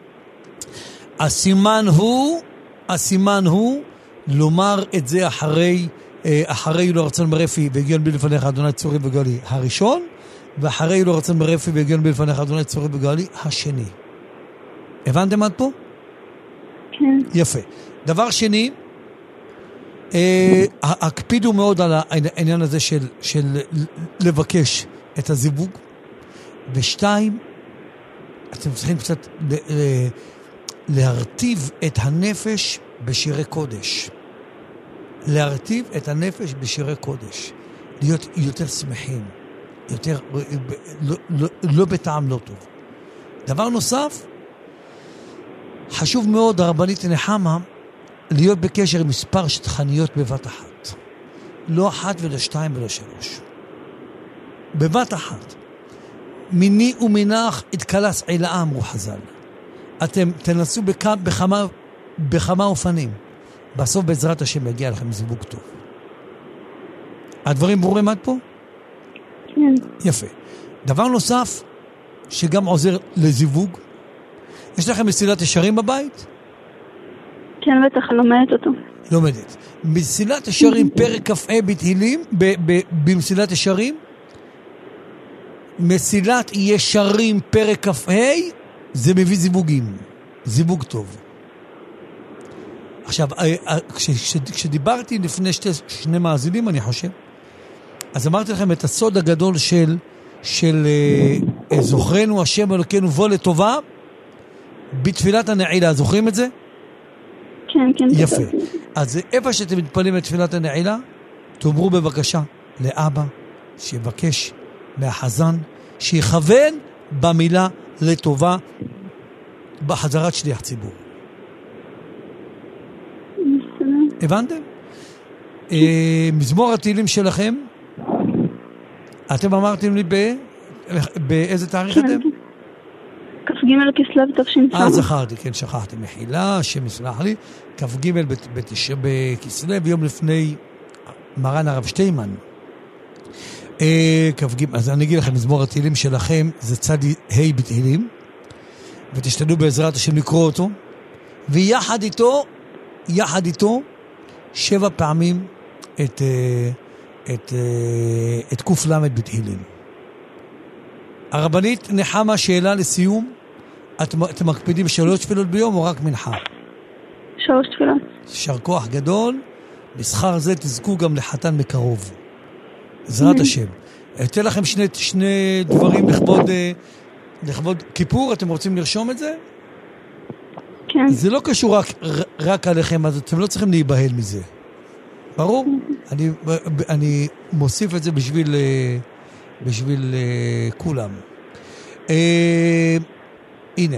[SPEAKER 3] הסימן הוא, הסימן הוא, לומר את זה אחרי, אחרי לא רצון ברפי והגיון בי לפניך אדוני צורי וגאלי הראשון, ואחרי לא רצון ברפי והגיון בי לפניך אדוני צורי וגאלי השני. הבנתם עד פה?
[SPEAKER 12] כן.
[SPEAKER 3] יפה. דבר שני, אה, הקפידו מאוד על העניין הזה של, של לבקש את הזיווג. ושתיים, אתם צריכים קצת להרטיב את הנפש בשירי קודש. להרטיב את הנפש בשירי קודש. להיות יותר שמחים. יותר, לא, לא, לא בטעם לא טוב. דבר נוסף, חשוב מאוד, הרבנית נחמה, להיות בקשר עם מספר שטחניות בבת אחת. לא אחת ולא שתיים ולא שלוש. בבת אחת. מיני ומנח התקלס עילאה, אמרו חז"ל. אתם תנסו בכמה, בכמה, בכמה אופנים. בסוף בעזרת השם יגיע לכם זיווג טוב. הדברים ברורים עד פה?
[SPEAKER 12] כן.
[SPEAKER 3] יפה. דבר נוסף, שגם עוזר לזיווג, יש לכם מסילת ישרים בבית?
[SPEAKER 12] כן, בטח, אני לומדת אותו.
[SPEAKER 3] לומדת. מסילת ישרים, פרק כ"ה בתהילים, במסילת ישרים, מסילת ישרים, פרק כ"ה, זה מביא זיווגים. זיווג טוב. עכשיו, כש, כשדיברתי לפני שתי, שני מאזינים, אני חושב, אז אמרתי לכם את הסוד הגדול של, של אה, זוכרנו השם אלוקינו בוא לטובה, בתפילת הנעילה. זוכרים את זה?
[SPEAKER 12] כן, כן.
[SPEAKER 3] יפה. אז איפה שאתם מתפלים את תפילת הנעילה, תאמרו בבקשה לאבא, שיבקש מהחזן, שיכוון במילה לטובה, בחזרת שליח ציבור. הבנתם? מזמור התהילים שלכם, אתם אמרתם לי באיזה תאריך אתם?
[SPEAKER 12] כ"ג כסלו תש"ס.
[SPEAKER 3] אה, זכרתי, כן, שכחתי. מחילה, השם יסלח לי. כ"ג בכסלו, יום לפני מרן הרב שטיימן. כ"ג, אז אני אגיד לכם, מזמור התהילים שלכם, זה צד ה' בתהילים, ותשתדלו בעזרת השם לקרוא אותו, ויחד איתו, יחד איתו, שבע פעמים את, את, את קוף למד בתהילים. הרבנית נחמה, שאלה לסיום, אתם, אתם מקפידים שלוש תפילות ביום או רק מנחה?
[SPEAKER 12] שלוש תפילות.
[SPEAKER 3] שר כוח גדול, בשכר זה תזכו גם לחתן מקרוב. עזרת השם. אתן לכם שני, שני דברים לכבוד, לכבוד כיפור, אתם רוצים לרשום את זה?
[SPEAKER 12] כן.
[SPEAKER 3] זה לא קשור רק, רק עליכם, אז אתם לא צריכים להיבהל מזה. ברור? אני, אני מוסיף את זה בשביל, בשביל כולם. אה, הנה.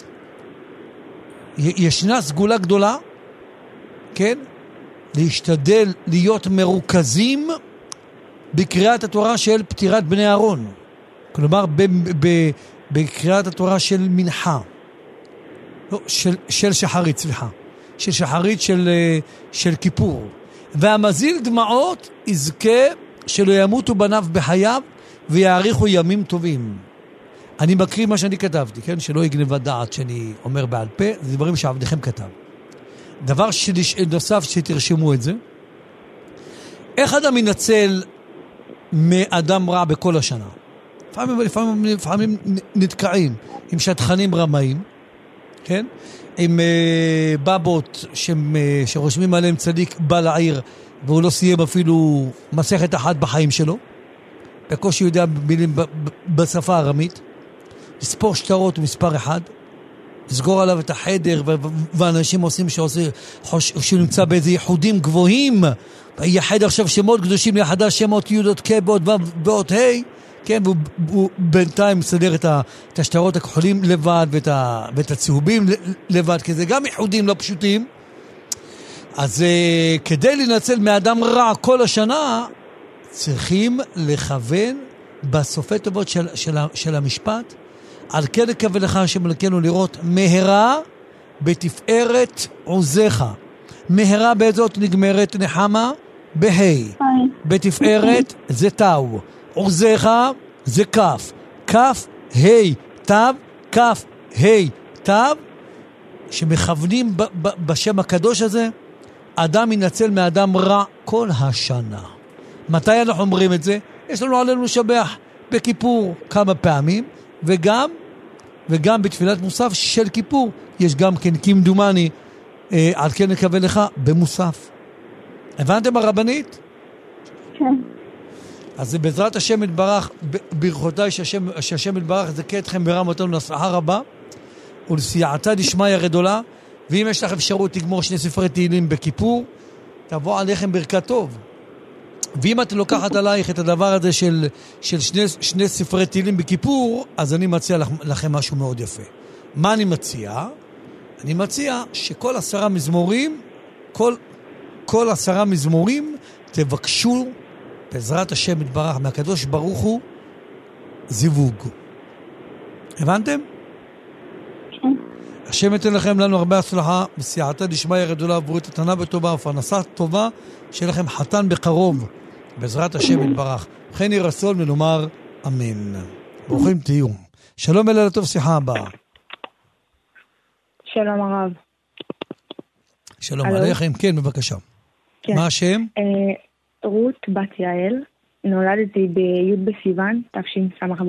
[SPEAKER 3] ישנה סגולה גדולה, כן? להשתדל להיות מרוכזים בקריאת התורה של פטירת בני אהרון. כלומר, ב, ב, בקריאת התורה של מנחה. לא, של, של שחרית, סליחה. של שחרית של, של כיפור. והמזיל דמעות יזכה שלא ימותו בניו בחייו ויעריכו ימים טובים. אני מקריא מה שאני כתבתי, כן? שלא יגנבה דעת שאני אומר בעל פה, זה דברים שעבדכם כתב. דבר נוסף שתרשמו את זה, איך אדם ינצל מאדם רע בכל השנה? לפעמים, לפעמים, לפעמים נתקעים עם שטחנים רמאים, כן? עם uh, בבות ש, uh, שרושמים עליהם צדיק בא לעיר, והוא לא סיים אפילו מסכת אחת בחיים שלו, בקושי יודע מילים ב, ב, בשפה הארמית, לספור שטרות ומספר אחד, לסגור עליו את החדר, ו- ו- ואנשים עושים שעושה, חוש, שנמצא באיזה ייחודים גבוהים, יחד עכשיו שמות קדושים ליחדה שמות יהודות כבאות ואות ה', כן, והוא, והוא בינתיים מסדר את, ה, את השטרות הכחולים לבד, ואת, ה, ואת הצהובים לבד, כי זה גם ייחודים לא פשוטים. אז uh, כדי לנצל מאדם רע כל השנה, צריכים לכוון בסופי טובות של, של, של המשפט, על כן נקווה לך השם אלוקינו לראות מהרה בתפארת עוזך. מהרה באיזות נגמרת נחמה? בהי. בתפארת זה תאו. עוזך זה כף. כף, הי, תו, כף, הי, תו, שמכוונים ב- ב- בשם הקדוש הזה, אדם ינצל מאדם רע כל השנה. מתי אנחנו אומרים את זה? יש לנו עלינו לשבח בכיפור כמה פעמים, וגם, וגם בתפילת מוסף של כיפור, יש גם כן כמדומני, אה, על כן נקווה לך במוסף. הבנתם הרבנית?
[SPEAKER 12] כן.
[SPEAKER 3] אז בעזרת השם יתברך, ברכותיי שהשם, שהשם יתברך יזכה אתכם ברמתנו להצלחה רבה, ולסייעתא דשמיא גדולה, ואם יש לך אפשרות לגמור שני ספרי תהילים בכיפור, תבוא עליכם ברכת טוב. ואם את לוקחת עלייך את הדבר הזה של, של שני, שני ספרי תהילים בכיפור, אז אני מציע לכם משהו מאוד יפה. מה אני מציע? אני מציע שכל עשרה מזמורים, כל, כל עשרה מזמורים, תבקשו בעזרת השם יתברך מהקדוש ברוך הוא זיווג. הבנתם?
[SPEAKER 12] כן.
[SPEAKER 3] השם ייתן לכם לנו הרבה הצלחה, בסייעתא דשמיא גדולה, ובריאות איתנה וטובה ופרנסה טובה, שיהיה לכם חתן בקרוב, בעזרת השם יתברך. וכן יהי רצון ונאמר אמן. ברוכים תהיו. שלום אלה לטוב, שיחה הבאה.
[SPEAKER 7] שלום הרב.
[SPEAKER 3] שלום עליכם, כן בבקשה.
[SPEAKER 7] כן.
[SPEAKER 3] מה השם?
[SPEAKER 7] אה, רות בת יעל, נולדתי בי' בסיוון, תשס"ב.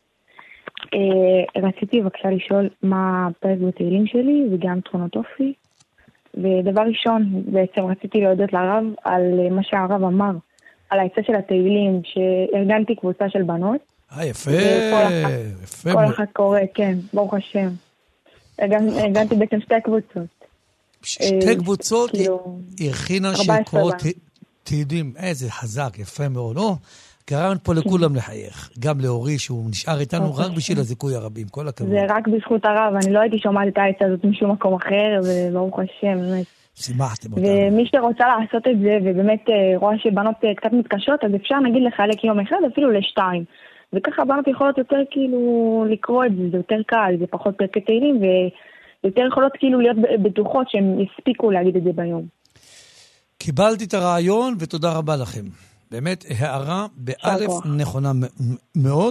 [SPEAKER 7] אה, רציתי בבקשה לשאול מה הפרק בתהילים שלי וגם תכונות אופי. ודבר ראשון, בעצם רציתי להודות לרב על מה שהרב אמר, על העצה של התהילים, שארגנתי קבוצה של בנות.
[SPEAKER 3] אה, יפה, יפה.
[SPEAKER 7] כל אחת קורא, כן, ברוך השם. ארגנתי בעצם שתי קבוצות.
[SPEAKER 3] שתי קבוצות היא הכינה שקוראות תהילים. איזה חזק, יפה מאוד. או, גרם פה לכולם לחייך. גם לאורי שהוא נשאר איתנו רק בשביל הזיכוי הרבים. כל הכבוד.
[SPEAKER 7] זה רק בזכות הרב. אני לא הייתי שומעת את העצה הזאת משום מקום אחר, וברוך השם, באמת.
[SPEAKER 3] שימחתם אותנו.
[SPEAKER 7] ומי שרוצה לעשות את זה, ובאמת רואה שבנות קצת מתקשות, אז אפשר נגיד לחלק יום אחד אפילו לשתיים. וככה בנות יכולות יותר כאילו לקרוא את זה, זה יותר קל, זה פחות פרקי תהילים, ויותר יכולות כאילו להיות בטוחות שהם יספיקו להגיד את זה ביום.
[SPEAKER 3] קיבלתי את הרעיון ותודה רבה לכם. באמת הערה באלף נכונה מאוד,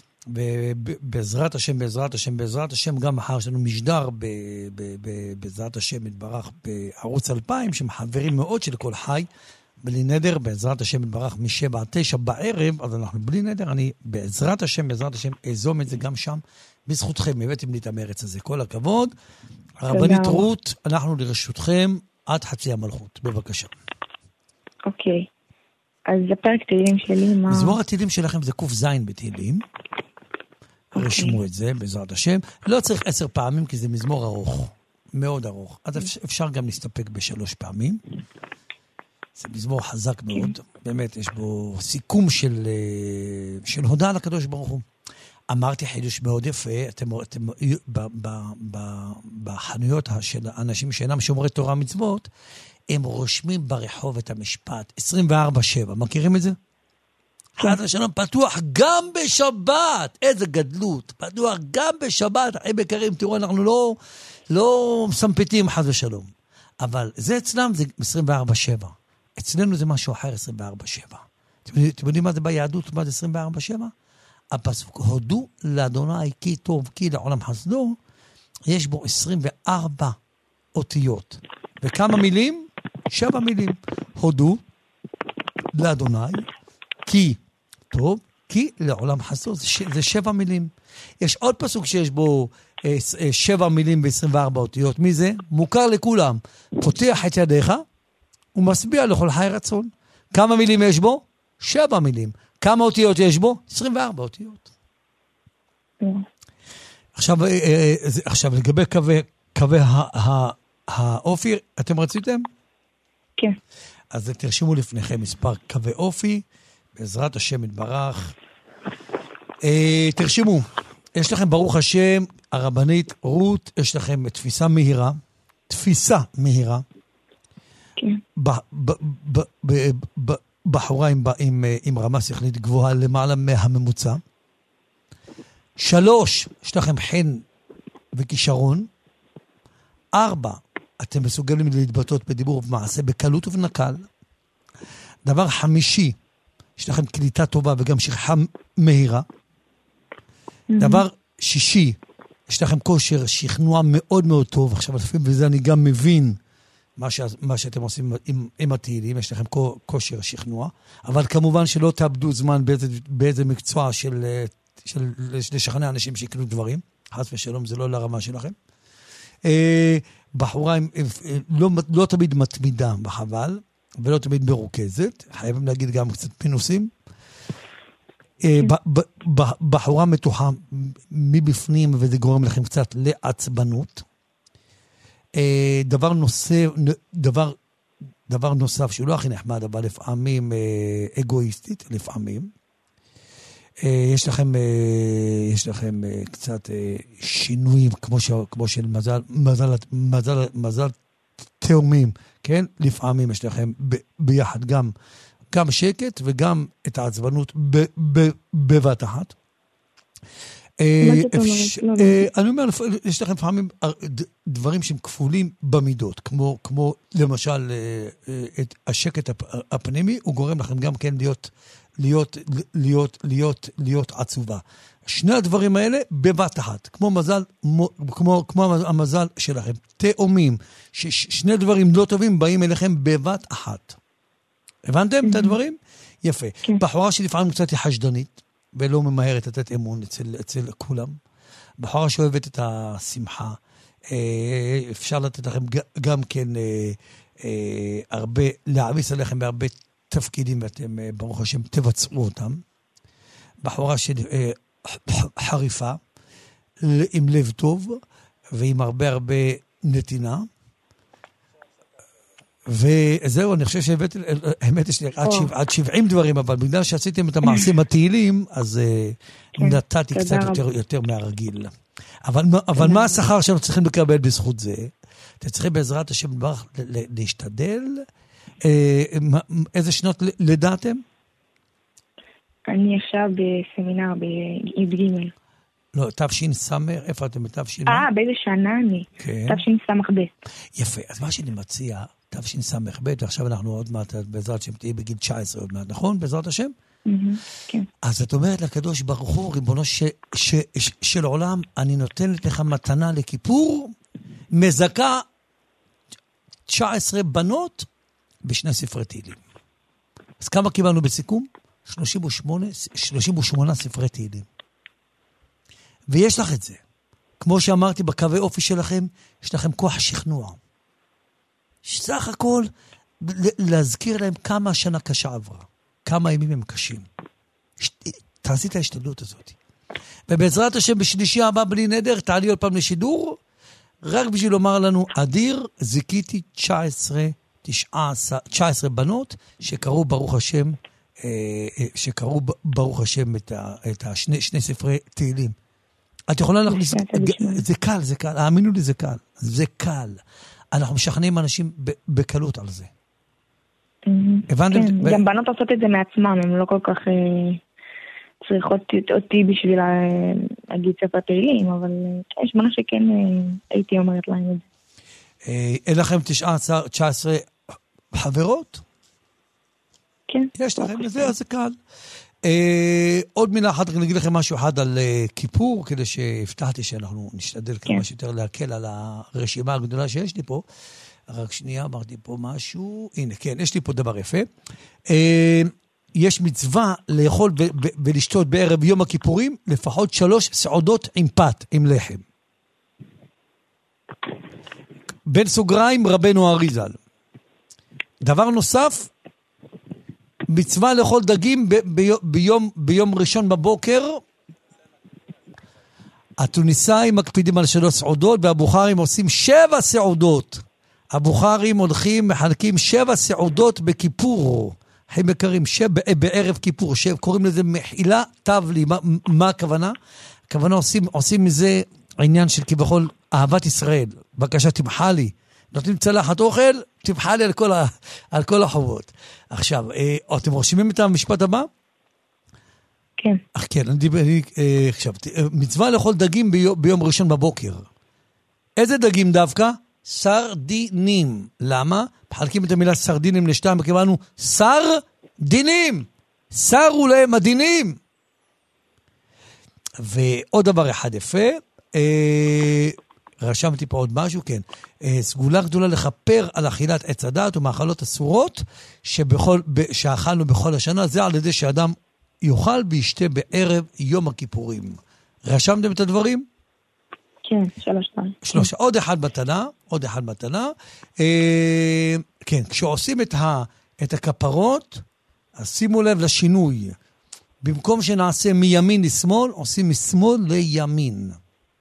[SPEAKER 3] ובעזרת השם, בעזרת השם, בעזרת השם, גם מחר יש לנו משדר בעזרת השם יתברך בערוץ אלפיים, שמחברים מאוד של כל חי, בלי נדר, בעזרת השם יתברך משבע עד תשע בערב, אז אנחנו בלי נדר, אני בעזרת השם, בעזרת השם, אזום את זה גם שם, בזכותכם, הבאתם לי את המרץ הזה, כל הכבוד. הרבנית רות, אנחנו לרשותכם עד חצי המלכות, בבקשה.
[SPEAKER 7] אוקיי, אז הפרק תהילים שלי, מה...
[SPEAKER 3] מזמור התהילים שלכם זה קוף זין בתהילים, רשמו את זה בעזרת השם, לא צריך עשר פעמים כי זה מזמור ארוך, מאוד ארוך, אז אפשר גם להסתפק בשלוש פעמים, זה מזמור חזק מאוד, באמת יש בו סיכום של, של הודעה לקדוש ברוך הוא. אמרתי חידוש מאוד יפה, אתם, אתם ב, ב, ב, בחנויות של האנשים שאינם שומרי תורה מצוות, הם רושמים ברחוב את המשפט, עשרים וארבע שבע, מכירים את זה? חד ושלום, פתוח גם בשבת, איזה גדלות, פתוח גם בשבת, אחי בקרים, תראו, אנחנו לא, לא מסמפתים חד ושלום, אבל זה אצלם זה עשרים וארבע שבע, אצלנו זה משהו אחר עשרים וארבע שבע. אתם, אתם יודעים מה זה ביהדות, מה זה עשרים וארבע שבע? הפסוק, הודו לאדוני כי טוב, כי לעולם חסדו, יש בו עשרים וארבע אותיות. וכמה מילים? שבע מילים. הודו לאדוני כי טוב, כי לעולם חסדו. זה, ש... זה שבע מילים. יש עוד פסוק שיש בו אה, אה, שבע מילים ב-עשרים וארבע אותיות. מי זה? מוכר לכולם. פותח את ידיך ומשביע לכל חי רצון. כמה מילים יש בו? שבע מילים. כמה אותיות יש בו? עשרים וארבע אותיות. עכשיו, עכשיו לגבי קווי, קווי האופי, אתם רציתם?
[SPEAKER 7] כן.
[SPEAKER 3] אז תרשמו לפניכם מספר קווי אופי, בעזרת השם יתברך. תרשמו, יש לכם ברוך השם, הרבנית רות, יש לכם תפיסה מהירה, תפיסה מהירה.
[SPEAKER 7] כן.
[SPEAKER 3] ב... ב... ב... ב... ב... בחורה עם, עם, עם רמה שכלית גבוהה למעלה מהממוצע. שלוש, יש לכם חן וכישרון. ארבע, אתם מסוגלים להתבטאות בדיבור ובמעשה בקלות ובנקל. דבר חמישי, יש לכם קליטה טובה וגם שכחה מהירה. דבר שישי, יש לכם כושר שכנוע מאוד מאוד טוב. עכשיו, לפעמים בזה אני גם מבין מה, ש... מה שאתם עושים עם, עם התהילים, יש לכם כושר שכנוע, אבל כמובן שלא תאבדו זמן באיזה, באיזה מקצוע של, של לשכנע אנשים שיקנו דברים. חס ושלום, זה לא לרמה שלכם. בחורה לא, לא תמיד מתמידה בחבל, ולא תמיד מרוכזת, חייבים להגיד גם קצת פינוסים. בחורה מתוחה מבפנים, וזה גורם לכם קצת לעצבנות. דבר נוסף, דבר, דבר נוסף שהוא לא הכי נחמד, אבל לפעמים אגואיסטית, לפעמים. יש לכם, יש לכם קצת שינויים, כמו ש, כמו של מזל, מזל, מזל, מזל תאומים, כן? לפעמים יש לכם ב, ביחד גם, גם שקט וגם את העצבנות ב, ב, בבת אחת. אני אומר, יש לכם לפעמים דברים שהם כפולים במידות, כמו, כמו למשל את השקט הפנימי, הוא גורם לכם גם כן להיות, להיות, להיות, להיות, להיות עצובה. שני הדברים האלה בבת אחת, כמו מזל, כמו, כמו המזל שלכם. תאומים, ששני דברים לא טובים באים אליכם בבת אחת. הבנתם את הדברים? יפה. בחורה שלפעמים קצת היא חשדנית, ולא ממהרת לתת אמון אצל, אצל כולם. בחורה שאוהבת את השמחה. אפשר לתת לכם גם כן הרבה, להעמיס עליכם בהרבה תפקידים, ואתם ברוך השם תבצעו אותם. בחורה שחריפה, עם לב טוב, ועם הרבה הרבה נתינה. וזהו, אני חושב שהבאתי, האמת יש לי עד שבעים דברים, אבל בגלל שעשיתם את המעשים התהילים, אז נתתי קצת יותר מהרגיל. אבל מה השכר שאנחנו צריכים לקבל בזכות זה? אתם צריכים בעזרת השם להשתדל. איזה שנות לדעתם?
[SPEAKER 7] אני עכשיו בסמינר ב-י"ג.
[SPEAKER 3] לא, תש"ס, סמר, איפה אתם בתש"ס?
[SPEAKER 7] אה, באיזה שנה אני? תש"ס.
[SPEAKER 3] יפה, אז מה שאני מציע, תשס"ב, ועכשיו אנחנו עוד מעט, בעזרת השם, תהיה בגיל תשע עשרה עוד מעט, נכון? בעזרת השם?
[SPEAKER 7] כן.
[SPEAKER 3] אז את אומרת לקדוש ברוך הוא, ריבונו של עולם, אני נותנת לך מתנה לכיפור, מזכה תשע עשרה בנות בשני ספרי תהילים. אז כמה קיבלנו בסיכום? שלושים ושמונה ספרי תהילים. ויש לך את זה. כמו שאמרתי, בקווי אופי שלכם, יש לכם כוח שכנוע. סך הכל, להזכיר להם כמה השנה קשה עברה. כמה ימים הם קשים. תעשי את ההשתדלות הזאת. ובעזרת השם, בשלישי הבא בלי נדר, תעלי עוד פעם לשידור, רק בשביל לומר לנו, אדיר, זיקיתי תשע עשרה, תשע עשרה בנות, שקראו ברוך השם, שקראו ברוך השם את השני ספרי תהילים. את יכולה להכניס, זה קל, זה קל, האמינו לי, זה קל, זה קל. אנחנו משכנעים אנשים בקלות על זה. הבנתם?
[SPEAKER 7] גם בנות עושות את זה מעצמם, הן לא כל כך צריכות אותי בשביל להגיד ספר תהילים, אבל יש מנה שכן הייתי אומרת להם את זה.
[SPEAKER 3] אין לכם תשע עשרה חברות?
[SPEAKER 7] כן.
[SPEAKER 3] יש לכם את זה, אז זה קל. עוד מילה אחת, אני אגיד לכם משהו אחד על כיפור, כדי שהבטחתי שאנחנו נשתדל כמה שיותר להקל על הרשימה הגדולה שיש לי פה. רק שנייה, אמרתי פה משהו. הנה, כן, יש לי פה דבר יפה. יש מצווה לאכול ולשתות בערב יום הכיפורים, לפחות שלוש סעודות עם פת, עם לחם. בין סוגריים, רבנו אריזל. דבר נוסף, מצווה לאכול דגים ב- ב- ביום, ביום ראשון בבוקר. התוניסאים מקפידים על שלוש סעודות, והבוכרים עושים שבע סעודות. הבוכרים הולכים, מחלקים שבע סעודות בכיפור. הם יקרים, שב, בערב כיפור, שב, קוראים לזה מחילה תבלי. מה, מה הכוונה? הכוונה עושים, עושים מזה העניין של כביכול אהבת ישראל. בבקשה, תמחה לי. נותנים צלחת אוכל, תמחה לי על כל, ה, על כל החובות. עכשיו, אה, אתם רושמים את המשפט הבא?
[SPEAKER 7] כן.
[SPEAKER 3] אך כן, אני דיבר, אה, עכשיו, מצווה לאכול דגים ביום, ביום ראשון בבוקר. איזה דגים דווקא? סרדינים. למה? מחלקים את המילה סרדינים לשתיים, וכיוונו סרדינים. סרו להם הדינים. ועוד דבר אחד יפה, אה, רשמתי פה עוד משהו, כן. אה, סגולה גדולה לכפר על אכילת עץ הדעת ומאכלות אסורות, שבכל, ב, שאכלנו בכל השנה, זה על ידי שאדם יאכל וישתה בערב יום הכיפורים. רשמתם את הדברים?
[SPEAKER 12] כן, שלוש פעמים.
[SPEAKER 3] שלוש, עוד אחד מתנה, עוד אחד מתנה. אה, כן, כשעושים את, ה, את הכפרות, אז שימו לב לשינוי. במקום שנעשה מימין לשמאל, עושים משמאל לימין.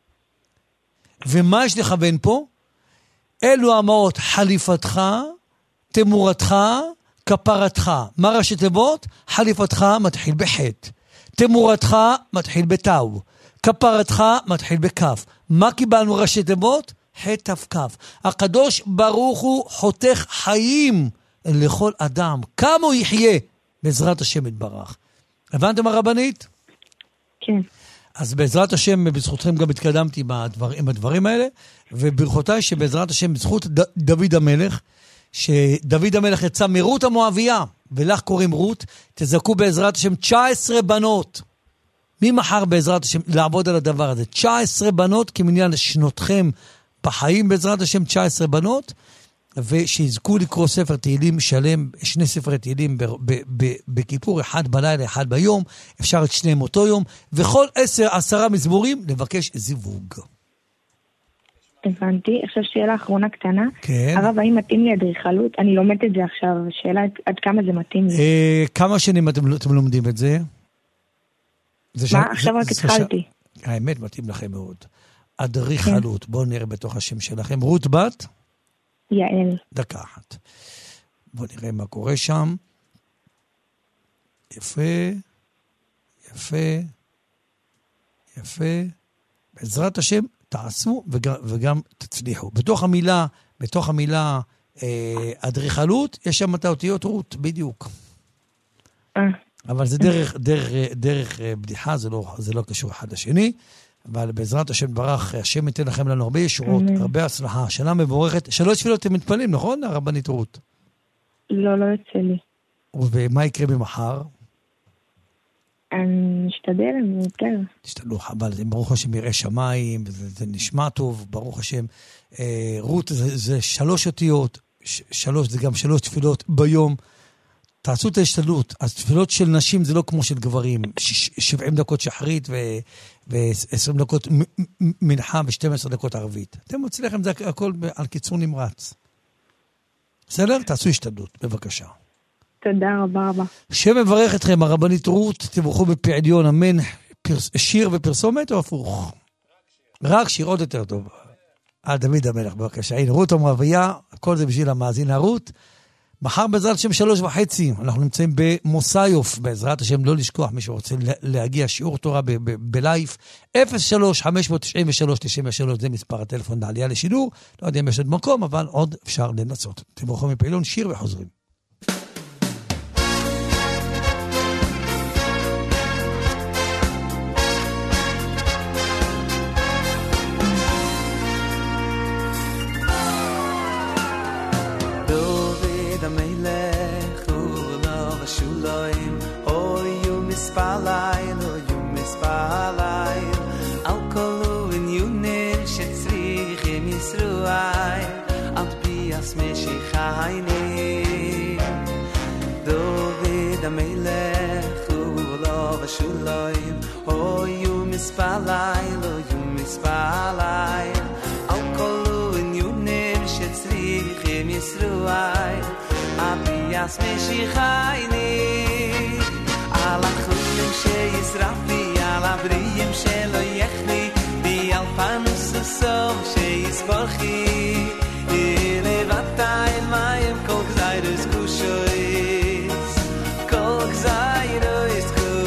[SPEAKER 3] ומה יש לכוון פה? אלו אמרות חליפתך, תמורתך, כפרתך. מה ראשי תיבות? חליפתך מתחיל בחטא. תמורתך מתחיל בתאו. כפרתך מתחיל בכף. מה קיבלנו ראשי תיבות? חטא כף. הקדוש ברוך הוא חותך חיים לכל אדם. כמה הוא יחיה? בעזרת השם יתברך. הבנתם הרבנית?
[SPEAKER 12] כן.
[SPEAKER 3] אז בעזרת השם, בזכותכם גם התקדמתי בדבר, עם הדברים האלה, וברכותיי שבעזרת השם, בזכות ד, דוד המלך, שדוד המלך יצא מרות המואביה, ולך קוראים רות, תזכו בעזרת השם תשע עשרה בנות. מי מחר בעזרת השם לעבוד על הדבר הזה? תשע עשרה בנות, כמניין שנותכם בחיים בעזרת השם, תשע עשרה בנות, ושיזכו לקרוא ספר תהילים שלם, שני ספרי תהילים בכיפור, אחד בלילה, אחד ביום, אפשר את שניהם אותו יום, וכל עשר, עשרה מזמורים לבקש זיווג.
[SPEAKER 12] הבנתי. עכשיו שאלה אחרונה קטנה.
[SPEAKER 3] כן.
[SPEAKER 12] הרב, האם מתאים לי אדריכלות? אני לומדת את זה עכשיו. שאלה עד כמה זה מתאים לי.
[SPEAKER 3] אה, כמה שנים אתם, אתם לומדים את זה? זה
[SPEAKER 12] מה?
[SPEAKER 3] ש...
[SPEAKER 12] עכשיו
[SPEAKER 3] זה,
[SPEAKER 12] רק
[SPEAKER 3] זה
[SPEAKER 12] התחלתי.
[SPEAKER 3] ש... האמת מתאים לכם מאוד. אדריכלות, כן. בואו נראה בתוך השם שלכם. רות בת?
[SPEAKER 12] יעל.
[SPEAKER 3] דקה אחת. בואו נראה מה קורה שם. יפה, יפה, יפה. בעזרת השם תעשו וגם, וגם תצליחו. בתוך המילה, בתוך המילה אה, אדריכלות, יש שם את האותיות רות, בדיוק.
[SPEAKER 12] אה.
[SPEAKER 3] אבל זה דרך, דרך, דרך בדיחה, זה לא, זה לא קשור אחד לשני. אבל בעזרת השם ברך, השם ייתן לכם לנו הרבה ישועות, הרבה הצלחה, שנה מבורכת. שלוש תפילות אתם מתפללים, נכון, הרבנית רות?
[SPEAKER 12] לא, לא יוצא לי.
[SPEAKER 3] ומה יקרה במחר?
[SPEAKER 12] אני משתדל, אני יותר.
[SPEAKER 3] תשתדלו, אבל ברוך השם יראה שמיים, וזה, זה נשמע טוב, ברוך השם. אה, רות זה, זה שלוש אותיות, ש, שלוש זה גם שלוש תפילות ביום. תעשו את ההשתדלות. אז תפילות של נשים זה לא כמו של גברים. שבעים דקות שחרית ו-עשרים דקות מנחה ו-שתים עשרה דקות ערבית. אתם מוצאים לכם זה הכל על קיצור נמרץ. בסדר? תעשו השתדלות, בבקשה.
[SPEAKER 12] תודה רבה רבה.
[SPEAKER 3] שם מברך אתכם, הרבנית רות, תברכו בפעדיון, אמן. פרס, שיר ופרסומת או הפוך? רק שיר, עוד יותר טוב. אה, דוד המלך, בבקשה. הנה, רות המואביה, הכל זה בשביל המאזין הרות. מחר בעזרת השם שלוש וחצי, אנחנו נמצאים במוסיוף, בעזרת השם לא לשכוח מי שרוצה להגיע שיעור תורה בלייף, אפס שלוש חמש תשע שלוש תשע שלוש, זה מספר הטלפון לעלייה לשידור, לא יודע אם יש עוד מקום, אבל עוד אפשר לנסות. תברכו מפעילון, שיר וחוזרים.
[SPEAKER 2] Shuloim, oh you mispalai, lo you mispalai, al kolu in you name shetzrichim yisruai, abiyas meshichayni, al achulim sheyisrafi, al abriyim shelo yechli, bi al panus sov sheyisborchi, ilevata el mayim kol gzayrus kushois, kol gzayrus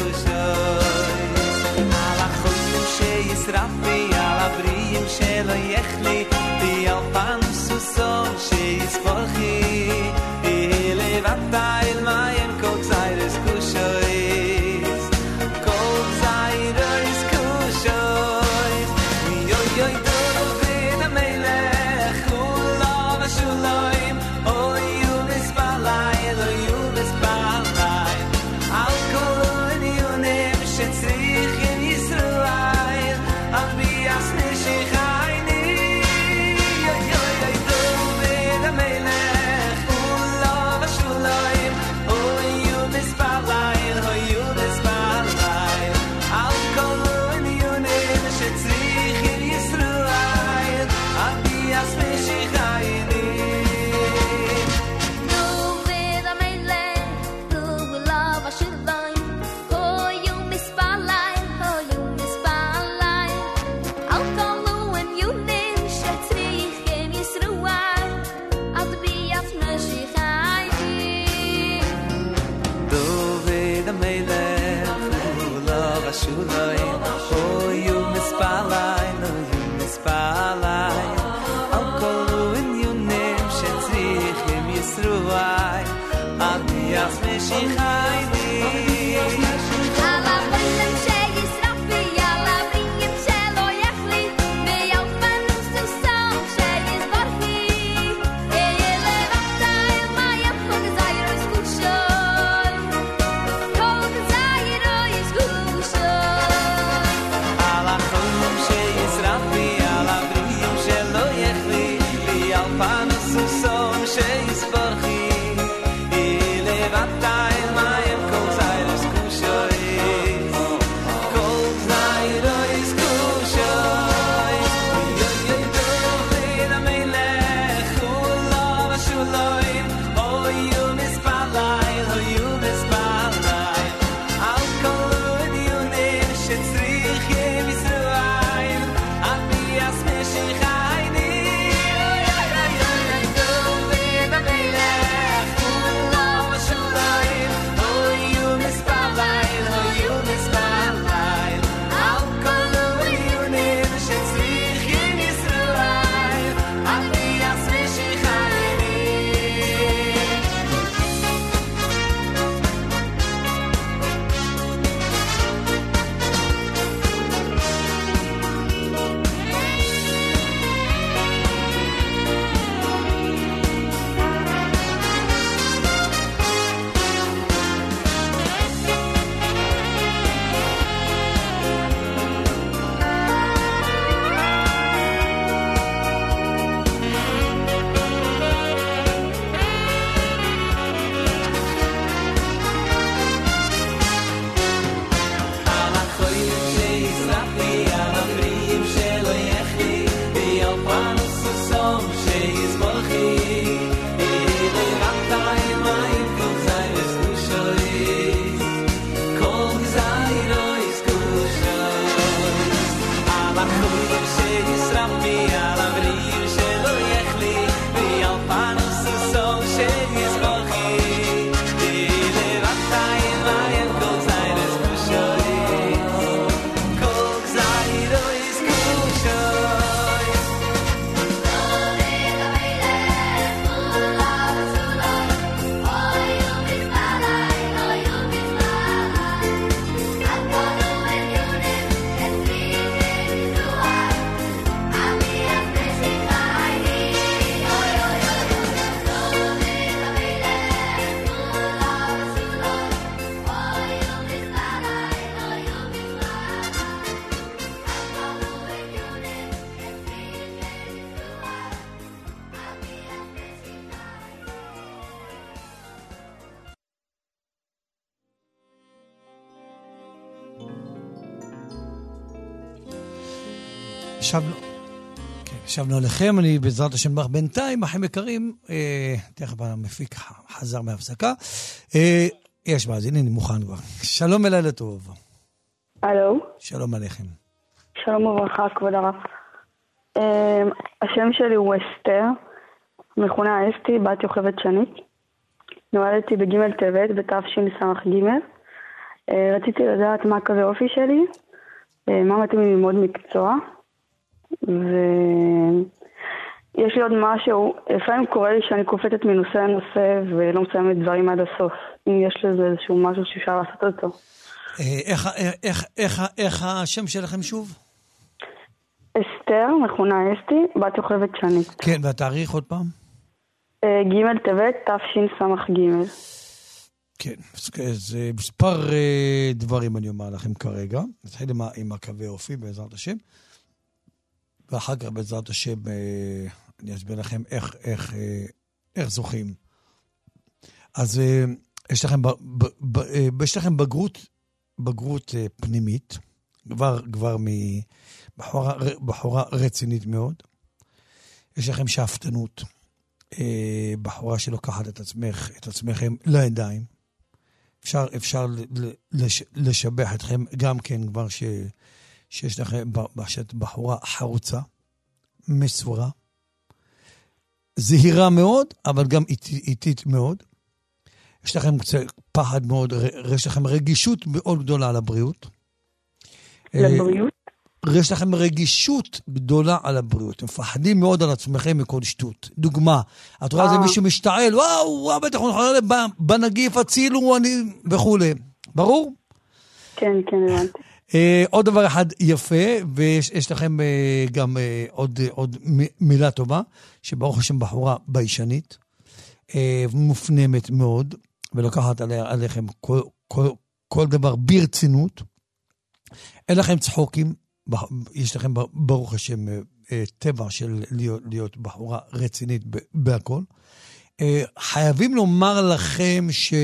[SPEAKER 2] Rafi ala briyim shelo yechli bi al pansu so sheis vorchi ele vatail mayem kol zayres kushois kol zayres kushois mi yoy yoy do vid melech kol Israel Ad Bias Meshichayni
[SPEAKER 3] ישבנו, כן, ישבנו עליכם, אני בעזרת השם בך בינתיים, אחים יקרים, אה, תכף המפיק חזר מהפסקה, אה, יש מאזין, אני מוכן כבר. שלום ולילה טוב.
[SPEAKER 13] הלו.
[SPEAKER 3] שלום עליכם.
[SPEAKER 13] שלום וברכה, כבוד הרב. אה, השם שלי הוא אסתר, מכונה אסתי, בת יוכבד שנית. נולדתי בג' טבת, בתשס"ג. אה, רציתי לדעת מה קווי אופי שלי, אה, מה מתאים לי ללמוד מקצוע. ויש לי עוד משהו, לפעמים קורה לי שאני קופצת מנושא לנושא ולא מסיימת דברים עד הסוף. אם יש לזה איזשהו משהו שאפשר לעשות אותו.
[SPEAKER 3] איך, איך, איך, איך השם שלכם שוב?
[SPEAKER 13] אסתר, מכונה אסתי, בת יוכבד שנית.
[SPEAKER 3] כן, והתאריך עוד פעם?
[SPEAKER 13] ג' טבת, תשס"ג.
[SPEAKER 3] כן, זה מספר דברים אני אומר לכם כרגע. נתחיל עם הקווי אופי בעזרת השם. ואחר כך בעזרת השם אני אסביר לכם איך, איך, איך זוכים. אז יש לכם, יש לכם בגרות, בגרות פנימית, כבר, כבר מבחורה, בחורה רצינית מאוד. יש לכם שאפתנות, בחורה שלוקחת את עצמך, את עצמכם לידיים. אפשר, אפשר לשבח אתכם גם כן כבר ש... שיש לכם בחורה חרוצה, מסורה, זהירה מאוד, אבל גם איטית מאוד. יש לכם פחד מאוד, יש לכם רגישות מאוד גדולה לבריאות.
[SPEAKER 13] לבריאות?
[SPEAKER 3] יש לכם רגישות גדולה על הבריאות. אתם מפחדים מאוד על עצמכם מכל שטות. דוגמה, את רואה זה מישהו משתעל, וואו, וואו, בטח הוא חולה בנגיף, הצילו, אני, וכו'. ברור?
[SPEAKER 13] כן, כן, הבנתי.
[SPEAKER 3] Uh, עוד דבר אחד יפה, ויש לכם uh, גם uh, עוד, uh, עוד מילה טובה, שברוך השם בחורה ביישנית, uh, מופנמת מאוד, ולוקחת עליה, עליכם כל, כל, כל דבר ברצינות. אין לכם צחוקים, יש לכם ברוך השם uh, טבע של להיות, להיות בחורה רצינית בהכל. Uh, חייבים לומר לכם ש...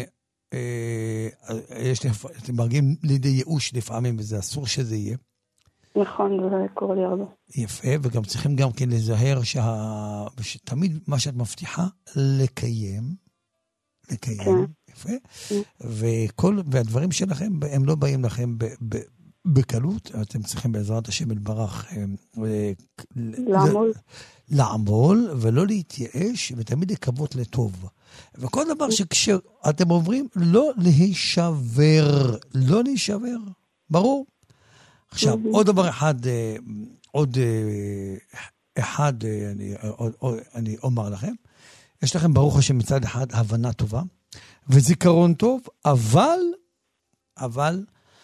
[SPEAKER 3] יש אתם מרגיעים לידי ייאוש לפעמים, וזה אסור שזה יהיה.
[SPEAKER 13] נכון, זה קורה לי הרבה.
[SPEAKER 3] יפה, וגם צריכים גם כן לזהר שתמיד מה שאת מבטיחה, לקיים, לקיים, יפה, והדברים שלכם, הם לא באים לכם בקלות, אתם צריכים בעזרת השם יתברך
[SPEAKER 13] לעמול.
[SPEAKER 3] לעמול, ולא להתייאש, ותמיד לקוות לטוב. וכל דבר שכשאתם עוברים, לא להישבר, לא להישבר, ברור? עכשיו, עוד דבר אחד, עוד אחד, אני, אני אומר לכם, יש לכם ברוך השם מצד אחד הבנה טובה, וזיכרון טוב, אבל, אבל,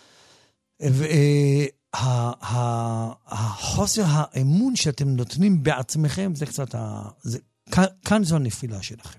[SPEAKER 3] החוסר האמון שאתם נותנים בעצמכם, זה קצת, כאן זו הנפילה שלכם.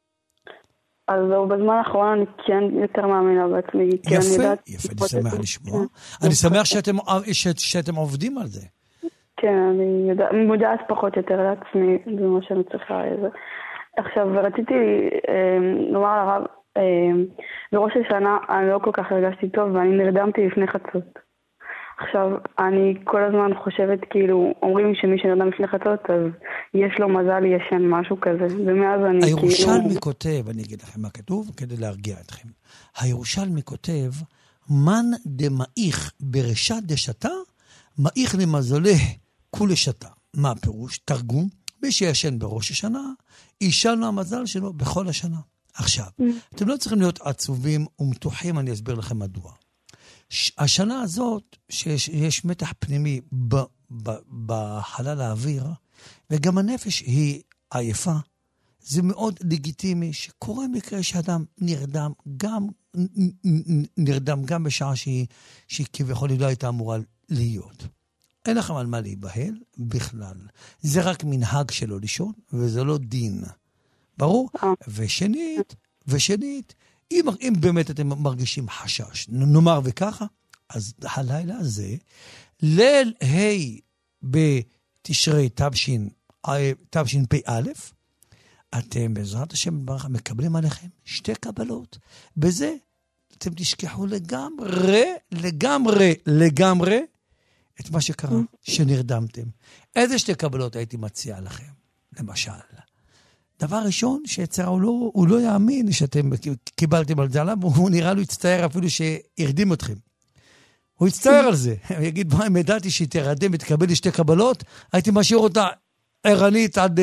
[SPEAKER 13] אז בזמן האחרון אני כן יותר מאמינה בעצמי.
[SPEAKER 3] יפה, יפה, אני שמח לשמוע. אני שמח שאתם עובדים על זה.
[SPEAKER 13] כן, אני מודעת פחות יותר לעצמי, זה מה שאני צריכה. עכשיו, רציתי לומר לרב, בראש השנה אני לא כל כך הרגשתי טוב, ואני נרדמתי לפני חצות. עכשיו, אני כל הזמן חושבת, כאילו, אומרים שמי שנרדם לפני חצות, אז יש לו מזל ישן, משהו כזה. ומאז אני כאילו...
[SPEAKER 3] הירושלמי כותב, אני אגיד לכם מה כתוב, כדי להרגיע אתכם. הירושלמי כותב, מן דמאיך ברשת דשתה, מאיך למזולה כולי שתה. מה הפירוש? תרגום, מי שישן בראש השנה, ישן לו המזל שלו בכל השנה. עכשיו, אתם לא צריכים להיות עצובים ומתוחים, אני אסביר לכם מדוע. השנה הזאת, שיש יש מתח פנימי ב, ב, בחלל האוויר, וגם הנפש היא עייפה, זה מאוד לגיטימי שקורה מקרה שאדם נרדם, גם נרדם גם בשעה שהיא, שהיא כביכול לא הייתה אמורה להיות. אין לכם על מה להיבהל בכלל. זה רק מנהג שלו לישון, וזה לא דין. ברור? ושנית, ושנית, אם, אם באמת אתם מרגישים חשש, נאמר וככה, אז הלילה הזה, ליל ה' בתשרי תשפ"א, אתם בעזרת השם ברכה מקבלים עליכם שתי קבלות. בזה אתם תשכחו לגמרי, לגמרי, לגמרי, את מה שקרה, שנרדמתם. איזה שתי קבלות הייתי מציע לכם? למשל, דבר ראשון, שיצר הוא לא, הוא לא יאמין שאתם קיבלתם על זה עליו, הוא נראה לו יצטער אפילו שהרדים אתכם. הוא יצטער על זה. הוא יגיד, בוא, אם ידעתי שהיא תרדם ותקבל לי שתי קבלות, הייתי משאיר אותה ערנית עד,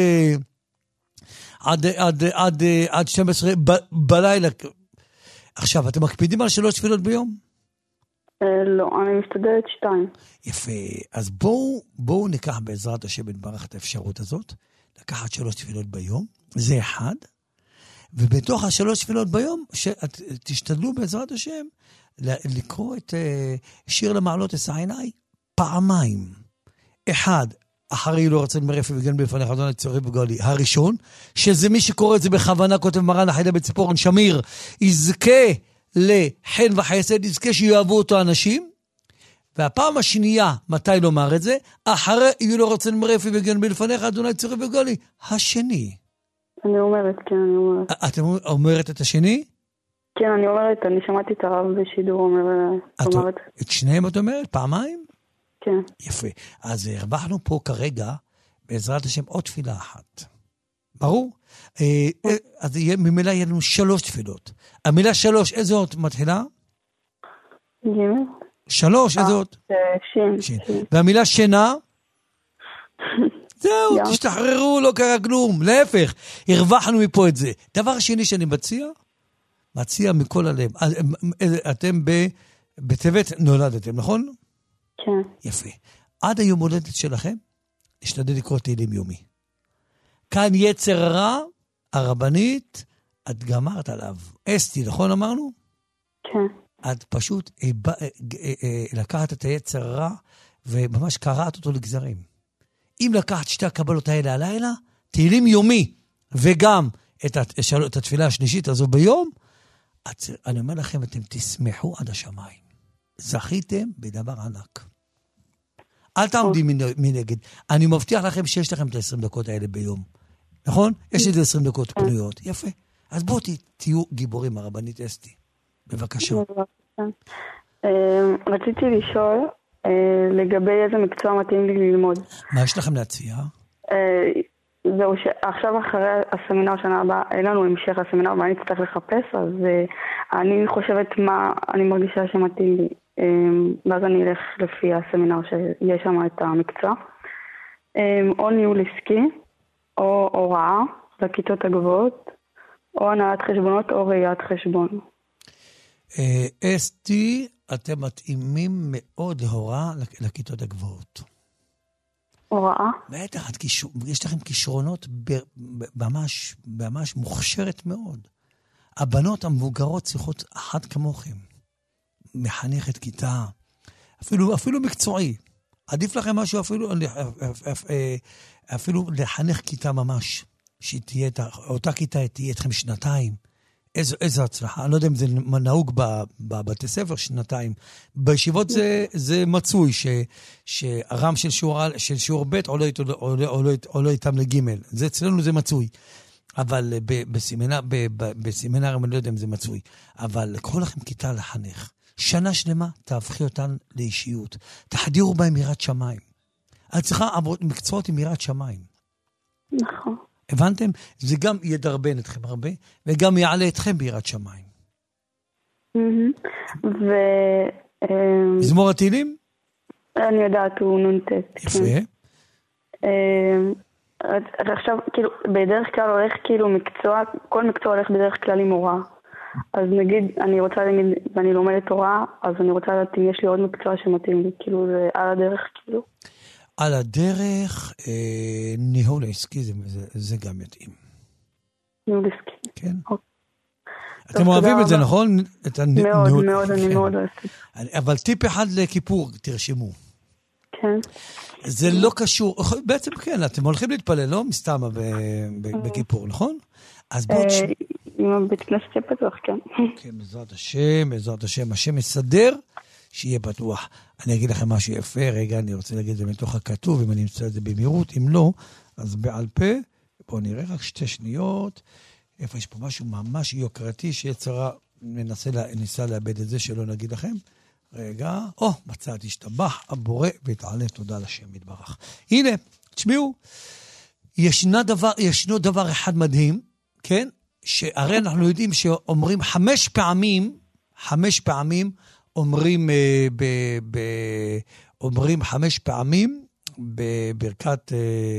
[SPEAKER 3] עד, עד, עד, עד שתים עשרה ב, בלילה. עכשיו, אתם מקפידים על שלוש תפילות ביום?
[SPEAKER 13] לא, אני מסתדרת שתיים.
[SPEAKER 3] יפה. אז בואו, בואו ניקח בעזרת השם יתברך את האפשרות הזאת, לקחת שלוש תפילות ביום, זה אחד, ובתוך השלוש תפילות ביום, שאת, תשתדלו בעזרת השם, לקרוא את שיר למעלות אשא עיני פעמיים. אחד, אחרי לא רצה מרפא וגן בפניך אדוני יצורי בגואלי. הראשון, שזה מי שקורא את זה בכוונה, כותב מרן החיידה בציפורן שמיר, יזכה לחן וחסד, יזכה שיאהבו אותו אנשים, והפעם השנייה, מתי לומר את זה? אחרי יהיו לא רצה מרפא וגן בפניך אדוני יצורי בגואלי. השני.
[SPEAKER 13] אני אומרת, כן, אני אומרת.
[SPEAKER 3] את אומרת את השני?
[SPEAKER 13] כן, אני אומרת, אני שמעתי את הרב בשידור אומר את זה.
[SPEAKER 3] את שניהם את אומרת? פעמיים?
[SPEAKER 13] כן.
[SPEAKER 3] יפה. אז הרווחנו פה כרגע, בעזרת השם, עוד תפילה אחת. ברור? אז ממילא יהיה לנו שלוש תפילות. המילה שלוש, איזה עוד מתחילה?
[SPEAKER 13] גימל.
[SPEAKER 3] שלוש, איזה עוד?
[SPEAKER 13] שין.
[SPEAKER 3] והמילה שינה? זהו, תשתחררו, לא קרה כלום. להפך, הרווחנו מפה את זה. דבר שני שאני מציע, מציע מכל הלב. אתם בטבת נולדתם, נכון?
[SPEAKER 13] כן.
[SPEAKER 3] יפה. עד היום הולדת שלכם, נשתדל לקרוא תהילים יומי. כאן יצר רע, הרבנית, את גמרת עליו. אסתי, נכון אמרנו?
[SPEAKER 13] כן.
[SPEAKER 3] את פשוט אה, אה, אה, אה, לקחת את היצר רע, וממש קראת אותו לגזרים. אם לקחת שתי הקבלות האלה הלילה, תהילים יומי, וגם את, השל... את התפילה השלישית הזו ביום, את, אני אומר לכם, אתם תשמחו עד השמיים. זכיתם בדבר ענק. אל תעמדי מנגד. אני מבטיח לכם שיש לכם את ה-עשרים דקות האלה ביום. נכון? יש לי את עשרים דקות פנויות. יפה. אז בואו תהיו גיבורים, הרבנית אסתי. בבקשה.
[SPEAKER 13] רציתי לשאול לגבי איזה מקצוע מתאים לי ללמוד.
[SPEAKER 3] מה יש לכם להציע?
[SPEAKER 13] זהו, עכשיו אחרי הסמינר שנה הבאה, אין לנו המשך הסמינר, ואני אצטרך לחפש, אז אני חושבת מה אני מרגישה שמתאים לי. ואז אני אלך לפי הסמינר שיש שם את המקצוע. או ניהול עסקי, או הוראה לכיתות הגבוהות, או הנהלת חשבונות, או ראיית חשבון.
[SPEAKER 3] אסתי, אתם מתאימים מאוד להוראה לכיתות הגבוהות.
[SPEAKER 13] הוראה?
[SPEAKER 3] בטח, יש לכם כישרונות ממש, ממש מוכשרת מאוד. הבנות המבוגרות צריכות אחת כמוכם. מחנכת כיתה, אפילו, אפילו מקצועי. עדיף לכם משהו אפילו, אפילו לחנך כיתה ממש, שתהיה, אותה כיתה תהיה אתכם שנתיים. איזו, איזו הצלחה. אני לא יודע אם זה נהוג בבתי ספר שנתיים. בישיבות זה, זה מצוי, ש, שהרם של שיעור, של שיעור ב' עולה, עולה, עולה, עולה איתם לגימל. זה אצלנו זה מצוי. אבל בסמינר, בסמינר, אני לא יודע אם זה מצוי. אבל לקחו לכם כיתה לחנך. שנה שלמה תהפכי אותן לאישיות. תחדירו בהם יראת שמיים. את צריכה מקצועות עם יראת שמיים.
[SPEAKER 13] נכון.
[SPEAKER 3] הבנתם? זה גם ידרבן אתכם הרבה, וגם יעלה אתכם ביראת שמיים.
[SPEAKER 13] ו...
[SPEAKER 3] מזמור התהילים?
[SPEAKER 13] אני יודעת, הוא נונטט.
[SPEAKER 3] יפה.
[SPEAKER 13] עכשיו, כאילו, בדרך כלל הולך כאילו מקצוע, כל מקצוע הולך בדרך כלל עם הוראה. אז נגיד, אני רוצה להגיד, ואני לומדת הוראה, אז אני רוצה לדעת אם יש לי עוד מקצוע שמתאים לי, כאילו זה על הדרך, כאילו.
[SPEAKER 3] על הדרך, אה, ניהול עסקי, זה, זה, זה גם יתאים.
[SPEAKER 13] ניהול עסקי.
[SPEAKER 3] כן. אוקיי. אתם אוהבים את זה, נכון? את
[SPEAKER 13] מאוד,
[SPEAKER 3] הניהול...
[SPEAKER 13] מאוד, אני
[SPEAKER 3] כן.
[SPEAKER 13] מאוד אוהבת.
[SPEAKER 3] אבל טיפ אחד לכיפור, תרשמו.
[SPEAKER 13] כן.
[SPEAKER 3] זה לא קשור, בעצם כן, אתם הולכים להתפלל, לא? מסתם בכיפור, נכון? אז בואו...
[SPEAKER 13] עם הבית כנסת שפתוח, כן.
[SPEAKER 3] כן, בעזרת השם, בעזרת השם, השם מסדר, שיהיה פתוח. אני אגיד לכם משהו יפה, רגע, אני רוצה להגיד את זה מתוך הכתוב, אם אני אמצא את זה במהירות, אם לא, אז בעל פה, בואו נראה רק שתי שניות, איפה יש פה משהו ממש יוקרתי, שיצרה ניסה לאבד את זה, שלא נגיד לכם. רגע, או, מצאתי, השתבח, הבורא, והתעלה, תודה לשם, מתברך. הנה, תשמעו, ישנו דבר, ישנו דבר אחד מדהים, כן? שהרי אנחנו יודעים שאומרים חמש פעמים, חמש פעמים, אומרים, ב, ב, אומרים חמש פעמים, בברכת,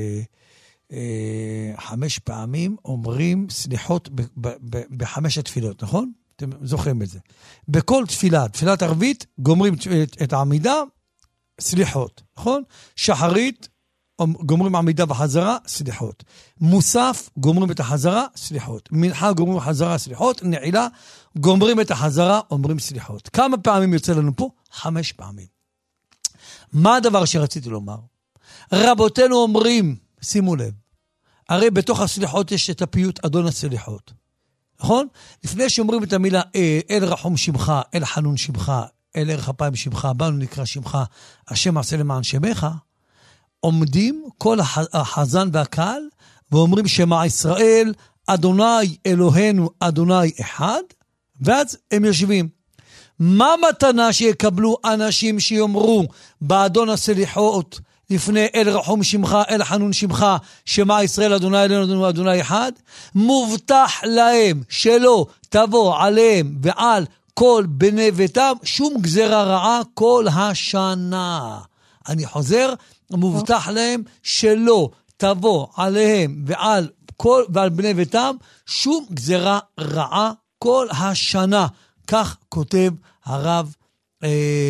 [SPEAKER 3] חמש פעמים, אומרים סליחות ב, ב, ב, בחמש התפילות, נכון? אתם זוכרים את זה. בכל תפילה, תפילת ערבית, גומרים את העמידה, סליחות, נכון? שחרית, גומרים עמידה בחזרה, סליחות. מוסף, גומרים את החזרה, סליחות. מנחה, גומרים בחזרה, סליחות. נעילה, גומרים את החזרה, אומרים סליחות. כמה פעמים יוצא לנו פה? חמש פעמים. מה הדבר שרציתי לומר? רבותינו אומרים, שימו לב, הרי בתוך הסליחות יש את הפיוט אדון הסליחות. נכון? לפני שאומרים את המילה אל רחום שמך, אל חנון שמך, אל ערך אפיים שמך, באנו נקרא שמך, השם עשה למען שמך, עומדים כל החזן והקהל, ואומרים שמע ישראל, אדוני אלוהינו, אדוני אחד, ואז הם יושבים. מה מתנה שיקבלו אנשים שיאמרו, באדון הסליחות, לפני אל רחום שמך, אל חנון שמך, שמע ישראל, אדוני אלוהינו, אדוני, אדוני אחד? מובטח להם שלא תבוא עליהם ועל כל בני ביתם, שום גזרה רעה כל השנה. אני חוזר, מובטח להם שלא תבוא עליהם ועל, כל, ועל בני ביתם שום גזרה רעה כל השנה. כך כותב הרב, אה,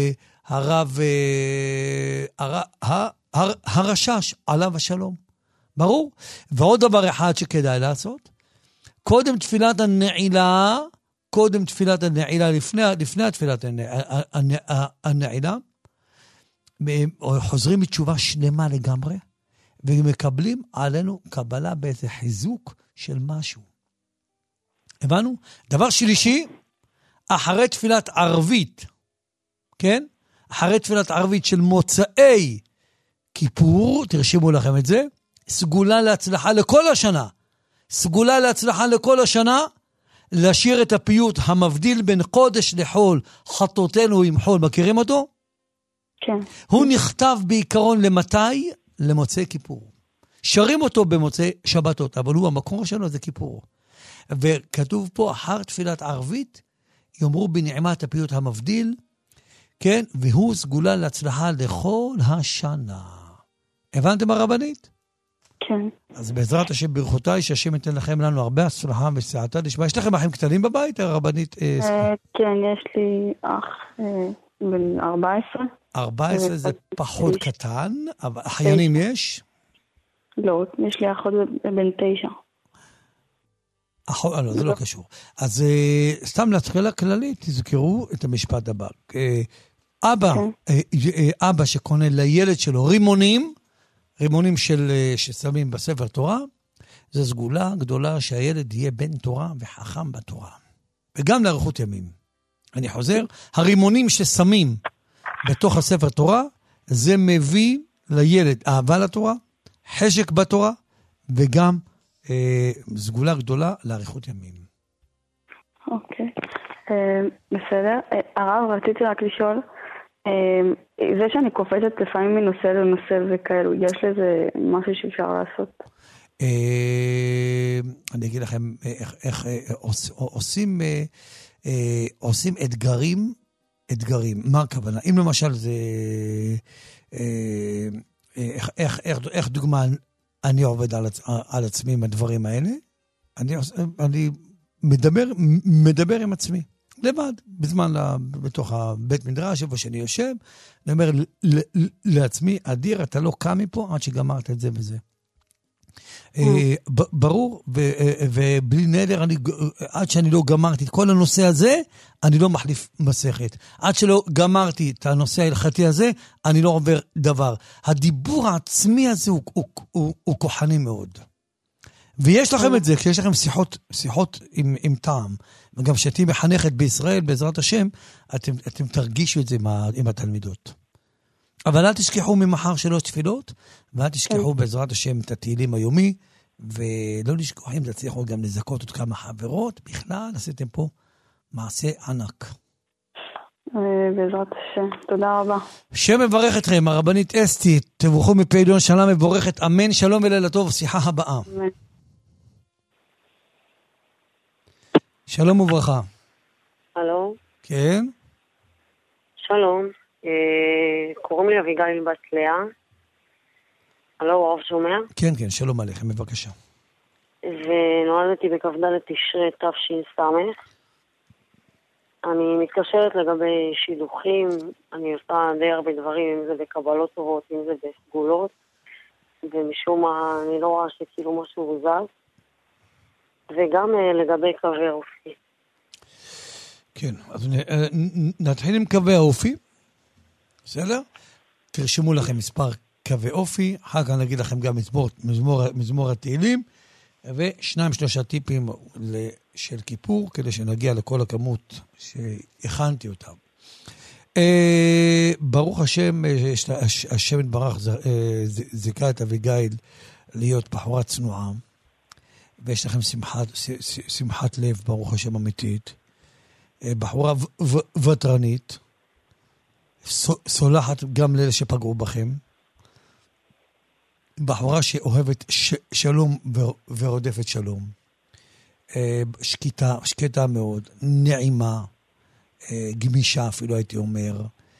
[SPEAKER 3] הרב, הר, הר, הר, הרשש, עליו השלום. ברור? ועוד דבר אחד שכדאי לעשות, קודם תפילת הנעילה, קודם תפילת הנעילה, לפני, לפני תפילת הנעילה, חוזרים בתשובה שלמה לגמרי, ומקבלים עלינו קבלה באיזה חיזוק של משהו. הבנו? דבר שלישי, אחרי תפילת ערבית, כן? אחרי תפילת ערבית של מוצאי כיפור, תרשמו לכם את זה, סגולה להצלחה לכל השנה. סגולה להצלחה לכל השנה, לשיר את הפיוט המבדיל בין קודש לחול, חטאותינו עם חול. מכירים אותו?
[SPEAKER 13] כן.
[SPEAKER 3] הוא נכתב בעיקרון למתי? למוצאי כיפור. שרים אותו במוצאי שבתות, אבל הוא המקור שלו זה כיפור. וכתוב פה, אחר תפילת ערבית, יאמרו בנעימת הפיוט המבדיל, כן, והוא סגולה להצלחה לכל השנה. הבנתם הרבנית?
[SPEAKER 13] כן.
[SPEAKER 3] אז בעזרת השם ברכותיי, שהשם ייתן לכם לנו הרבה הצלחה וסעתה לשמה. יש לכם אחים קטנים בבית, הרבנית?
[SPEAKER 13] כן, יש לי אח בן ארבע עשרה.
[SPEAKER 3] ארבע עשרה זה פחות קטן, אבל אחיינים יש?
[SPEAKER 13] לא, יש לי אחות בן תשע.
[SPEAKER 3] אחות, לא, זה לא קשור. אז סתם להתחילה כללית, תזכרו את המשפט הבא. אבא, אבא שקונה לילד שלו רימונים, רימונים של, ששמים בספר תורה, זו סגולה גדולה שהילד יהיה בן תורה וחכם בתורה. וגם לאריכות ימים. אני חוזר, הרימונים ששמים בתוך הספר תורה, זה מביא לילד אהבה לתורה, חשק בתורה, וגם אה, סגולה גדולה לאריכות ימים.
[SPEAKER 13] אוקיי, אה, בסדר. אה, הרב, רציתי רק לשאול, אה, זה שאני קופצת לפעמים מנושא לנושא וכאלו, יש לזה משהו שאפשר לעשות?
[SPEAKER 3] אה, אני אגיד לכם איך, איך אה, עוש, עושים, אה, אה, עושים אתגרים, אתגרים. מה הכוונה? אם למשל זה, אה, איך, איך, איך, איך דוגמה אני עובד על, על עצמי עם הדברים האלה, אני, אני מדבר, מדבר עם עצמי, לבד, בזמן, בתוך הבית מדרש, איפה שאני יושב, אני אומר ל, ל, לעצמי, אדיר, אתה לא קם מפה עד שגמרת את זה וזה. ברור, ובלי נדר, עד שאני לא גמרתי את כל הנושא הזה, אני לא מחליף מסכת. עד שלא גמרתי את הנושא ההלכתי הזה, אני לא עובר דבר. הדיבור העצמי הזה הוא כוחני מאוד. ויש לכם את זה, כשיש לכם שיחות, שיחות עם, עם טעם, וגם כשאתי מחנכת בישראל, בעזרת השם, אתם, אתם תרגישו את זה עם, עם התלמידות. אבל אל תשכחו ממחר שלוש תפילות, ואל תשכחו בעזרת השם את התהילים היומי, ולא לשכחו אם תצליחו גם לזכות עוד כמה חברות, בכלל עשיתם פה מעשה ענק.
[SPEAKER 13] בעזרת השם, תודה רבה.
[SPEAKER 3] שם מברך אתכם, הרבנית אסתי, תבורכו מפעילון שנה מבורכת, אמן, שלום ולילה טוב, שיחה הבאה.
[SPEAKER 13] אמן.
[SPEAKER 3] שלום וברכה.
[SPEAKER 14] הלו.
[SPEAKER 3] כן?
[SPEAKER 14] שלום. קוראים לי אביגיל בת לאה. הלו, הרב שומע?
[SPEAKER 3] כן, כן, שלום עליכם, בבקשה.
[SPEAKER 14] ונולדתי בכ"ד תשרי תש"ס. אני מתקשרת לגבי שידוכים, אני עושה די הרבה דברים, אם זה בקבלות טובות, אם זה בסגולות, ומשום מה אני לא רואה שכאילו משהו זז, וגם לגבי קווי האופי.
[SPEAKER 3] כן, אז נתחיל עם קווי האופי. בסדר? תרשמו לכם מספר קווי אופי, אחר כך נגיד לכם גם מזמור, מזמור, מזמור התהילים, ושניים שלושה טיפים של כיפור, כדי שנגיע לכל הכמות שהכנתי אותם. ברוך השם, השם יתברך זיכה את אביגיל להיות בחורה צנועה, ויש לכם שמחת, שמחת לב, ברוך השם אמיתית, בחורה וטרנית, סולחת גם לאלה שפגעו בכם, בחורה שאוהבת ש- שלום ו- ורודפת שלום, שקטה, שקטה מאוד, נעימה, גמישה אפילו הייתי אומר.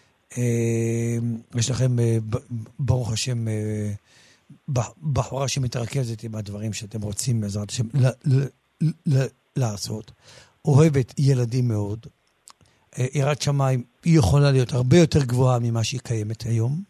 [SPEAKER 3] יש לכם ברוך השם בחורה שמתרכזת עם הדברים שאתם רוצים בעזרת השם ל- ל- ל- לעשות, אוהבת ילדים מאוד, יראת שמיים היא יכולה להיות הרבה יותר גבוהה ממה שהיא קיימת היום.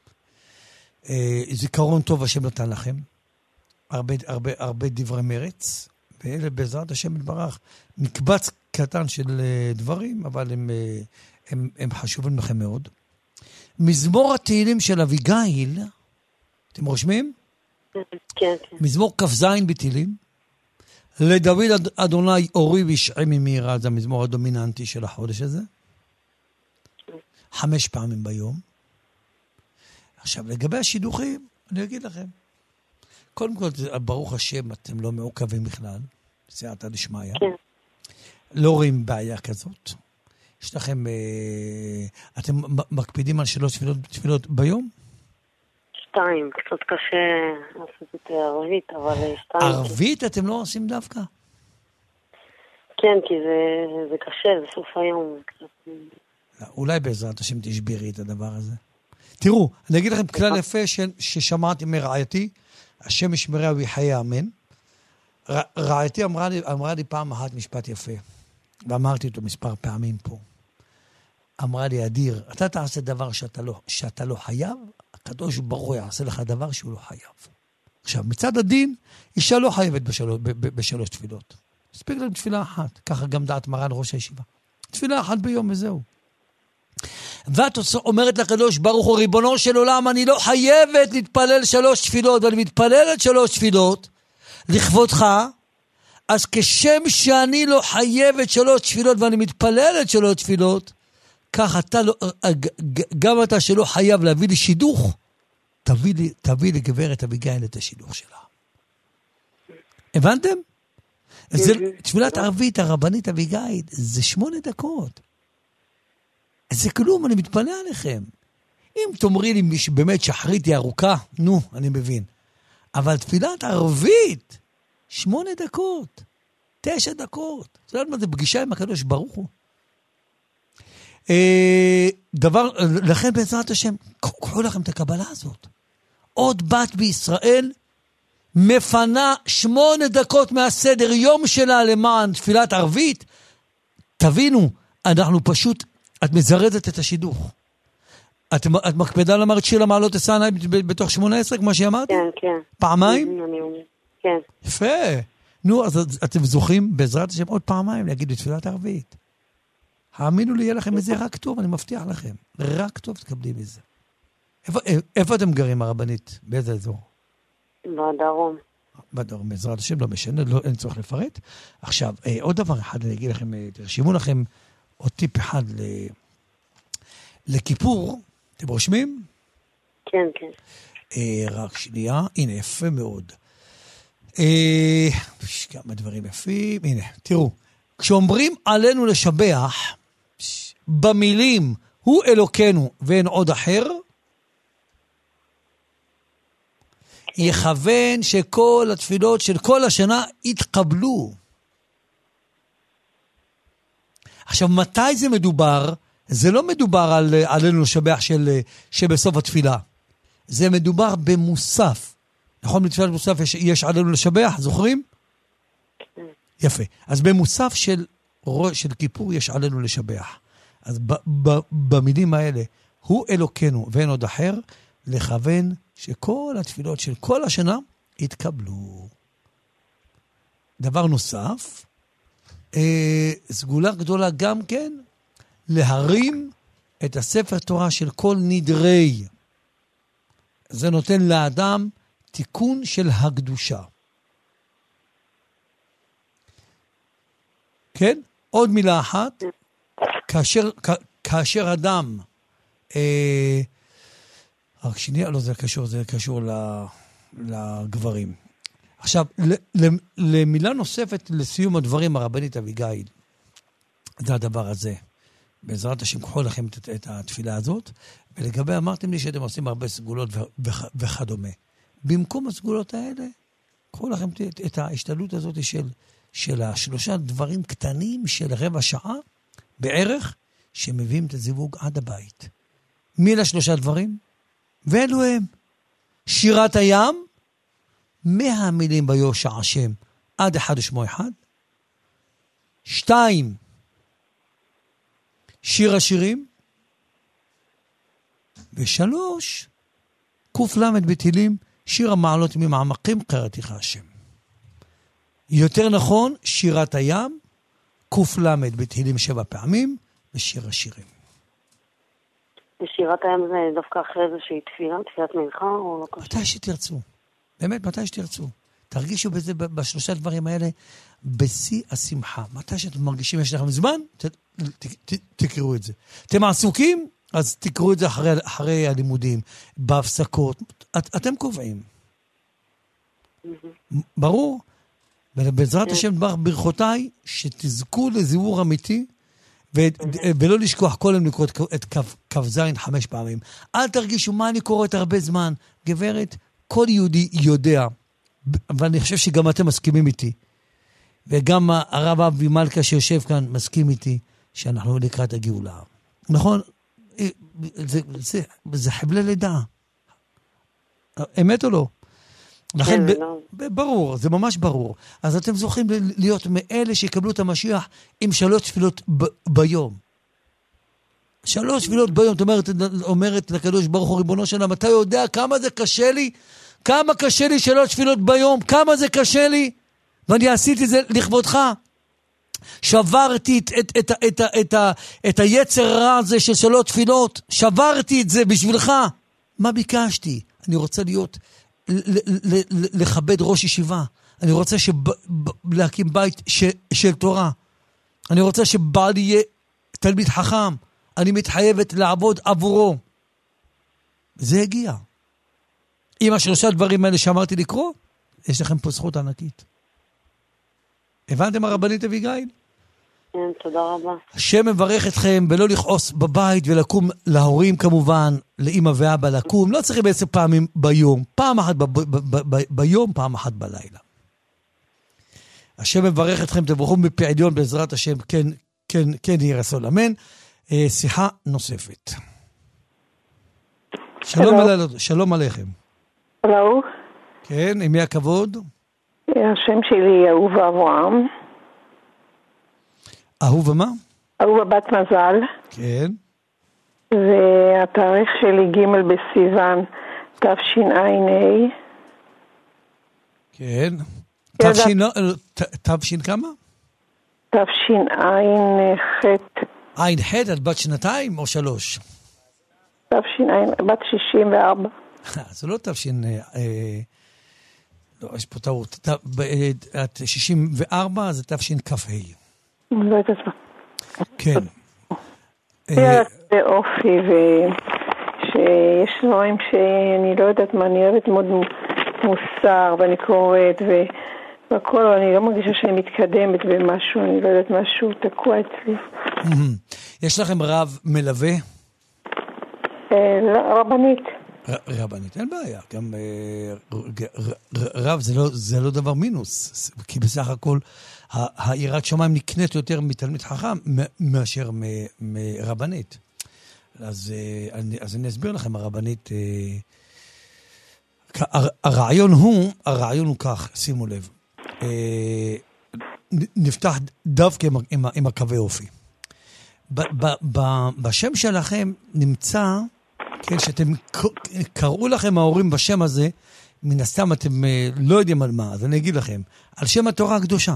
[SPEAKER 3] זיכרון טוב השם נתן לכם. הרבה, הרבה, הרבה דברי מרץ. ואלה בעזרת השם יתברך. מקבץ קטן של דברים, אבל הם, הם, הם חשובים לכם מאוד. מזמור התהילים של אביגיל, אתם רושמים?
[SPEAKER 14] כן, כן.
[SPEAKER 3] מזמור כ"ז בתהילים. לדוד אדוני אורי וישעי ממהרה, זה המזמור הדומיננטי של החודש הזה. חמש פעמים ביום. עכשיו, לגבי השידוכים, אני אגיד לכם. קודם כל, ברוך השם, אתם לא מעוכבים בכלל. סייעתא דשמיא.
[SPEAKER 14] כן.
[SPEAKER 3] לא רואים בעיה כזאת. יש לכם, אה, אתם מקפידים על שלוש תפילות, תפילות ביום?
[SPEAKER 14] שתיים, קצת קשה לעשות את ערבית, אבל שתיים...
[SPEAKER 3] ערבית אתם לא עושים דווקא?
[SPEAKER 14] כן, כי זה, זה קשה, זה סוף היום.
[SPEAKER 3] לא, אולי בעזרת השם תשבירי את הדבר הזה. תראו, אני אגיד לכם כלל יפה ש, ששמעתי מרעייתי, השם ישמריה ויחיה אמן. ר, רעייתי אמרה לי, אמרה לי פעם אחת משפט יפה, ואמרתי אותו מספר פעמים פה. אמרה לי, אדיר, אתה תעשה דבר שאתה לא, שאתה לא חייב, הקדוש ברוך הוא יעשה לך דבר שהוא לא חייב. עכשיו, מצד הדין, אישה לא חייבת בשלוש, ב, ב, בשלוש תפילות. מספיק להם תפילה אחת, ככה גם דעת מרן ראש הישיבה. תפילה אחת ביום וזהו. ואת אומרת לקדוש ברוך הוא, ריבונו של עולם, אני לא חייבת להתפלל שלוש תפילות, ואני מתפללת שלוש תפילות לכבודך, אז כשם שאני לא חייבת שלוש תפילות, ואני מתפללת שלוש תפילות, כך אתה לא, גם אתה שלא חייב להביא לי שידוך, תביא לי, תביא לי גברת אביגיל את השידוך שלה. הבנתם? זה, תפילת ערבית הרבנית אביגיל, זה שמונה דקות. זה כלום, אני מתפלא עליכם. אם תאמרי לי באמת שחרית היא ארוכה, נו, אני מבין. אבל תפילת ערבית, שמונה דקות, תשע דקות. זה יודעת מה, זה פגישה עם הקדוש ברוך הוא. דבר, לכן בעזרת השם, קחו לכם את הקבלה הזאת. עוד בת בישראל מפנה שמונה דקות מהסדר יום שלה למען תפילת ערבית. תבינו, אנחנו פשוט, את מזרזת את השידוך. את, את מקפדה למרת שילה מעלות הסענה בתוך שמונה עשרה, כמו שאמרתי?
[SPEAKER 14] כן, כן.
[SPEAKER 3] פעמיים?
[SPEAKER 14] אני אומר, כן.
[SPEAKER 3] יפה. נו, אז אתם זוכים בעזרת השם עוד פעמיים להגיד בתפילת ערבית. האמינו לי, יהיה לכם איזה רק טוב, אני מבטיח לכם. רק טוב תקבלי מזה. איפה, איפה אתם גרים הרבנית? באיזה אזור?
[SPEAKER 14] בדרום.
[SPEAKER 3] בדרום, בעזרת השם, לא משנה, לא, אין צורך לפרט. עכשיו, אה, עוד דבר אחד, אני אגיד לכם, אה, תרשימו לכם עוד טיפ אחד ל... לכיפור. אתם רושמים?
[SPEAKER 14] כן, כן.
[SPEAKER 3] אה, רק שנייה, הנה, יפה מאוד. אה, כמה דברים יפים, הנה, תראו. כשאומרים עלינו לשבח, במילים, הוא אלוקנו ואין עוד אחר, יכוון שכל התפילות של כל השנה יתקבלו. עכשיו, מתי זה מדובר? זה לא מדובר על עלינו לשבח של, שבסוף התפילה. זה מדובר במוסף. נכון, בתפילת מוסף יש, יש עלינו לשבח, זוכרים? יפה. אז במוסף של, של כיפור יש עלינו לשבח. אז ב, ב, במילים האלה, הוא אלוקנו ואין עוד אחר, לכוון שכל התפילות של כל השנה יתקבלו. דבר נוסף, אה, סגולה גדולה גם כן, להרים את הספר תורה של כל נדרי. זה נותן לאדם תיקון של הקדושה. כן? עוד מילה אחת, כאשר, כ- כאשר אדם, אה, רק שנייה, לא זה קשור, זה קשור לגברים. עכשיו, ל- ל- למילה נוספת לסיום הדברים, הרבנית אביגיל, זה הדבר הזה. בעזרת השם, קחו לכם את, את התפילה הזאת, ולגבי אמרתם לי שאתם עושים הרבה סגולות ו- ו- וכדומה. במקום הסגולות האלה, קחו לכם את, את ההשתדלות הזאת של, של השלושה דברים קטנים של רבע שעה, בערך, שמביאים את הזיווג עד הבית. מי לשלושה דברים? ואלו הם. שירת הים, מאה מילים ביושע השם, עד אחד ושמו אחד. שתיים, שיר השירים. ושלוש, קוף למד בתהילים, שיר המעלות ממעמקים קראתיך השם. יותר נכון, שירת הים, קוף למד בתהילים שבע פעמים, ושיר השירים.
[SPEAKER 14] ושירת הים זה דווקא אחרי איזושהי תפילה, תפילת מנחה או לא קשה?
[SPEAKER 3] מתי שתרצו. באמת, מתי שתרצו. תרגישו בזה, בשלושה דברים האלה, בשיא השמחה. מתי שאתם מרגישים, יש לכם זמן, ת, ת, ת, תקראו את זה. אתם עסוקים, אז תקראו את זה אחרי, אחרי הלימודים, בהפסקות. את, אתם קובעים. ברור? ובעזרת השם דבר ברכותיי, שתזכו לזיבור אמיתי, ו, ולא לשכוח כל יום לקרוא את כף זין חמש פעמים. אל תרגישו מה אני קוראת הרבה זמן. גברת, כל יהודי יודע, ואני חושב שגם אתם מסכימים איתי, וגם הרב אבי מלכה שיושב כאן מסכים איתי, שאנחנו לקראת הגאולה. נכון? זה, זה, זה חבלי לידה. אמת או לא? לכן, ב, ב, ברור, זה ממש ברור. אז אתם זוכים להיות מאלה שיקבלו את המשיח עם שלוש תפילות ב, ביום. שלוש תפילות ביום, זאת אומרת, אומרת לקדוש ברוך הוא ריבונו שלנו, אתה יודע כמה זה קשה לי? כמה קשה לי שלוש תפילות ביום? כמה זה קשה לי? ואני עשיתי את זה לכבודך. שברתי את, את, את, את, את, את, את היצר הרע הזה של שלוש תפילות. שברתי את זה בשבילך. מה ביקשתי? אני רוצה להיות, ל, ל, ל, לכבד ראש ישיבה. אני רוצה שב, ב, להקים בית ש, של תורה. אני רוצה שבעלי יהיה תלמיד חכם. אני מתחייבת לעבוד עבורו. זה הגיע. עם השלושה דברים האלה שאמרתי לקרוא, יש לכם פה זכות ענקית. הבנתם הרבנית אביגיל?
[SPEAKER 14] כן, תודה רבה.
[SPEAKER 3] השם מברך אתכם ולא לכעוס בבית ולקום להורים כמובן, לאמא ואבא לקום. לא צריכים בעצם פעמים ביום. פעם אחת ב- ב- ב- ב- ביום, פעם אחת בלילה. השם מברך אתכם, תברכו מפי עליון בעזרת השם, כן, כן, כן יהיה רצון, אמן. אה, שיחה נוספת. שלום, על... שלום עליכם.
[SPEAKER 15] הלו.
[SPEAKER 3] כן, עם מי הכבוד?
[SPEAKER 15] השם שלי אהובה אברהם.
[SPEAKER 3] אהובה מה?
[SPEAKER 15] אהובה בת מזל.
[SPEAKER 3] כן.
[SPEAKER 15] והתאריך שלי ג' בסיוון תשע"ה.
[SPEAKER 3] כן. תש"ן כמה?
[SPEAKER 15] תשע"ח.
[SPEAKER 3] עין ח' את בת שנתיים או שלוש?
[SPEAKER 15] תשע"ח, בת שישים וארבע.
[SPEAKER 3] זה לא תש"ן, לא, יש פה טעות. את שישים וארבע זה תש"כ"ה.
[SPEAKER 15] לא יודעת מה.
[SPEAKER 3] כן.
[SPEAKER 15] זה אופי, ושיש דברים שאני לא יודעת מה, אני אוהבת מאוד מוסר, ואני קוראת, והכל, אבל אני לא מרגישה שאני מתקדמת במשהו, אני לא יודעת משהו תקוע אצלי.
[SPEAKER 3] יש לכם רב מלווה?
[SPEAKER 15] רבנית.
[SPEAKER 3] רבנית, אין בעיה. גם רב זה לא דבר מינוס, כי בסך הכל היראת שמיים נקנית יותר מתלמיד חכם מאשר מרבנית. אז אני אסביר לכם, הרבנית, הרעיון הוא, הרעיון הוא כך, שימו לב, נפתח דווקא עם הקווי אופי. בשם שלכם נמצא, כן, שאתם קראו לכם ההורים בשם הזה, מן הסתם אתם לא יודעים על מה, אז אני אגיד לכם, על שם התורה הקדושה.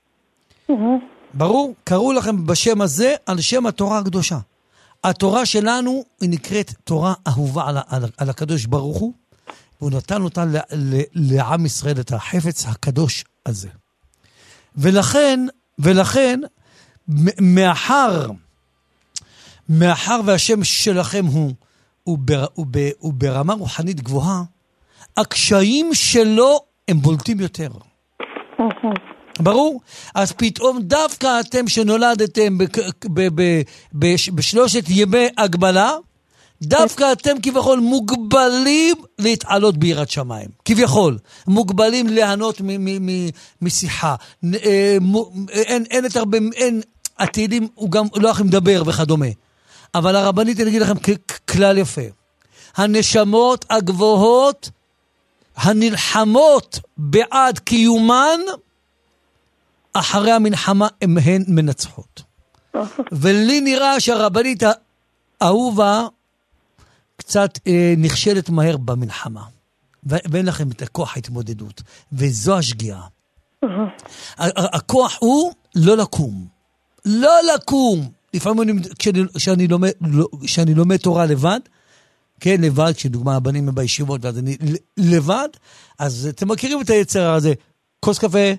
[SPEAKER 3] ברור? קראו לכם בשם הזה על שם התורה הקדושה. התורה שלנו היא נקראת תורה אהובה על, על, על הקדוש ברוך הוא, והוא נתן אותה ל, ל, לעם ישראל את החפץ הקדוש הזה. ולכן, ולכן, מאחר, מאחר והשם שלכם הוא, הוא, בר, הוא, ב, הוא ברמה רוחנית גבוהה, הקשיים שלו הם בולטים יותר. ברור? אז פתאום דווקא אתם שנולדתם בשלושת ימי הגבלה, דווקא אתם כביכול מוגבלים להתעלות ביראת שמיים. כביכול. מוגבלים ליהנות משיחה. אין את הרבה, אין עתידים, הוא גם לא יכולים לדבר וכדומה. אבל הרבנית, אני אגיד לכם כלל יפה. הנשמות הגבוהות, הנלחמות בעד קיומן, אחרי המלחמה הן מנצחות. ולי נראה שהרבנית האהובה קצת אה, נכשלת מהר במלחמה. ואין לכם את הכוח ההתמודדות. וזו השגיאה. הכוח הוא לא לקום. לא לקום. לפעמים כשאני לומד, כשאני לומד תורה לבד, כן, לבד, כשדוגמה הבנים הם בישיבות, ואז אני לבד, אז אתם מכירים את היצר הזה, כוס קפה,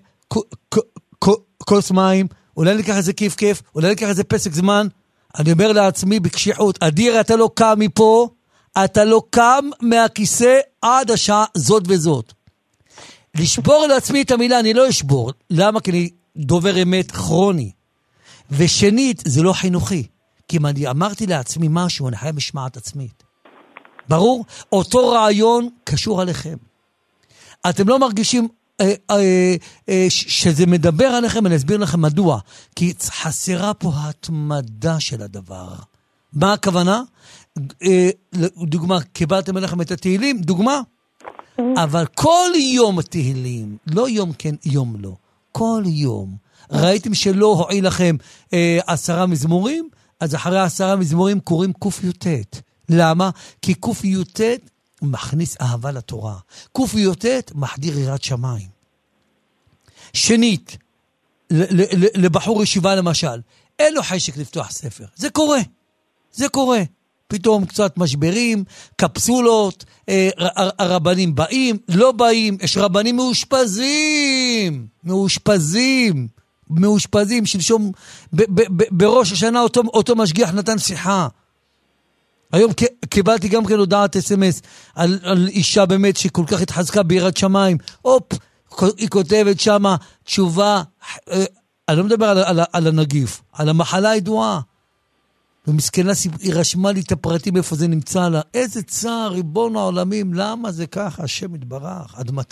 [SPEAKER 3] כוס מים, אולי ניקח איזה כיף כיף, אולי ניקח איזה פסק זמן, אני אומר לעצמי בקשיחות, אדיר, אתה לא קם מפה, אתה לא קם מהכיסא עד השעה זאת וזאת. לשבור לעצמי את המילה, אני לא אשבור. למה? כי אני דובר אמת כרוני. ושנית, זה לא חינוכי. כי אם אני אמרתי לעצמי משהו, אני חייב משמעת עצמית. ברור? אותו רעיון קשור עליכם. אתם לא מרגישים אה, אה, אה, שזה מדבר עליכם, אני אסביר לכם מדוע. כי חסרה פה התמדה של הדבר. מה הכוונה? אה, דוגמה, קיבלתם אליכם את התהילים, דוגמה. אבל כל יום התהילים, לא יום כן, יום לא. כל יום. ראיתם שלא הועיל לכם אה, עשרה מזמורים? אז אחרי עשרה מזמורים קוראים קוף יוטט. למה? כי קוף יוטט מכניס אהבה לתורה. קוף יוטט מחדיר יראת שמיים. שנית, לבחור ישיבה למשל, אין לו חשק לפתוח ספר. זה קורה. זה קורה. פתאום קצת משברים, קפסולות, אה, הרבנים באים, לא באים, יש רבנים מאושפזים, מאושפזים, מאושפזים, שלשום ב- ב- ב- בראש השנה אותו, אותו משגיח נתן שיחה. היום קיבלתי גם כן הודעת אס אם אס על, על אישה באמת שכל כך התחזקה ביראת שמיים. הופ, היא כותבת שמה תשובה, אה, אני לא מדבר על, על, על הנגיף, על המחלה הידועה. ומסכנה היא רשמה לי את הפרטים איפה זה נמצא לה. איזה צער, ריבון העולמים, למה זה ככה? השם יתברך, עד מתי?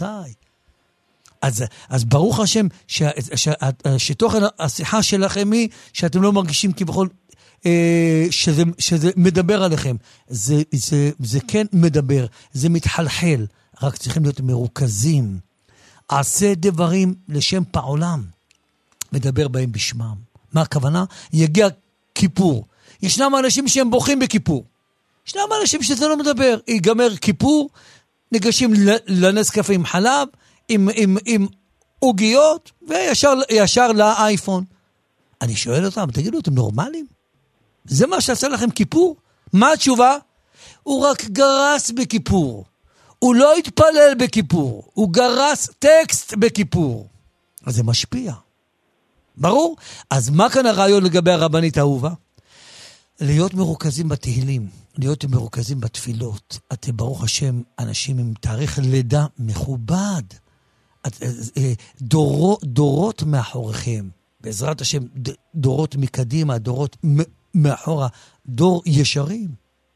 [SPEAKER 3] אז, אז ברוך השם ש, ש, שתוכן השיחה שלכם היא שאתם לא מרגישים כבכל אה, שזה, שזה מדבר עליכם. זה, זה, זה כן מדבר, זה מתחלחל, רק צריכים להיות מרוכזים. עשה דברים לשם פעולם, מדבר בהם בשמם. מה הכוונה? יגיע כיפור. ישנם אנשים שהם בוכים בכיפור. ישנם אנשים שזה לא מדבר. ייגמר כיפור, ניגשים לנס קפה עם חלב, עם, עם, עם עוגיות, וישר ישר לאייפון. אני שואל אותם, תגידו, אתם נורמלים? זה מה שעשה לכם כיפור? מה התשובה? הוא רק גרס בכיפור. הוא לא התפלל בכיפור. הוא גרס טקסט בכיפור. אז זה משפיע. ברור? אז מה כאן הרעיון לגבי הרבנית האהובה? להיות מרוכזים בתהילים, להיות מרוכזים בתפילות. אתם ברוך השם אנשים עם תאריך לידה מכובד. את, דורות, דורות מאחוריכם. בעזרת השם דורות מקדימה, דורות מאחורה, דור ישרים.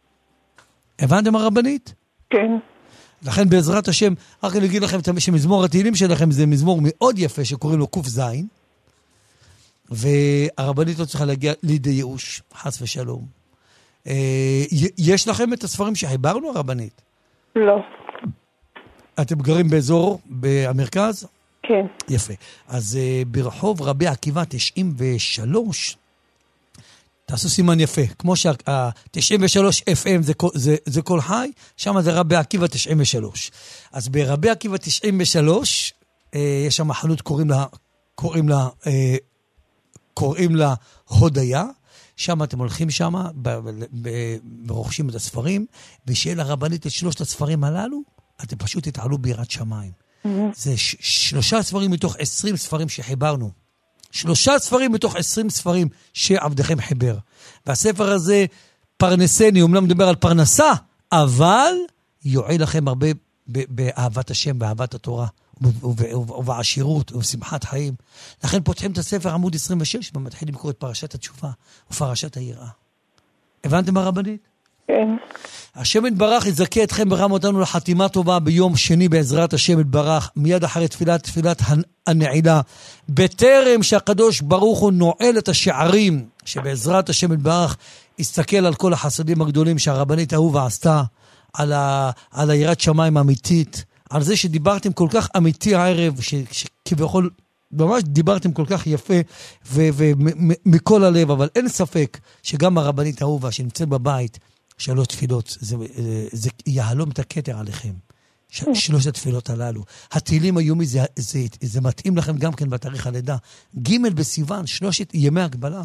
[SPEAKER 3] הבנתם הרבנית?
[SPEAKER 15] כן.
[SPEAKER 3] לכן בעזרת השם, רק אני אגיד לכם שמזמור התהילים שלכם זה מזמור מאוד יפה שקוראים לו קוף זין. והרבנית לא צריכה להגיע לידי ייאוש, חס ושלום. יש לכם את הספרים שחיברנו, הרבנית?
[SPEAKER 15] לא.
[SPEAKER 3] אתם גרים באזור, במרכז?
[SPEAKER 15] כן.
[SPEAKER 3] יפה. אז ברחוב רבי עקיבא תשעים ושלוש, תעשו סימן יפה. כמו שה-תשעים ושלוש אף אם זה, זה, זה כל חי, שם זה רבי עקיבא תשעים ושלוש. אז ברבי עקיבא תשעים ושלוש, יש שם חנות קוראים לה, קוראים לה, קוראים לה הודיה, שם אתם הולכים שם, ורוכשים את הספרים, ושיהיה לרבנית את שלושת הספרים הללו, אתם פשוט תתעלו ביראת שמיים. Mm-hmm. זה ש- שלושה ספרים מתוך עשרים ספרים שחיברנו. שלושה ספרים מתוך עשרים ספרים שעבדכם חיבר. והספר הזה, פרנסני, אומנם מדבר על פרנסה, אבל יועיל לכם הרבה באהבת השם, באהבת התורה. ובעשירות ובשמחת חיים. לכן פותחים את הספר עמוד עשרים ושש ומתחילים לקרוא את פרשת התשובה ופרשת היראה. הבנתם הרבנית?
[SPEAKER 15] כן.
[SPEAKER 3] השם יתברך יזכה אתכם ברם אותנו לחתימה טובה ביום שני בעזרת השם יתברך, מיד אחרי תפילת תפילת הנעילה, בטרם שהקדוש ברוך הוא נועל את השערים, שבעזרת השם יתברך יסתכל על כל החסדים הגדולים שהרבנית האהובה עשתה, על, ה, על היראת שמיים אמיתית, על זה שדיברתם כל כך אמיתי הערב, שכביכול ממש דיברתם כל כך יפה ומכל הלב, אבל אין ספק שגם הרבנית האהובה שנמצאת בבית, שלוש תפילות, זה, זה יהלום את הכתר עליכם. ש, שלוש התפילות הללו. התהילים היומי, זה, זה, זה מתאים לכם גם כן בתאריך הלידה. ג' בסיוון, שלושת ימי הגבלה.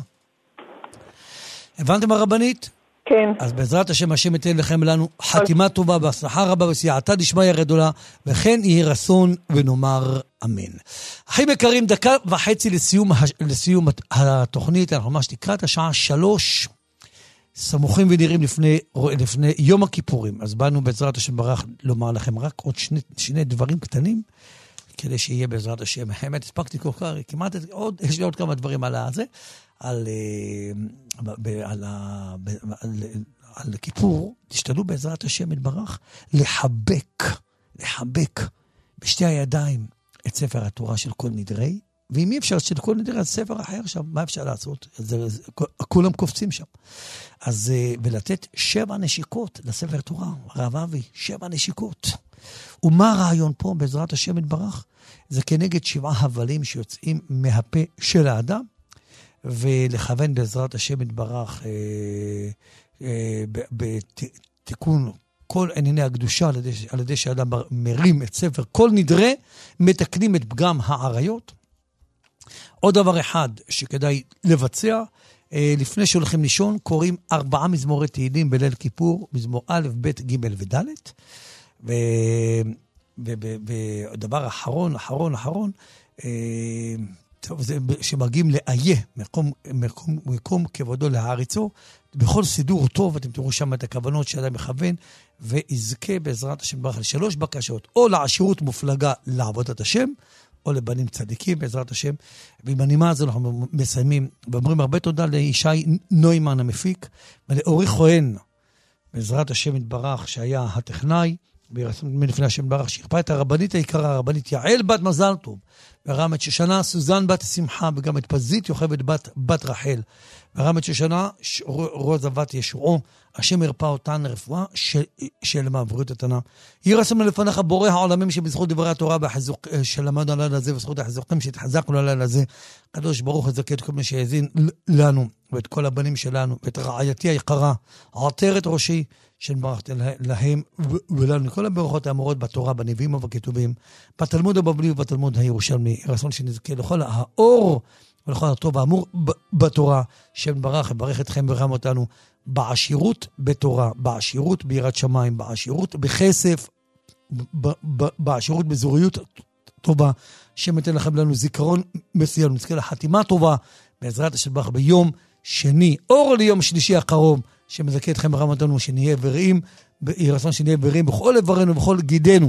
[SPEAKER 3] הבנתם הרבנית?
[SPEAKER 15] כן.
[SPEAKER 3] אז בעזרת השם, השם ייתן לכם לנו חתימה טובה, בהצלחה רבה וסייעתא דשמיא גדולה, וכן יהי רצון ונאמר אמן. אחים יקרים, דקה וחצי לסיום, לסיום התוכנית, אנחנו ממש לקראת השעה שלוש, סמוכים ונראים לפני, לפני יום הכיפורים. אז באנו בעזרת השם ברך לומר לכם רק עוד שני, שני דברים קטנים, כדי שיהיה בעזרת השם. האמת, הספקתי כל כך, כמעט עוד, יש לי עוד כמה דברים על הזה, על, על, על, על כיפור. תשתדלו בעזרת השם יתברך לחבק, לחבק בשתי הידיים את ספר התורה של כל נדרי, ואם אי אפשר של כל נדרי, אז ספר אחר שם, מה אפשר לעשות? זה, זה, כולם קופצים שם. אז, ולתת שבע נשיקות לספר תורה, רב אבי, שבע נשיקות. ומה הרעיון פה בעזרת השם יתברך? זה כנגד שבעה הבלים שיוצאים מהפה של האדם, ולכוון בעזרת השם יתברך אה, אה, בתיקון כל ענייני הקדושה, על ידי, על ידי שאדם מרים את ספר כל נדרה, מתקנים את פגם העריות. עוד דבר אחד שכדאי לבצע, אה, לפני שהולכים לישון, קוראים ארבעה מזמורי תהילים בליל כיפור, מזמור א', ב', ג' וד', ו... ודבר אחרון, אחרון, אחרון, אה, טוב, זה שמגיעים לאיה, מקום, מקום, מקום כבודו להאריצו, בכל סידור טוב, אתם תראו שם את הכוונות שאדם מכוון, ויזכה בעזרת השם ברוך לשלוש בקשות, או לעשירות מופלגה לעבודת השם, או לבנים צדיקים בעזרת השם. ועם הנימה הזו אנחנו מסיימים, ואומרים הרבה תודה לישי נוימן המפיק, ולאורי כהן, בעזרת השם יתברך, שהיה הטכנאי, מלפני השם ברך, שהרפא את הרבנית היקרה, הרבנית יעל בת מזל טוב, ורם את שושנה סוזן בת שמחה, וגם את פזית יוכבד בת, בת רחל, ורם את שושנה רוזה בת ישועו, השם ירפא אותן רפואה של, של מעברות התנה. יהי רצון לפניך בורא העולמים, שבזכות דברי התורה והחיזוק שלמדנו על הלילה הזה, ובזכות החיזוקים שהתחזקנו על הלילה הזה, קדוש ברוך יזכה את כל מי שיאזין לנו, ואת כל הבנים שלנו, ואת רעייתי היקרה, עטרת ראשי, שנברכת להם ולנו כל הברכות האמורות בתורה, בנביאים ובכתובים, בתלמוד הבבלי ובתלמוד הירושלמי. רצון שנזכה לכל האור ולכל הטוב האמור בתורה, שנברך וברך אתכם ורם אותנו בעשירות בתורה, בעשירות ביראת שמיים, בעשירות בכסף, בעשירות בזוריות טובה, שמתן לכם לנו זיכרון מסוים, נזכה לחתימה טובה בעזרת השם ברך ביום שני, אור ליום שלישי הקרוב, שמזכה אתכם ברמתנו, שנהיה ורעים, יהי רצון שנהיה ורעים בכל איברנו ובכל גידנו.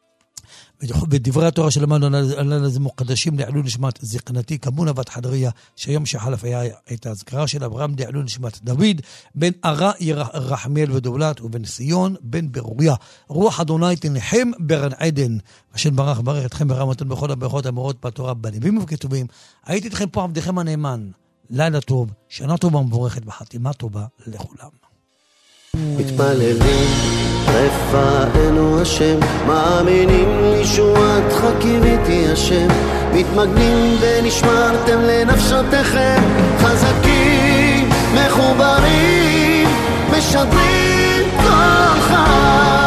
[SPEAKER 3] ודברי התורה שלמדנו על הזה מוקדשים לעילוי נשמת זקנתי כמונה בת חדריה, שהיום שחלף היה את ההזכרה של אברהם לעילוי נשמת דוד, בן ארה רחמיאל ודולת, ובן ציון בן ברוריה. רוח אדוני תנחם ברן עדן. השם ברך ברך אתכם ברמתנו בכל הברכות האמורות בתורה, בנביאים ובכתובים. הייתי אתכם פה עבדכם הנאמן. לילה טוב, שנה טובה ומבורכת וחתימה טובה לכולם.
[SPEAKER 8] מתפללים רפאנו השם, מאמינים לישועתך קיוויתי השם, מתמגנים ונשמרתם לנפשותיכם, חזקים מחוברים משדרים כל חי.